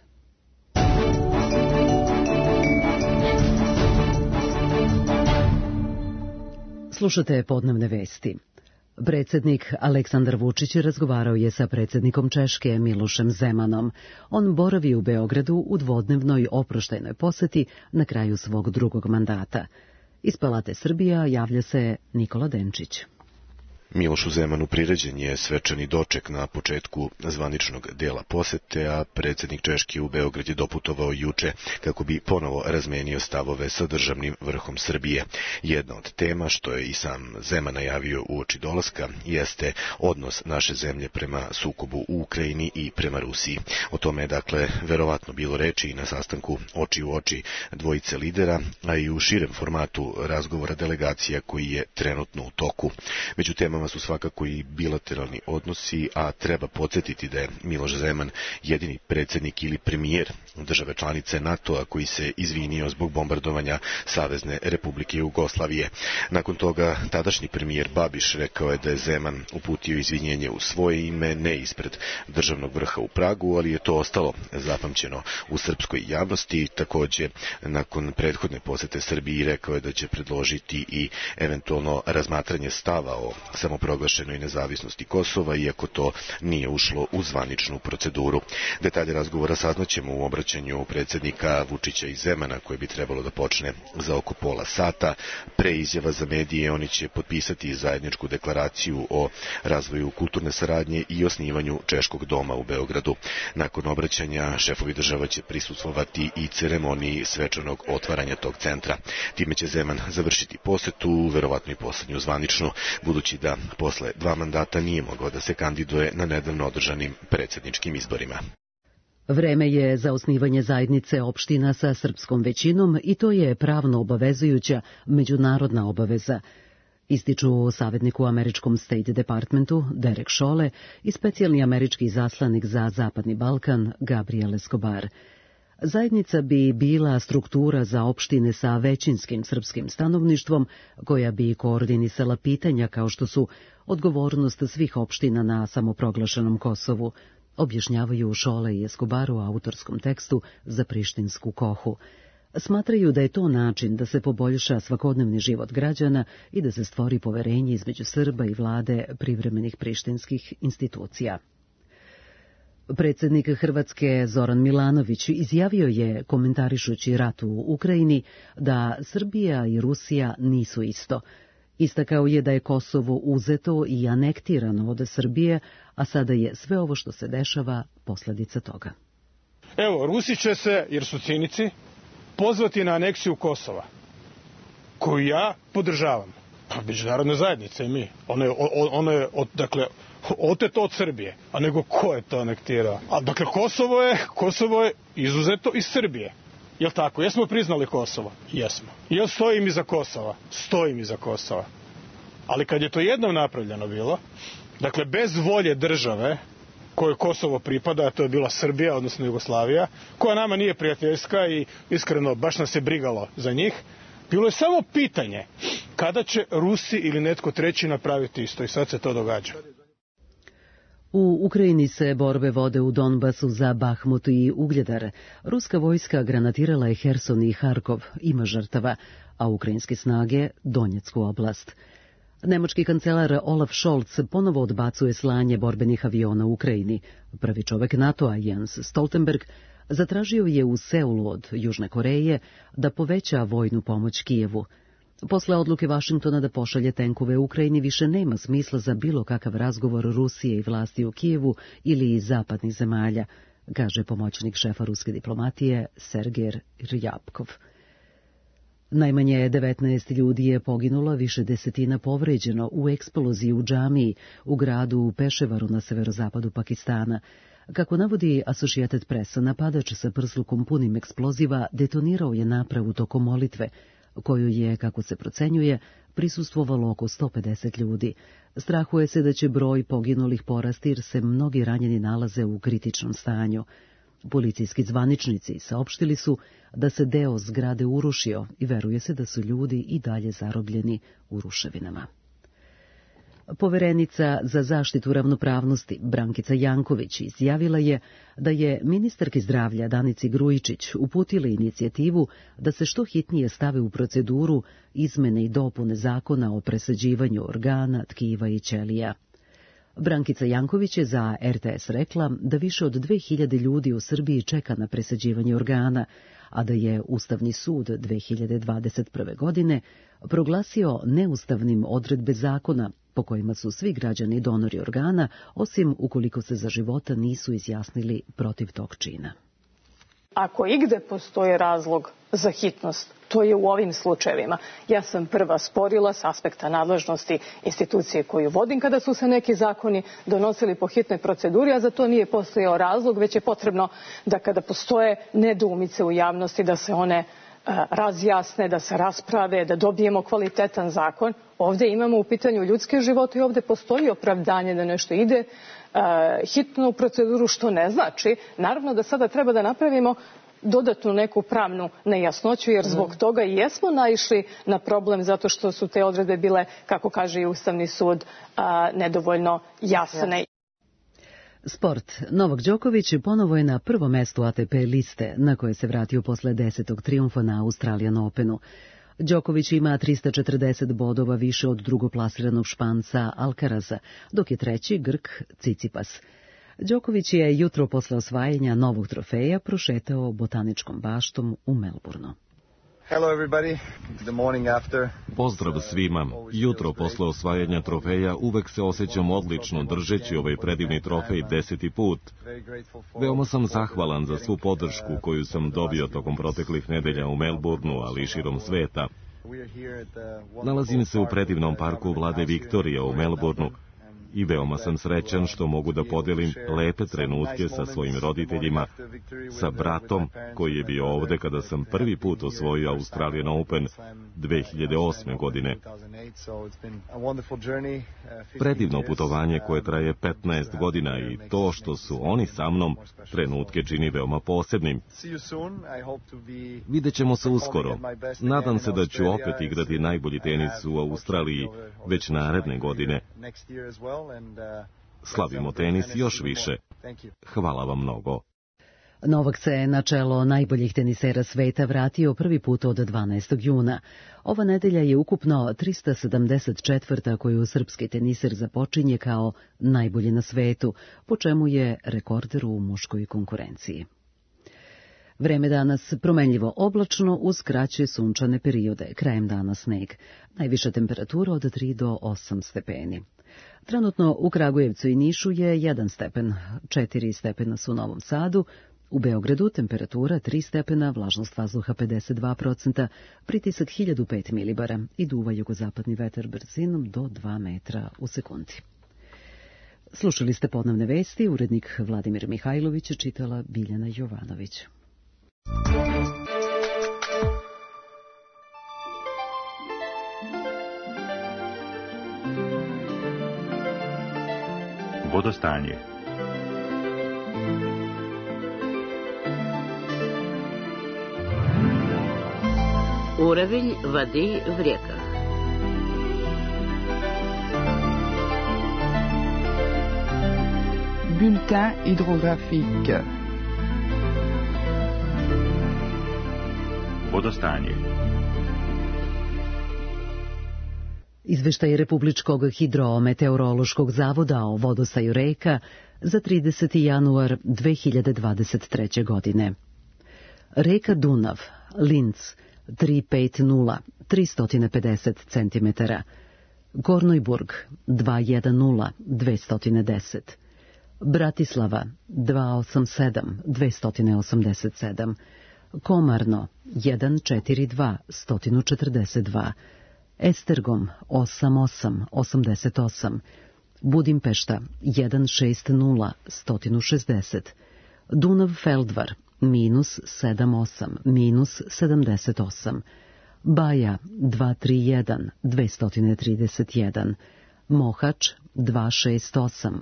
Slušate podnevne vesti. Predsjednik Aleksandar Vučić razgovarao je sa predsjednikom Češke Milošem Zemanom. On boravi u Beogradu u dvodnevnoj oproštajnoj poseti na kraju svog drugog mandata. Iz Palate Srbija javlja se Nikola Denčić. Milošu Zemanu priređen je svečani doček na početku zvaničnog dela posete, a predsjednik Češke u Beograd je doputovao juče kako bi ponovo razmenio stavove sa državnim vrhom Srbije. Jedna od tema, što je i sam Zeman najavio uoči dolaska, jeste odnos naše zemlje prema sukobu u Ukrajini i prema Rusiji. O tome je dakle verovatno bilo reči i na sastanku oči u oči dvojice lidera, a i u širem formatu razgovora delegacija koji je trenutno u toku. Među temama su svakako i bilateralni odnosi, a treba podsjetiti da je Miloš Zeman jedini predsjednik ili premijer države članice NATO-a koji se izvinio zbog bombardovanja Savezne Republike Jugoslavije. Nakon toga tadašnji premijer Babiš rekao je da je Zeman uputio izvinjenje u svoje ime, ne ispred državnog vrha u Pragu, ali je to ostalo zapamćeno u srpskoj javnosti. Također, nakon prethodne posete Srbiji rekao je da će predložiti i eventualno razmatranje stava o samoproglašenoj nezavisnosti Kosova, iako to nije ušlo u zvaničnu proceduru. Detalje razgovora saznaćemo u obraćanju predsjednika Vučića i Zemana, koje bi trebalo da počne za oko pola sata. Pre izjava za medije oni će potpisati zajedničku deklaraciju o razvoju kulturne saradnje i osnivanju Češkog doma u Beogradu. Nakon obraćanja šefovi država će prisustvovati i ceremoniji svečanog otvaranja tog centra. Time će Zeman završiti posetu, verovatno i poslednju zvaničnu, budući da posle 2 mandata nije mogao da se kandiduje na nedavno održanim predsjedničkim izborima. Vreme je za osnivanje zajednice opština sa srpskom većinom i to je pravno obavezujuća međunarodna obaveza. ističu savjetnik u američkom State Departmentu Derek Chollet i specijalni američki izaslanik za Zapadni Balkan Gabriel Escobar. Zajednica bi bila struktura za opštine sa većinskim srpskim stanovništvom, koja bi koordinisala pitanja kao što su odgovornost svih opština na samoproglašenom Kosovu, objašnjavaju Chollet i Escobar u autorskom tekstu za prištinsku Kohu. Smatraju da je to način da se poboljša svakodnevni život građana i da se stvori poverenje između Srba i vlade privremenih prištinskih institucija. Predsjednik Hrvatske Zoran Milanović izjavio je, komentarišući rat u Ukrajini, da Srbija i Rusija nisu isto. Istakao je da je Kosovo uzeto i anektirano od Srbije, a sada je sve ovo što se dešava posljedica toga. Evo, Rusi će se, jer su cinici, pozvati na aneksiju Kosova, koju ja podržavam. Pa međunarodna zajednica i mi. Ono je dakle, oteto od Srbije. A nego ko je to anektirao? A dakle, Kosovo je izuzeto iz Srbije. Jel tako? Jesmo priznali Kosovo? Jesmo. Jel stojim iza Kosova? Stojim iza Kosova. Ali kad je to jednom napravljeno bilo, dakle, bez volje države kojoj Kosovo pripada, a to je bila Srbija, odnosno Jugoslavija, koja nama nije prijateljska i iskreno baš nas je brigalo za njih, bilo je samo pitanje kada će Rusi ili netko treći napraviti isto i sad se to događa. U Ukrajini se borbe vode u Donbasu za Bahmut i Ugledar. Ruska vojska granatirala je Herson i Harkov, ima žrtava, a ukrajinske snage Donjecku oblast. Nemački kancelar Olaf Scholz ponovo odbacuje slanje borbenih aviona u Ukrajini. Prvi čovek NATO-a, Jens Stoltenberg, zatražio je u Seulu od Južne Koreje da poveća vojnu pomoć Kijevu. Posle odluke Vašingtona da pošalje tenkove u Ukrajini više nema smisla za bilo kakav razgovor Rusije i vlasti u Kijevu ili iz zapadnih zemalja, kaže pomoćnik šefa ruske diplomatije Sergej Ryabkov. Najmanje 19 ljudi je poginulo, više desetina povređeno u eksploziji u džamiji u gradu Peševaru na severozapadu Pakistana. Kako navodi Associated Press, napadač sa prslukom punim eksploziva detonirao je napravu tokom molitve, koju je, kako se procenjuje, prisustvovalo oko 150 ljudi. Strahuje se da će broj poginulih porasti jer se mnogi ranjeni nalaze u kritičnom stanju. Policijski zvaničnici saopštili su da se deo zgrade urušio i veruje se da su ljudi i dalje zarobljeni u ruševinama. Poverenica za zaštitu ravnopravnosti Brankica Janković izjavila je da je ministarki zdravlja Danici Grujičić uputila inicijativu da se što hitnije stave u proceduru izmene i dopune zakona o presađivanju organa, tkiva i ćelija. Brankica Janković je za RTS rekla da više od 2000 ljudi u Srbiji čeka na presađivanje organa, a da je Ustavni sud 2021. godine proglasio neustavnim odredbe zakona po kojima su svi građani donori organa, osim ukoliko se za života nisu izjasnili protiv tog čina. Ako igde postoji razlog za hitnost, to je u ovim slučajevima. Ja sam prva sporila s aspekta nadležnosti institucije koju vodim kada su se neki zakoni donosili po hitnoj proceduri, a za to nije postojao razlog, već je potrebno da kada postoje nedoumice u javnosti da se one razjasne, da se rasprave, da dobijemo kvalitetan zakon. Ovdje imamo u pitanju ljudske živote i ovdje postoji opravdanje da nešto ide hitno u proceduru, što ne znači. Naravno da sada treba da napravimo dodatnu neku pravnu nejasnoću, jer zbog toga i jesmo naišli na problem zato što su te odredbe bile, kako kaže i Ustavni sud, nedovoljno jasne. Sport. Novak Đoković ponovo je na prvom mestu ATP liste, na koje se vratio posle 10. trijumfa na Australian Openu. Đoković ima 340 bodova više od drugoplasiranog Španca Alcaraza, dok je treći Grk Cicipas. Đoković je jutro posle osvajanja novog trofeja prošetao botaničkom baštom u Melbourneu. Pozdrav svima. Jutro posle osvajanja trofeja uvek se osjećam odlično držeći ovaj predivni trofej 10. put. Veoma sam zahvalan za svu podršku koju sam dobio tokom proteklih nedelja u Melbourneu, ali i širom sveta. Nalazim se u predivnom parku Vlade Viktorija u Melbourneu. i veoma sam srećan što mogu da podelim lepe trenutke sa svojim roditeljima, sa bratom koji je bio ovde kada sam prvi put osvojio Australian Open 2008. godine. Predivno putovanje koje traje 15 godina i to što su oni sa mnom trenutke čini veoma posebnim. Vidjet ćemo se uskoro. Nadam se da ću opet igrati najbolji tenis u Australiji već naredne godine. Slavimo tenis još više. Hvala vam mnogo. Novak se na čelo najboljih tenisera sveta vratio prvi put od 12. juna. Ova nedelja je ukupno 374. koju srpski teniser započinje kao najbolji na svetu, po čemu je rekorder u muškoj konkurenciji. Vreme danas promenljivo oblačno uz kraće sunčane periode, krajem dana sneg. Najviša temperatura od 3 do 8 stepeni. Trenutno u Kragujevcu i Nišu je 1 stepen, 4 stepena su u Novom Sadu, u Beogradu temperatura 3 stepena, vlažnost vazduha 52%, pritisak 1005 milibara i duva jugozapadni vetar brzinom do 2 metra u sekundi. Slušali ste podnevne vesti, urednik Vladimir Mihajlović, čitala Biljana Jovanović. Vodostanje. Уровень воды в реках. Bulletin hydrographique. Vodostanje. Izveštaj Republičkog hidrometeorološkog zavoda o vodostaju reka za 30. januar 2023. godine. Reka Dunav, Linz, 350, 350 cm. Gornojburg, 210, 210. Bratislava, 287, 287. Komarno, 142, 142. Estergom, 88, 88. Budimpešta, 160, 160. Dunav Feldvar, minus 78, minus 78. Baja, 231, 231. Mohač, 268,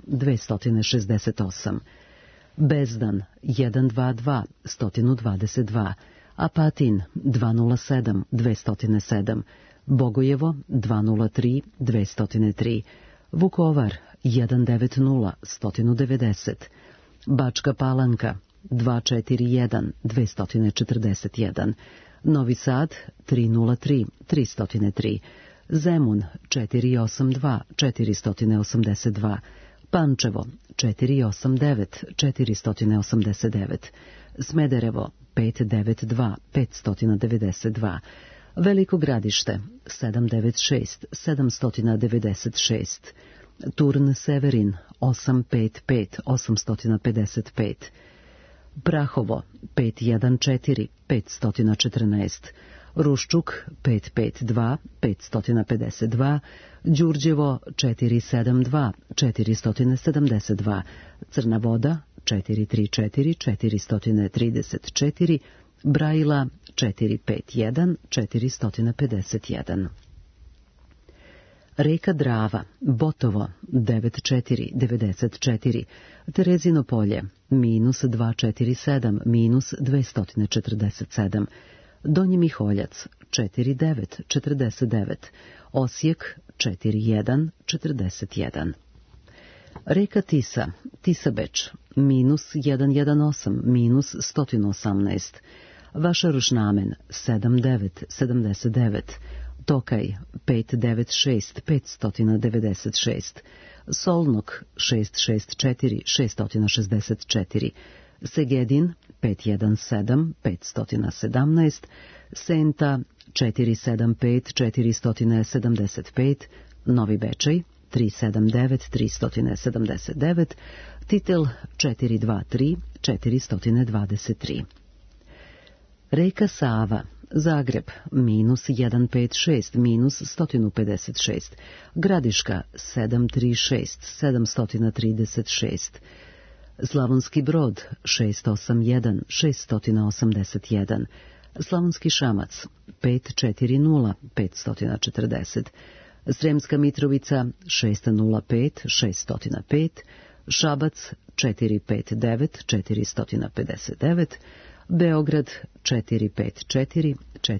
268. Bezdan, 122, 122. Apatin, 207, 207. Bogojevo, 203, 203. Vukovar, 190, 190. Bačka Palanka, 241, 241. Novi Sad, 303, 303. Zemun, 482, 482. Pančevo, 489, 489. Smederevo, 592, 592. Veliko Gradište, 796, 796. Turn Severin, 855, 855. Prahovo, 514, 514. Ruščuk, 552, 552. Đurđevo, 472, 472. Crna Voda, 434, 434. Brajila, 451, 451. Reka Drava, Botovo, 94, 94. Terezino polje, minus 247, minus 247. Donji Miholjac, 49, 49. Osijek, 41, 41. Reka Tisa, Tisabeč, minus 118, minus 118. Vašarušnamen, 79, 79. Tokaj, 596, 596. Solnok, 664, 664. Segedin, 517, 517. Senta, 475, 475. Novi Bečej, 379, 379. Titel, 423, 423. Reka Sava, Zagreb minus 156 minus 156, Gradiška 736 736, Slavonski Brod 681 681, Slavonski Šamac 540 540, Sremska Mitrovica 605 605, Šabac 459 459, Beograd 454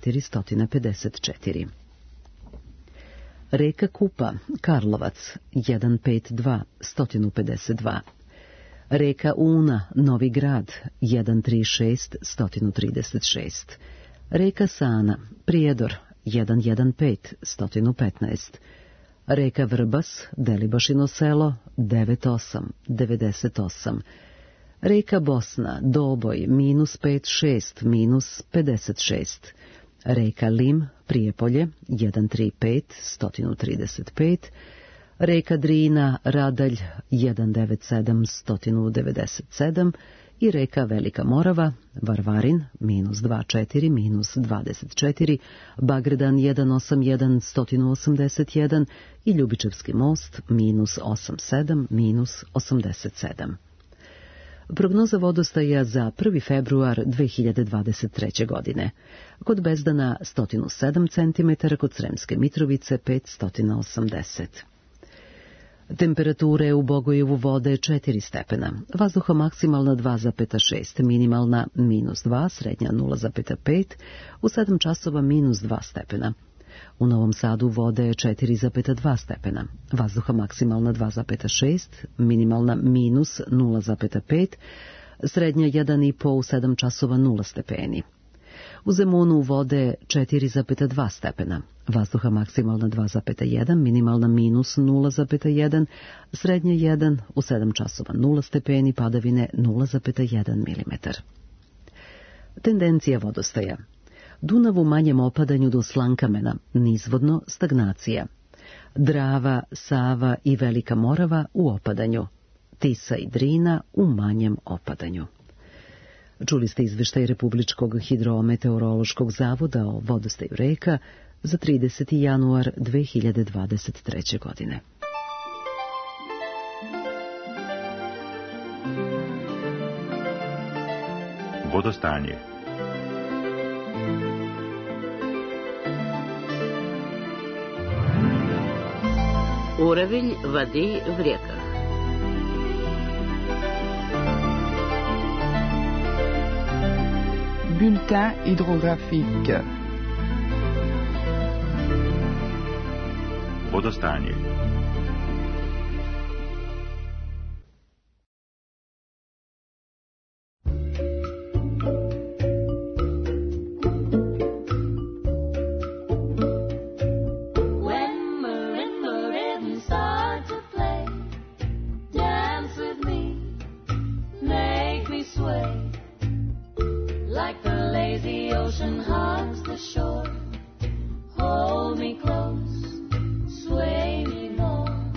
454. Reka Kupa, Karlovac 152 152. Reka Una, Novi Grad 136 136. Reka Sana, Prijedor 115 115. Reka Vrbas, Delibašino selo 98 98. Reka Bosna, Doboj, minus 56, minus 56. Reka Lim, Prijepolje, 135, 135. Reka Drina, Radalj, 197, 197. I reka Velika Morava, Varvarin, minus 24, minus 24. Bagredan, 181, 181. I Ljubičevski most, minus 87, minus 87. Prognoza vodostaja za 1. februar 2023. godine. Kod Bezdana 107 cm, kod Sremske Mitrovice 580. Temperature u Bogojevu vode 4 stepena, vazduha maksimalna 2,6, minimalna minus 2, srednja 0,5, u 7 časova minus 2 stepena. U Novom Sadu vode 4,2 stepena, vazduha maksimalna 2,6, minimalna minus 0,5, srednja 1,5 u 7 časova 0 stepeni. U Zemunu vode 4,2 stepena, vazduha maksimalna 2,1, minimalna minus 0,1, srednja 1 u 7 časova 0 stepeni, padavine 0,1 mm. Tendencija vodostaja. Dunav u manjem opadanju do Slankamena, nizvodno stagnacija. Drava, Sava i Velika Morava u opadanju. Tisa i Drina u manjem opadanju. Čuli ste izveštaj Republičkog hidrometeorološkog zavoda o vodostaju reka za 30. januar 2023. godine. Vodostanje. Уровень воды в реках. Bulletin hydrographique. Vodostanje. Hold me close, sway me more.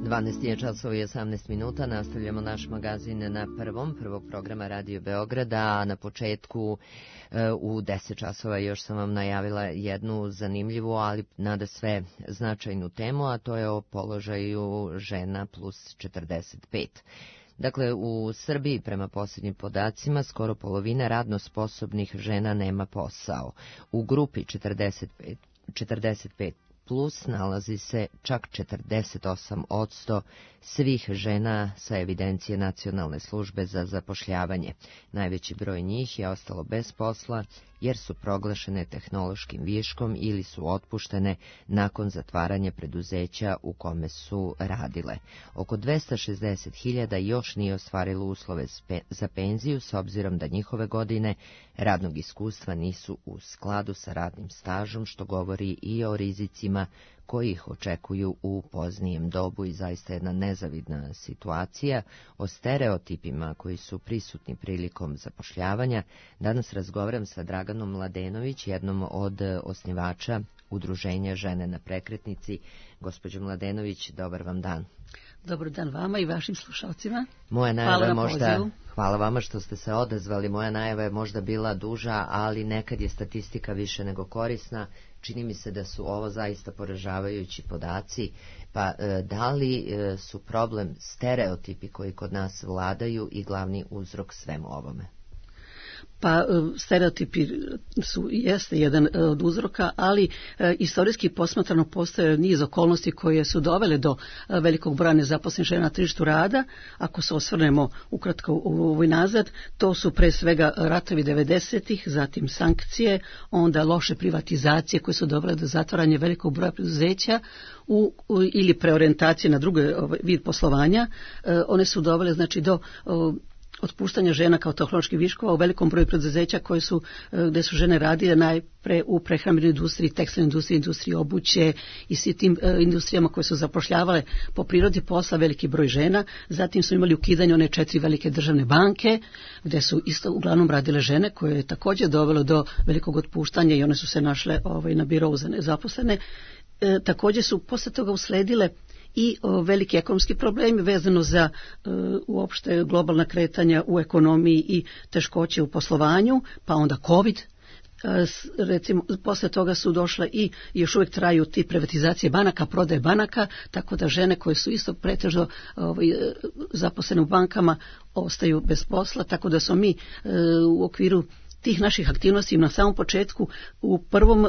12 je časova i 18 minuta, nastavljamo naš magazin na prvog programa Radio Beograda, a na početku u 10 časova još sam vam najavila jednu zanimljivu, ali nada sve značajnu temu, a to je o položaju žena plus 45. Dakle, u Srbiji, prema posljednjim podacima, skoro polovina radno sposobnih žena nema posao. U grupi 45 plus nalazi se čak 48% svih žena sa evidencije Nacionalne službe za zapošljavanje. Najveći broj njih je ostalo bez posla jer su proglašene tehnološkim viškom ili su otpuštene nakon zatvaranja preduzeća u kome su radile. Oko 260.000 još nije ostvarilo uslove za penziju s obzirom da njihove godine radnog iskustva nisu u skladu sa radnim stažom, što govori i o rizicima koji ih očekuju u poznijem dobu i zaista jedna nezavidna situacija. O stereotipima koji su prisutni prilikom zapošljavanja danas razgovaram sa Draganom Mladenović, jednom od osnivača Udruženja Žene na prekretnici. Gospođo Mladenović, dobar vam dan. Dobar dan vama i vašim slušalcima. Hvala vama što ste se odazvali. Moja najava je možda bila duža, ali nekad je statistika više nego korisna. Čini mi se da su ovo zaista poražavajući podaci. Pa da li su problem stereotipi koji kod nas vladaju i glavni uzrok svemu ovome? Pa stereotipi jeste jedan od uzroka, ali istorijski posmatrano postoje niz okolnosti koje su dovele do velikog broja nezaposlenih žena na tržištu rada. Ako se osvrnemo ukratko u ovoj nazad, to su pre svega ratovi 90-ih, zatim sankcije, onda loše privatizacije koje su dovele do zatvaranja velikog broja preduzeća ili preorijentacije na drugi vid poslovanja. One su dovele znači do otpuštanja žena kao tehnoloških viškova u velikom broju preduzeća gdje su žene radile najpre u prehrambenoj industriji, tekstilnoj industriji, industriji obuće i svi tim industrijama koje su zapošljavale po prirodi posla veliki broj žena. Zatim su imali ukidanje one 4 velike državne banke gdje su isto uglavnom radile žene, koje je također dovelo do velikog otpuštanja i one su se našle na birovu za nezaposlene. Također su posle toga usledile i veliki ekonomski problemi vezano za uopšte globalna kretanja u ekonomiji i teškoće u poslovanju, pa onda COVID. Recimo, posle toga su došle i još uvijek traju ti privatizacije banaka, prodaje banaka, tako da žene koje su isto pretežno zaposlene u bankama ostaju bez posla, tako da smo mi u okviru tih naših aktivnosti na samom početku u prvom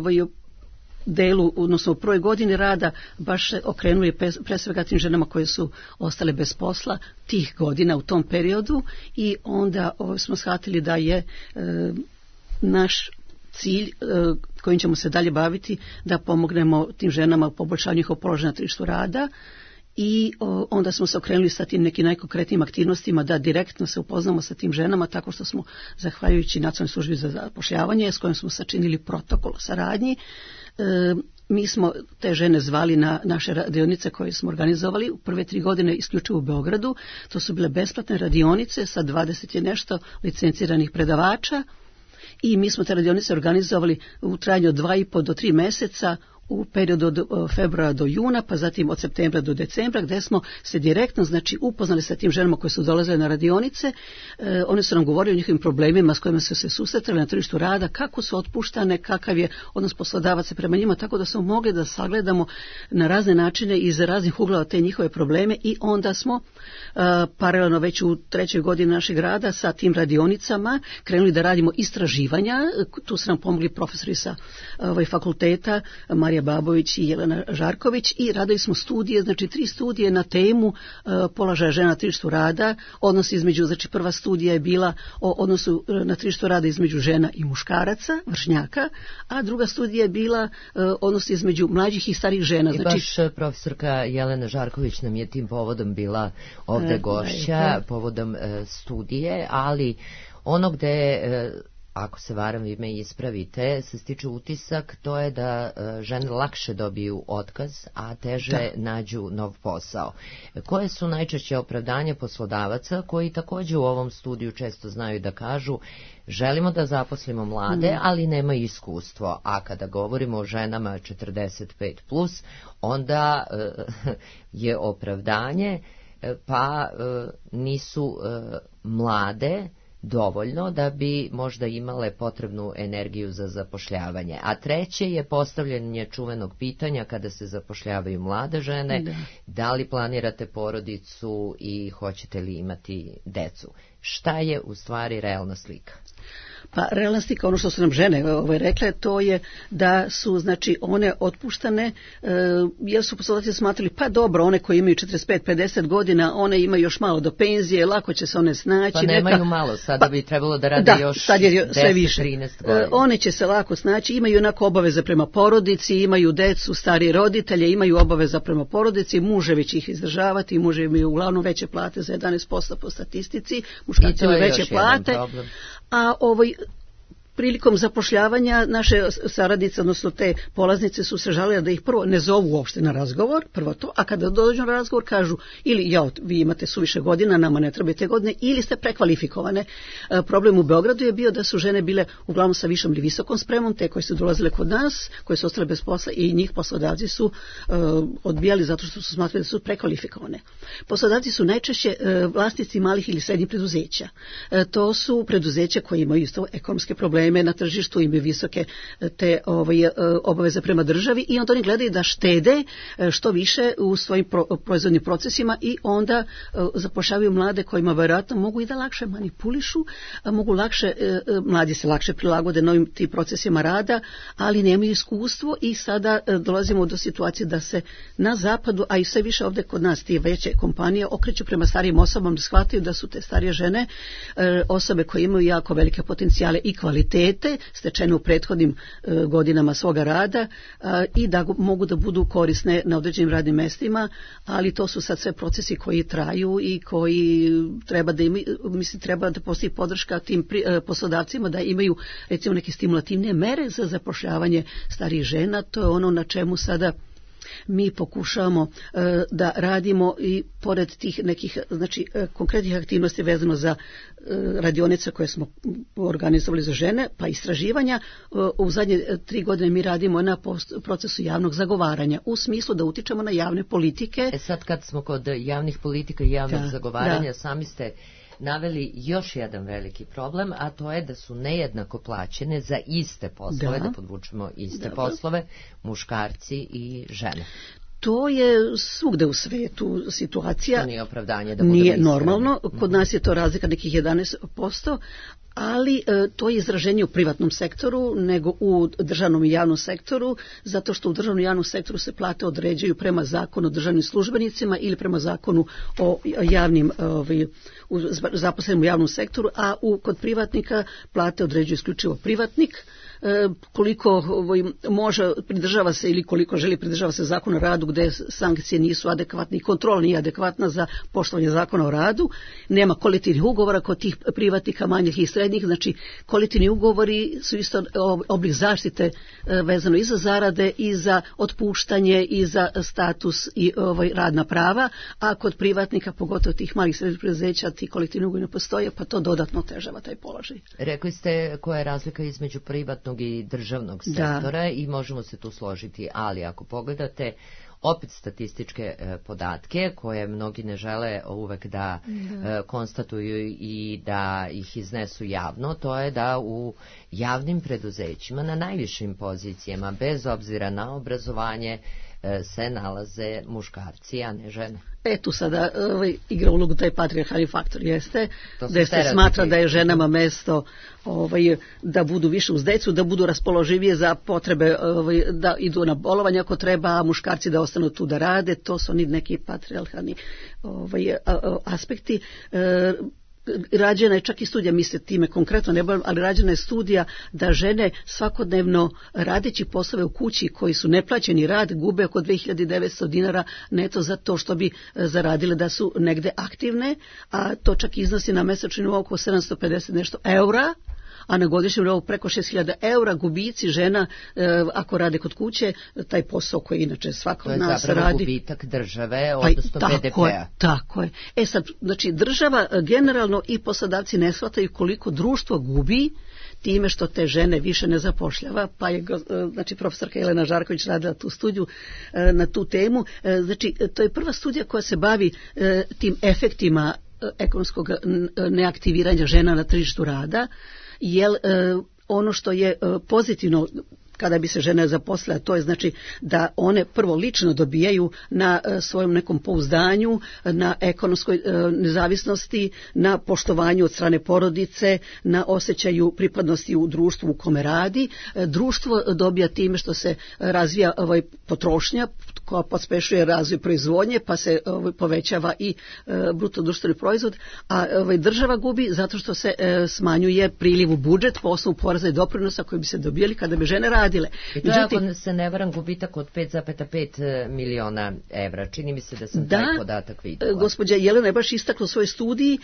delu, odnosno u prvoj godini rada, baš se okrenuli pre svega tim ženama koje su ostale bez posla tih godina u tom periodu i onda smo shvatili da je naš cilj kojim ćemo se dalje baviti da pomognemo tim ženama u poboljšanju njihovog položaja na tržištu rada. I onda smo se okrenuli sa tim nekim najkonkretnijim aktivnostima da direktno se upoznamo sa tim ženama tako što smo, zahvaljujući Nacionalnoj službi za zapošljavanje s kojom smo sačinili protokol o saradnji, mi smo te žene zvali na naše radionice koje smo organizovali u prve 3 godine isključivo u Beogradu. To su bile besplatne radionice sa 20 i nešto licenciranih predavača i mi smo te radionice organizovali u trajanju od 2,5 do 3 meseca u periodu od februara do juna, pa zatim od septembra do decembra, gdje smo se direktno upoznali sa tim ženama koje su dolazile na radionice. One su nam govorili o njihovim problemima s kojima su se susretali na tržištu rada, kako su otpuštane, kakav je odnos poslodavaca prema njima, tako da smo mogli da sagledamo na razne načine iz raznih uglova te njihove probleme i onda smo paralelno već u 3. godini našeg rada sa tim radionicama krenuli da radimo istraživanja. Tu su nam pomogli profesori sa fakulteta, Marija Babović i Jelena Žarković i radili smo studije, 3 studije na temu položaja žena na tržištu rada, odnos između, prva studija je bila o odnosu na tržištu rada između žena i muškaraca, vršnjaka, a druga studija je bila odnos između mlađih i starih žena. I baš profesorka Jelena Žarković nam je tim povodom bila ovde gošća, povodom studije, ali ono gde ako se varam, vi me ispravite, se stiče utisak, to je da žene lakše dobiju otkaz, a teže nađu nov posao. Koje su najčešće opravdanje poslodavaca koji takođe u ovom studiju često znaju da kažu želimo da zaposlimo mlade, ali nemaju iskustvo, a kada govorimo o ženama 45+, onda je opravdanje pa nisu mlade dovoljno da bi možda imale potrebnu energiju za zapošljavanje. A treće je postavljanje čuvenog pitanja kada se zapošljavaju mlade žene, da li planirate porodicu i hoćete li imati decu. Šta je u stvari realna slika? Pa realna slika, ono što su nam žene rekle, to je da su znači one otpuštane jer su poslodavci smatrali pa dobro, one koje imaju 45-50 godina, one imaju još malo do penzije, lako će se one snaći. Pa nemaju malo, sada bi trebalo da rade još 10-13 godina. One će se lako snaći, imaju onako obaveze prema porodici, imaju decu, stari roditelje, imaju obaveza prema porodici, muževi će ih izdržavati, muževi imaju uglavnom veće plate za 11% po statistici, muškarci imaju veće plate. A prilikom zapošljavanja naše saradnice, odnosno te polaznice su se žalile da ih prvo ne zovu uopšte na razgovor, prvo to, a kada dođu na razgovor kažu ili vi imate suviše godina, nama ne trebate godine, ili ste prekvalifikovane. Problem u Beogradu je bio da su žene bile uglavnom sa višom ili visokom spremom, te koje su dolazile kod nas, koje su ostale bez posla i njih poslodavci su odbijali zato što su smatrali da su prekvalifikovane. Poslodavci su najčešće vlasnici malih ili srednjih preduzeća. To su preduzeća koje imaju isto ekonomske probleme na tržištu, imaju visoke te obaveze prema državi i onda oni gledaju da štede što više u svojim proizvodnim procesima i onda zapošljavaju mlade kojima vjerojatno mogu i da lakše manipulišu, mogu lakše, mladi se lakše prilagode novim tim procesima rada, ali nemaju iskustvo i sada dolazimo do situacije da se na zapadu, a i sve više ovdje kod nas ti veće kompanije okreću prema starijim osobama, shvataju da su te starije žene osobe koje imaju jako velike potencijale i kvalitete stečene u prethodnim godinama svoga rada i da mogu da budu korisne na određenim radnim mestima, ali to su sad sve procesi koji traju i koji treba da imaju, mislim, treba da postoji podrška tim poslodavcima da imaju recimo neke stimulativne mere za zapošljavanje starijih žena. To je ono na čemu sada mi pokušavamo da radimo i pored tih nekih znači konkretnih aktivnosti vezano za radionice koje smo organizovali za žene, pa istraživanja. U zadnje 3 godine mi radimo na procesu javnog zagovaranja u smislu da utičemo na javne politike. Sad kad smo kod javnih politika i javnog zagovaranja, sami ste naveli još jedan veliki problem, a to je da su nejednako plaćene za iste poslove, da podvučemo iste poslove, muškarci i žene. To je svugde u svetu situacija. To nije opravdanje da budemo nije normalno. Kod nas je to razlika nekih 11%, ali to je izraženje u privatnom sektoru nego u državnom i javnom sektoru, zato što u državnom i javnom sektoru se plate određuju prema zakonu o državnim službenicima ili prema zakonu o javnim zaposlenim u javnom sektoru, a kod privatnika plate određuje isključivo privatnik. Koliko može pridržava se ili koliko želi pridržava se zakona o radu gdje sankcije nisu adekvatne i kontrola nije adekvatna za poštovanje zakona o radu. Nema kolektivnih ugovora kod tih privatnika manjih i srednjih, znači kolektivni ugovori su isto oblik zaštite vezano i za zarade i za otpuštanje i za status i radna prava, a kod privatnika, pogotovo tih malih srednjih preduzeća, ti kolektivni ugovori ne postoje, pa to dodatno otežava taj položaj. Rekli ste koja je razlika između privatnog i državnog sektora i možemo se tu složiti, ali ako pogledate opet statističke podatke koje mnogi ne žele uvek da konstatuju i da ih iznesu javno, to je da u javnim preduzećima na najvišim pozicijama, bez obzira na obrazovanje, se nalaze muškarci, a ne žene. Tu sada igra ulogu taj patrijarhalni faktor, jeste, da se smatra da je ženama mesto da budu više uz decu, da budu raspoloživije za potrebe, da idu na bolovanje ako treba, a muškarci da ostanu tu da rade. To su neki patrijarhalni aspekti. Rađena je čak i studija, mi se time konkretno ne bavimo, ali rađena je studija da žene svakodnevno radeći poslove u kući koji su neplaćeni rad gube oko 2900 dinara neto za to što bi zaradile da su negde aktivne, a to čak iznosi na mesečni nivou oko 750 nešto eura, a na godišnjem nivou preko 6.000 eura gubici žena ako rade kod kuće, taj posao koji inače svaka od nas radi. To je zapravo gubitak države, odnosno BDP-a. Tako je. Sad, znači država generalno i poslodavci ne shvataju koliko društvo gubi time što te žene više ne zapošljava, pa je znači profesorka Jelena Žarković radila tu studiju na tu temu. Znači to je prva studija koja se bavi tim efektima ekonomskog neaktiviranja žena na tržištu rada, jer ono što je pozitivno kada bi se žene zaposlile, to je znači da one prvo lično dobijaju na svojom nekom pouzdanju, na ekonomskoj nezavisnosti, na poštovanju od strane porodice, na osjećaju pripadnosti u društvu u kome radi. Društvo dobija time što se razvija potrošnja koja pospešuje razvoj proizvodnje, pa se povećava i bruto društveni proizvod, a država gubi zato što se smanjuje priliv u budžet po osnovu poreza i doprinosa koji bi se dobijali kada bi žene radile. I to je, ako se ne varam, gubitak od 5,5 miliona evra. Čini mi se da sam taj podatak vidjela. Gospođa Jelena je baš istakla u svojoj studiji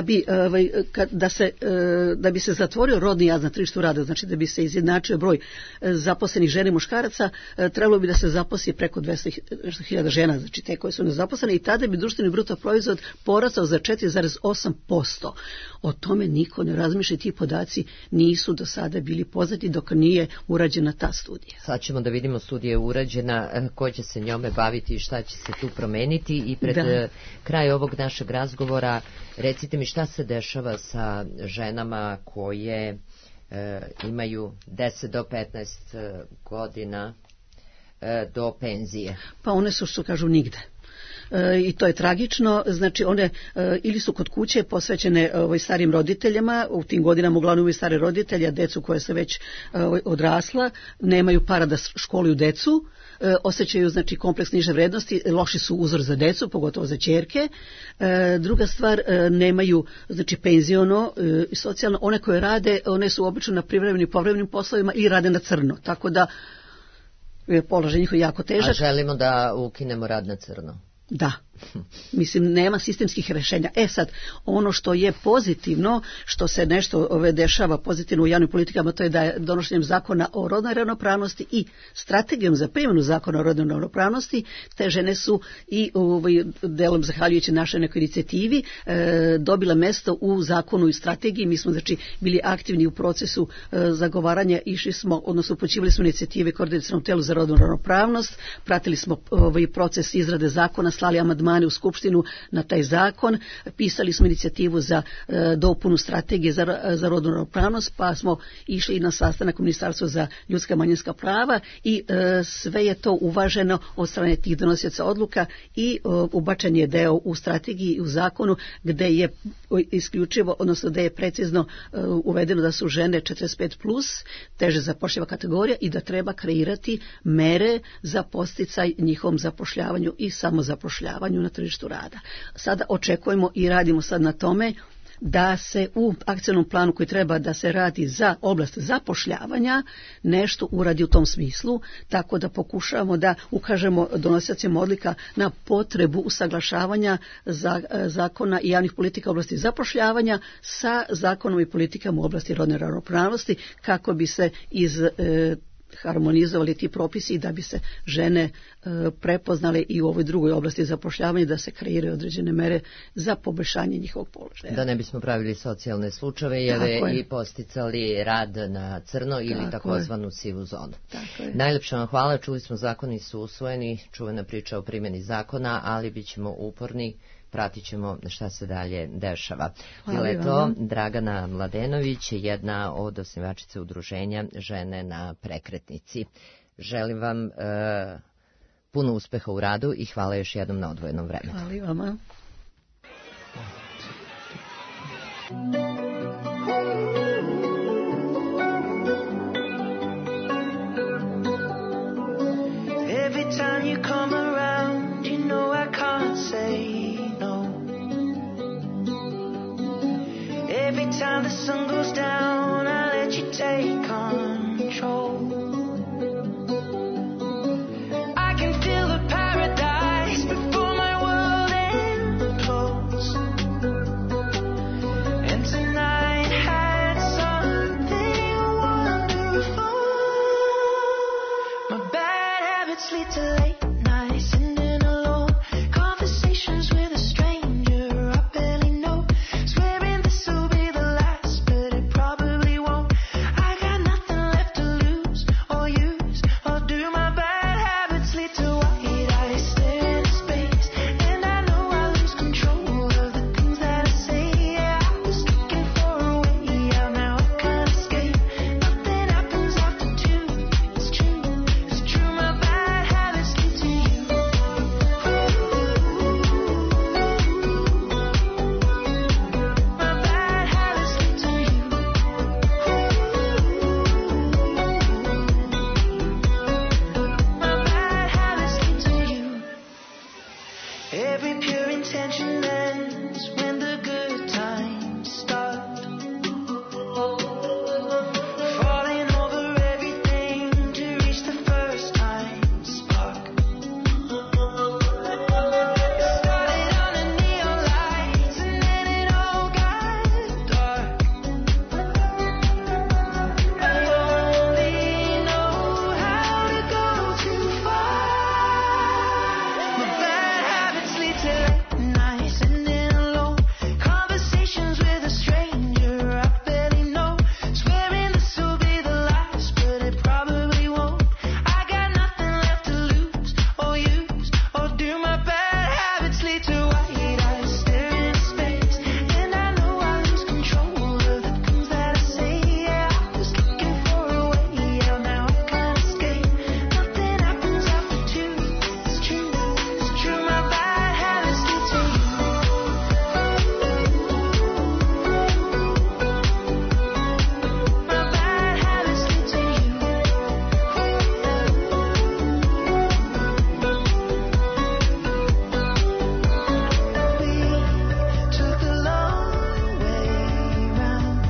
da bi se zatvorio rodni jaz na tržištu rada, znači da bi se izjednačio broj zaposlenih žena i muškaraca, trebalo bi da se zaposli preko 200.000 žena, znači te koje su nezaposlene, i tada bi društveni bruto proizvod porastao za 4,8%. O tome niko ne razmišlja, ti podaci nisu do sada bili poznati dok nije urađena ta studija. Sad ćemo da vidimo, studija je urađena, ko će se njome baviti i šta će se tu promeniti. I pred kraj ovog našeg razgovora recite mi šta se dešava sa ženama koje imaju 10 do 15 godina do penzije. Pa one su, što kažu, nigde. I to je tragično, znači one ili su kod kuće posvećene starim roditeljima, u tim godinama uglavnom imaju stare roditelje, decu koja se već odrasla, nemaju para da školuju decu, osjećaju znači kompleks niže vrednosti, loši su uzor za decu, pogotovo za ćerke. Druga stvar, nemaju znači penziono i socijalno, one koje rade, one su obično na privremenim i povremenim poslovima i rade na crno, tako da je položaj njihov jako težak. A želimo da ukinemo rad na crno? Da. Mislim, nema sistemskih rješenja. Sad, ono što je pozitivno, što se nešto dešava pozitivno u javnim politikama, to je da je donošenjem zakona o rodnoj ravnopravnosti i strategijom za primjenu zakona o rodnoj ravnopravnosti, te žene su i delom zahvaljujući našoj nekoj inicijativi dobile mesto u zakonu i strategiji. Mi smo znači bili aktivni u procesu zagovaranja, išli smo, odnosno upućivali smo inicijative Koordinacionom telu za rodnu ravnopravnost, pratili smo proces izrade zakona, slali amandmane u Skupštinu na taj zakon, pisali smo inicijativu za dopunu strategije za rodnu ravnopravnost, pa smo išli i na sastanak u Ministarstvu za ljudska i manjinska prava i sve je to uvaženo od strane tih donosioca odluka i ubačen je deo u strategiji i u zakonu gde je isključivo, odnosno gde je precizno uvedeno da su žene 45+, teže zapošljiva kategorija i da treba kreirati mere za podsticaj njihovom zapošljavanju i samozapošljavanju na tržištu rada. Sada očekujemo i radimo sad na tome da se u akcionom planu koji treba da se radi za oblast zapošljavanja nešto uradi u tom smislu, tako da pokušavamo da ukažemo donosiocima odluka na potrebu usaglašavanja zakona i javnih politika u oblasti zapošljavanja sa zakonom i politikama u oblasti rodne ravnopravnosti, kako bi se harmonizovali ti propisi i da bi se žene prepoznale i u ovoj drugoj oblasti zapošljavanja, da se kreiraju određene mere za poboljšanje njihovog položaja. Da ne bismo pravili socijalne slučajeve i posticali rad na crno ili takozvanu sivu zonu. Najlepša vam hvala, čuli smo, zakoni su usvojeni, čuvena priča o primjeni zakona, ali bit ćemo uporni, pratit ćemo šta se dalje dešava. Bila je to Dragana Mladenović, jedna od osnivačica udruženja Žene na prekretnici. Želim vam puno uspeha u radu i hvala još jednom na odvojenom vremenu. Hvala i vama. Every time you come around, you know I can't say every time the sun goes down, I let you take control. I can feel the paradise before my world implodes. And tonight habits lead to late nights, sitting alone. Conversations with a stranger I barely know. Swearing this will be the last, but it probably won't. I got nothing left to lose or use or do. My bad habits lead to white eyes staring into space, and I know I lose control of the things that I say. Yeah, I was looking for a way out, now I can't escape. Nothing happens after two. It's true, it's true. My bad habits lead to you. My bad habits lead to you. My bad habits lead to you. Every pure intention ends when the good times start. Falling over everything to reach the first time spark. Started on the neon lights and then it all got dark. I only know how to go too far. My bad habits lead to late nights, sitting alone. Conversations with a stranger I barely know. Swearing this will be the last, but it probably won't. I got nothing left to lose or use or do. My bad habits lead to white eyes staring into space, and I know I lose control of the things that I say. Yeah, I was looking for a way out, now I can't escape. Nothing happens after two. It's true, it's true. My bad habits lead to you. My bad habits lead to you. We took a long way round,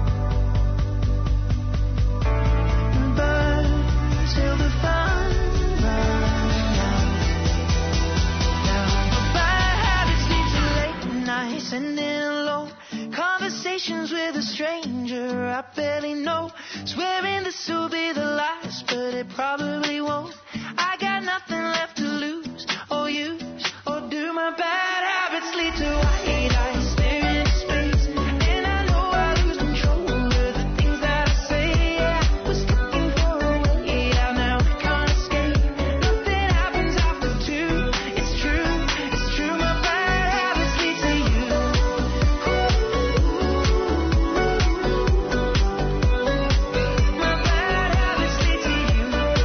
but till the fun ran out. Now my bad habits lead to late nights, sitting alone. Conversations with a stranger I barely know. Swearing this will be the last, but it probably won't. I got nothing left to lose or use or do. My bad habits lead to white eyes staring into space, and I know I lose control of the things that I say. Yeah, I was looking for a way out, now I can't escape. Nothing happens after two. It's true, it's true. My bad habits lead to you. My bad habits lead to you.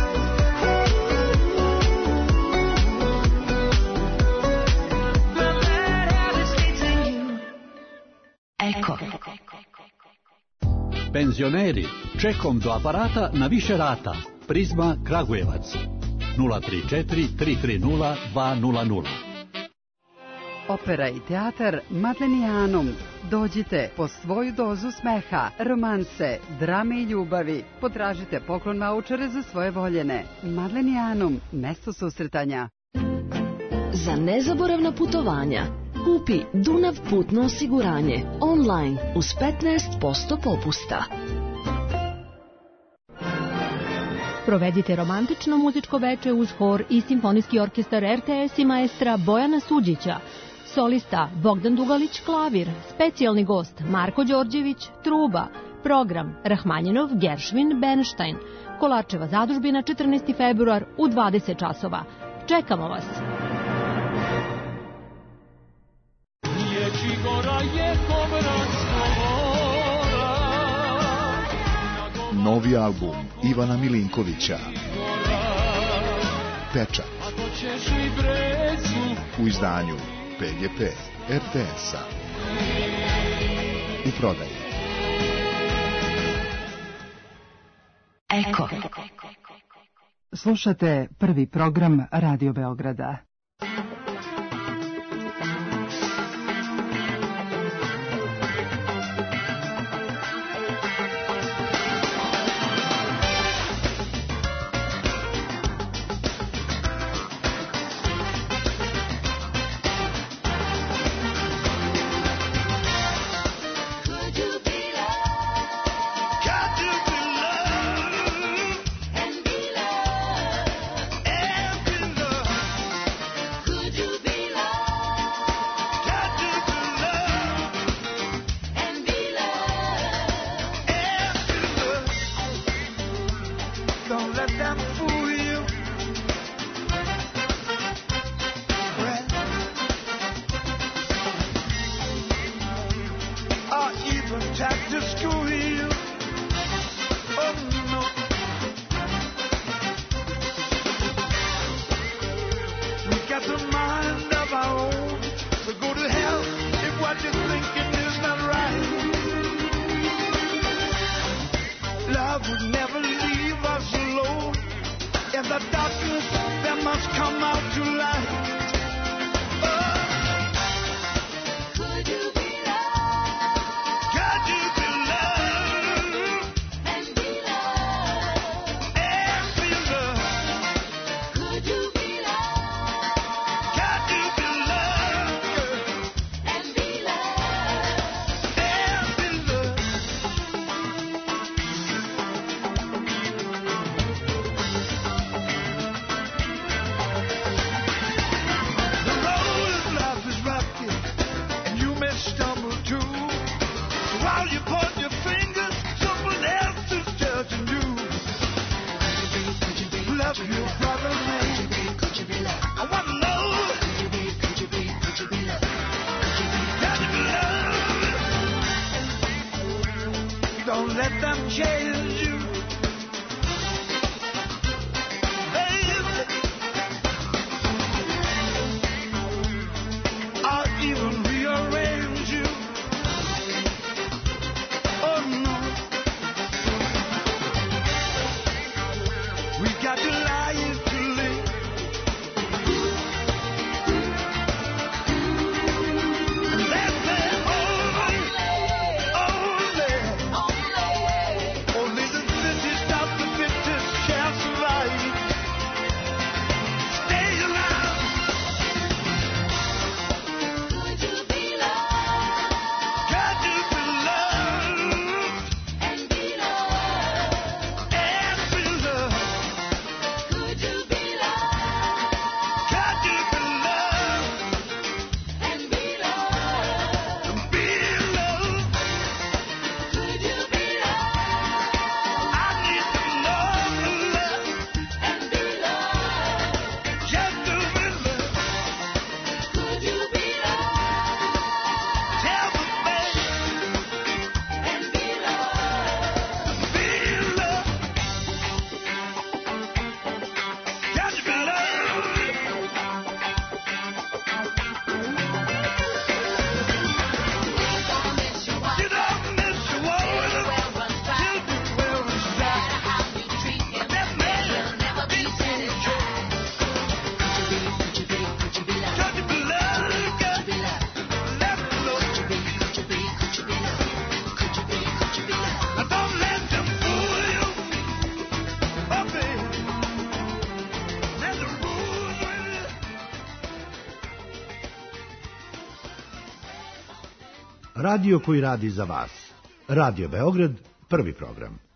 My bad habits lead to you. Eko. Penzioneri, čekom do aparata na više rata. Prizma Kragujevac. 034 330 200. Opera i teatar Madlenijanum. Dođite po svoju dozu smeha, romanse, drame i ljubavi. Potražite poklon vaučere za svoje voljene. Madlenijanum, mesto susretanja. Za nezaboravna putovanja kupi Dunav putno osiguranje online uz 15% popusta. Provedite romantično muzičko veče uz hor i simfonijski orkestar RTS i maestra Bojana Suđića. Solista Bogdan Dugalić klavir, specijalni gost Marko Đorđević truba, program Rahmanjinov, Geršvin, Bernstein. Kolarčeva zadužbina 14. februar u 20 časova. Čekamo vas! Novi album Ivana Milinkovića. Pečat. U izdanju PGP RTS-a. U prodaji. Eko. Slušate prvi program Radio Beograda. Got to be loved and be loved. Don't let them fool you. Or even try to school you. Oh no. We got the mind of our own. So go to hell if what you're thinking is not right. Love would never leave us alone. In the darkness, there must come out to light. Could you be loved? Could you be loved? And be loved? And be loved? Could you be loved? Could you be loved? And be loved? And be loved? The road of life is rocky, and you may stumble too. So while you point your fingers, someone else is judging you. Love your brother, man. I want to know. Could you be loved? Don't let them change you. Or even rearrange you. Oh no. We got to life to live. And that's the only the fittest of the fittest shall survive. Stay alive. Could you be loved? Could you be loved? And be loved? And be loved? Could you be loved? Could you be loved? And be loved? And be loved? Could you be loved? I need to know the love. And be loved? Just to be loved. Could you be loved? Tell the baby. And be loved. Be loved. Got to be loved. You don't miss your world. Children will run dry. That man will never be satisfied. Could you be loved? Let me know. Now don't let them fool you. Oh, baby. Let them fool you. Radio koji radi za vas. Radio Beograd, prvi program.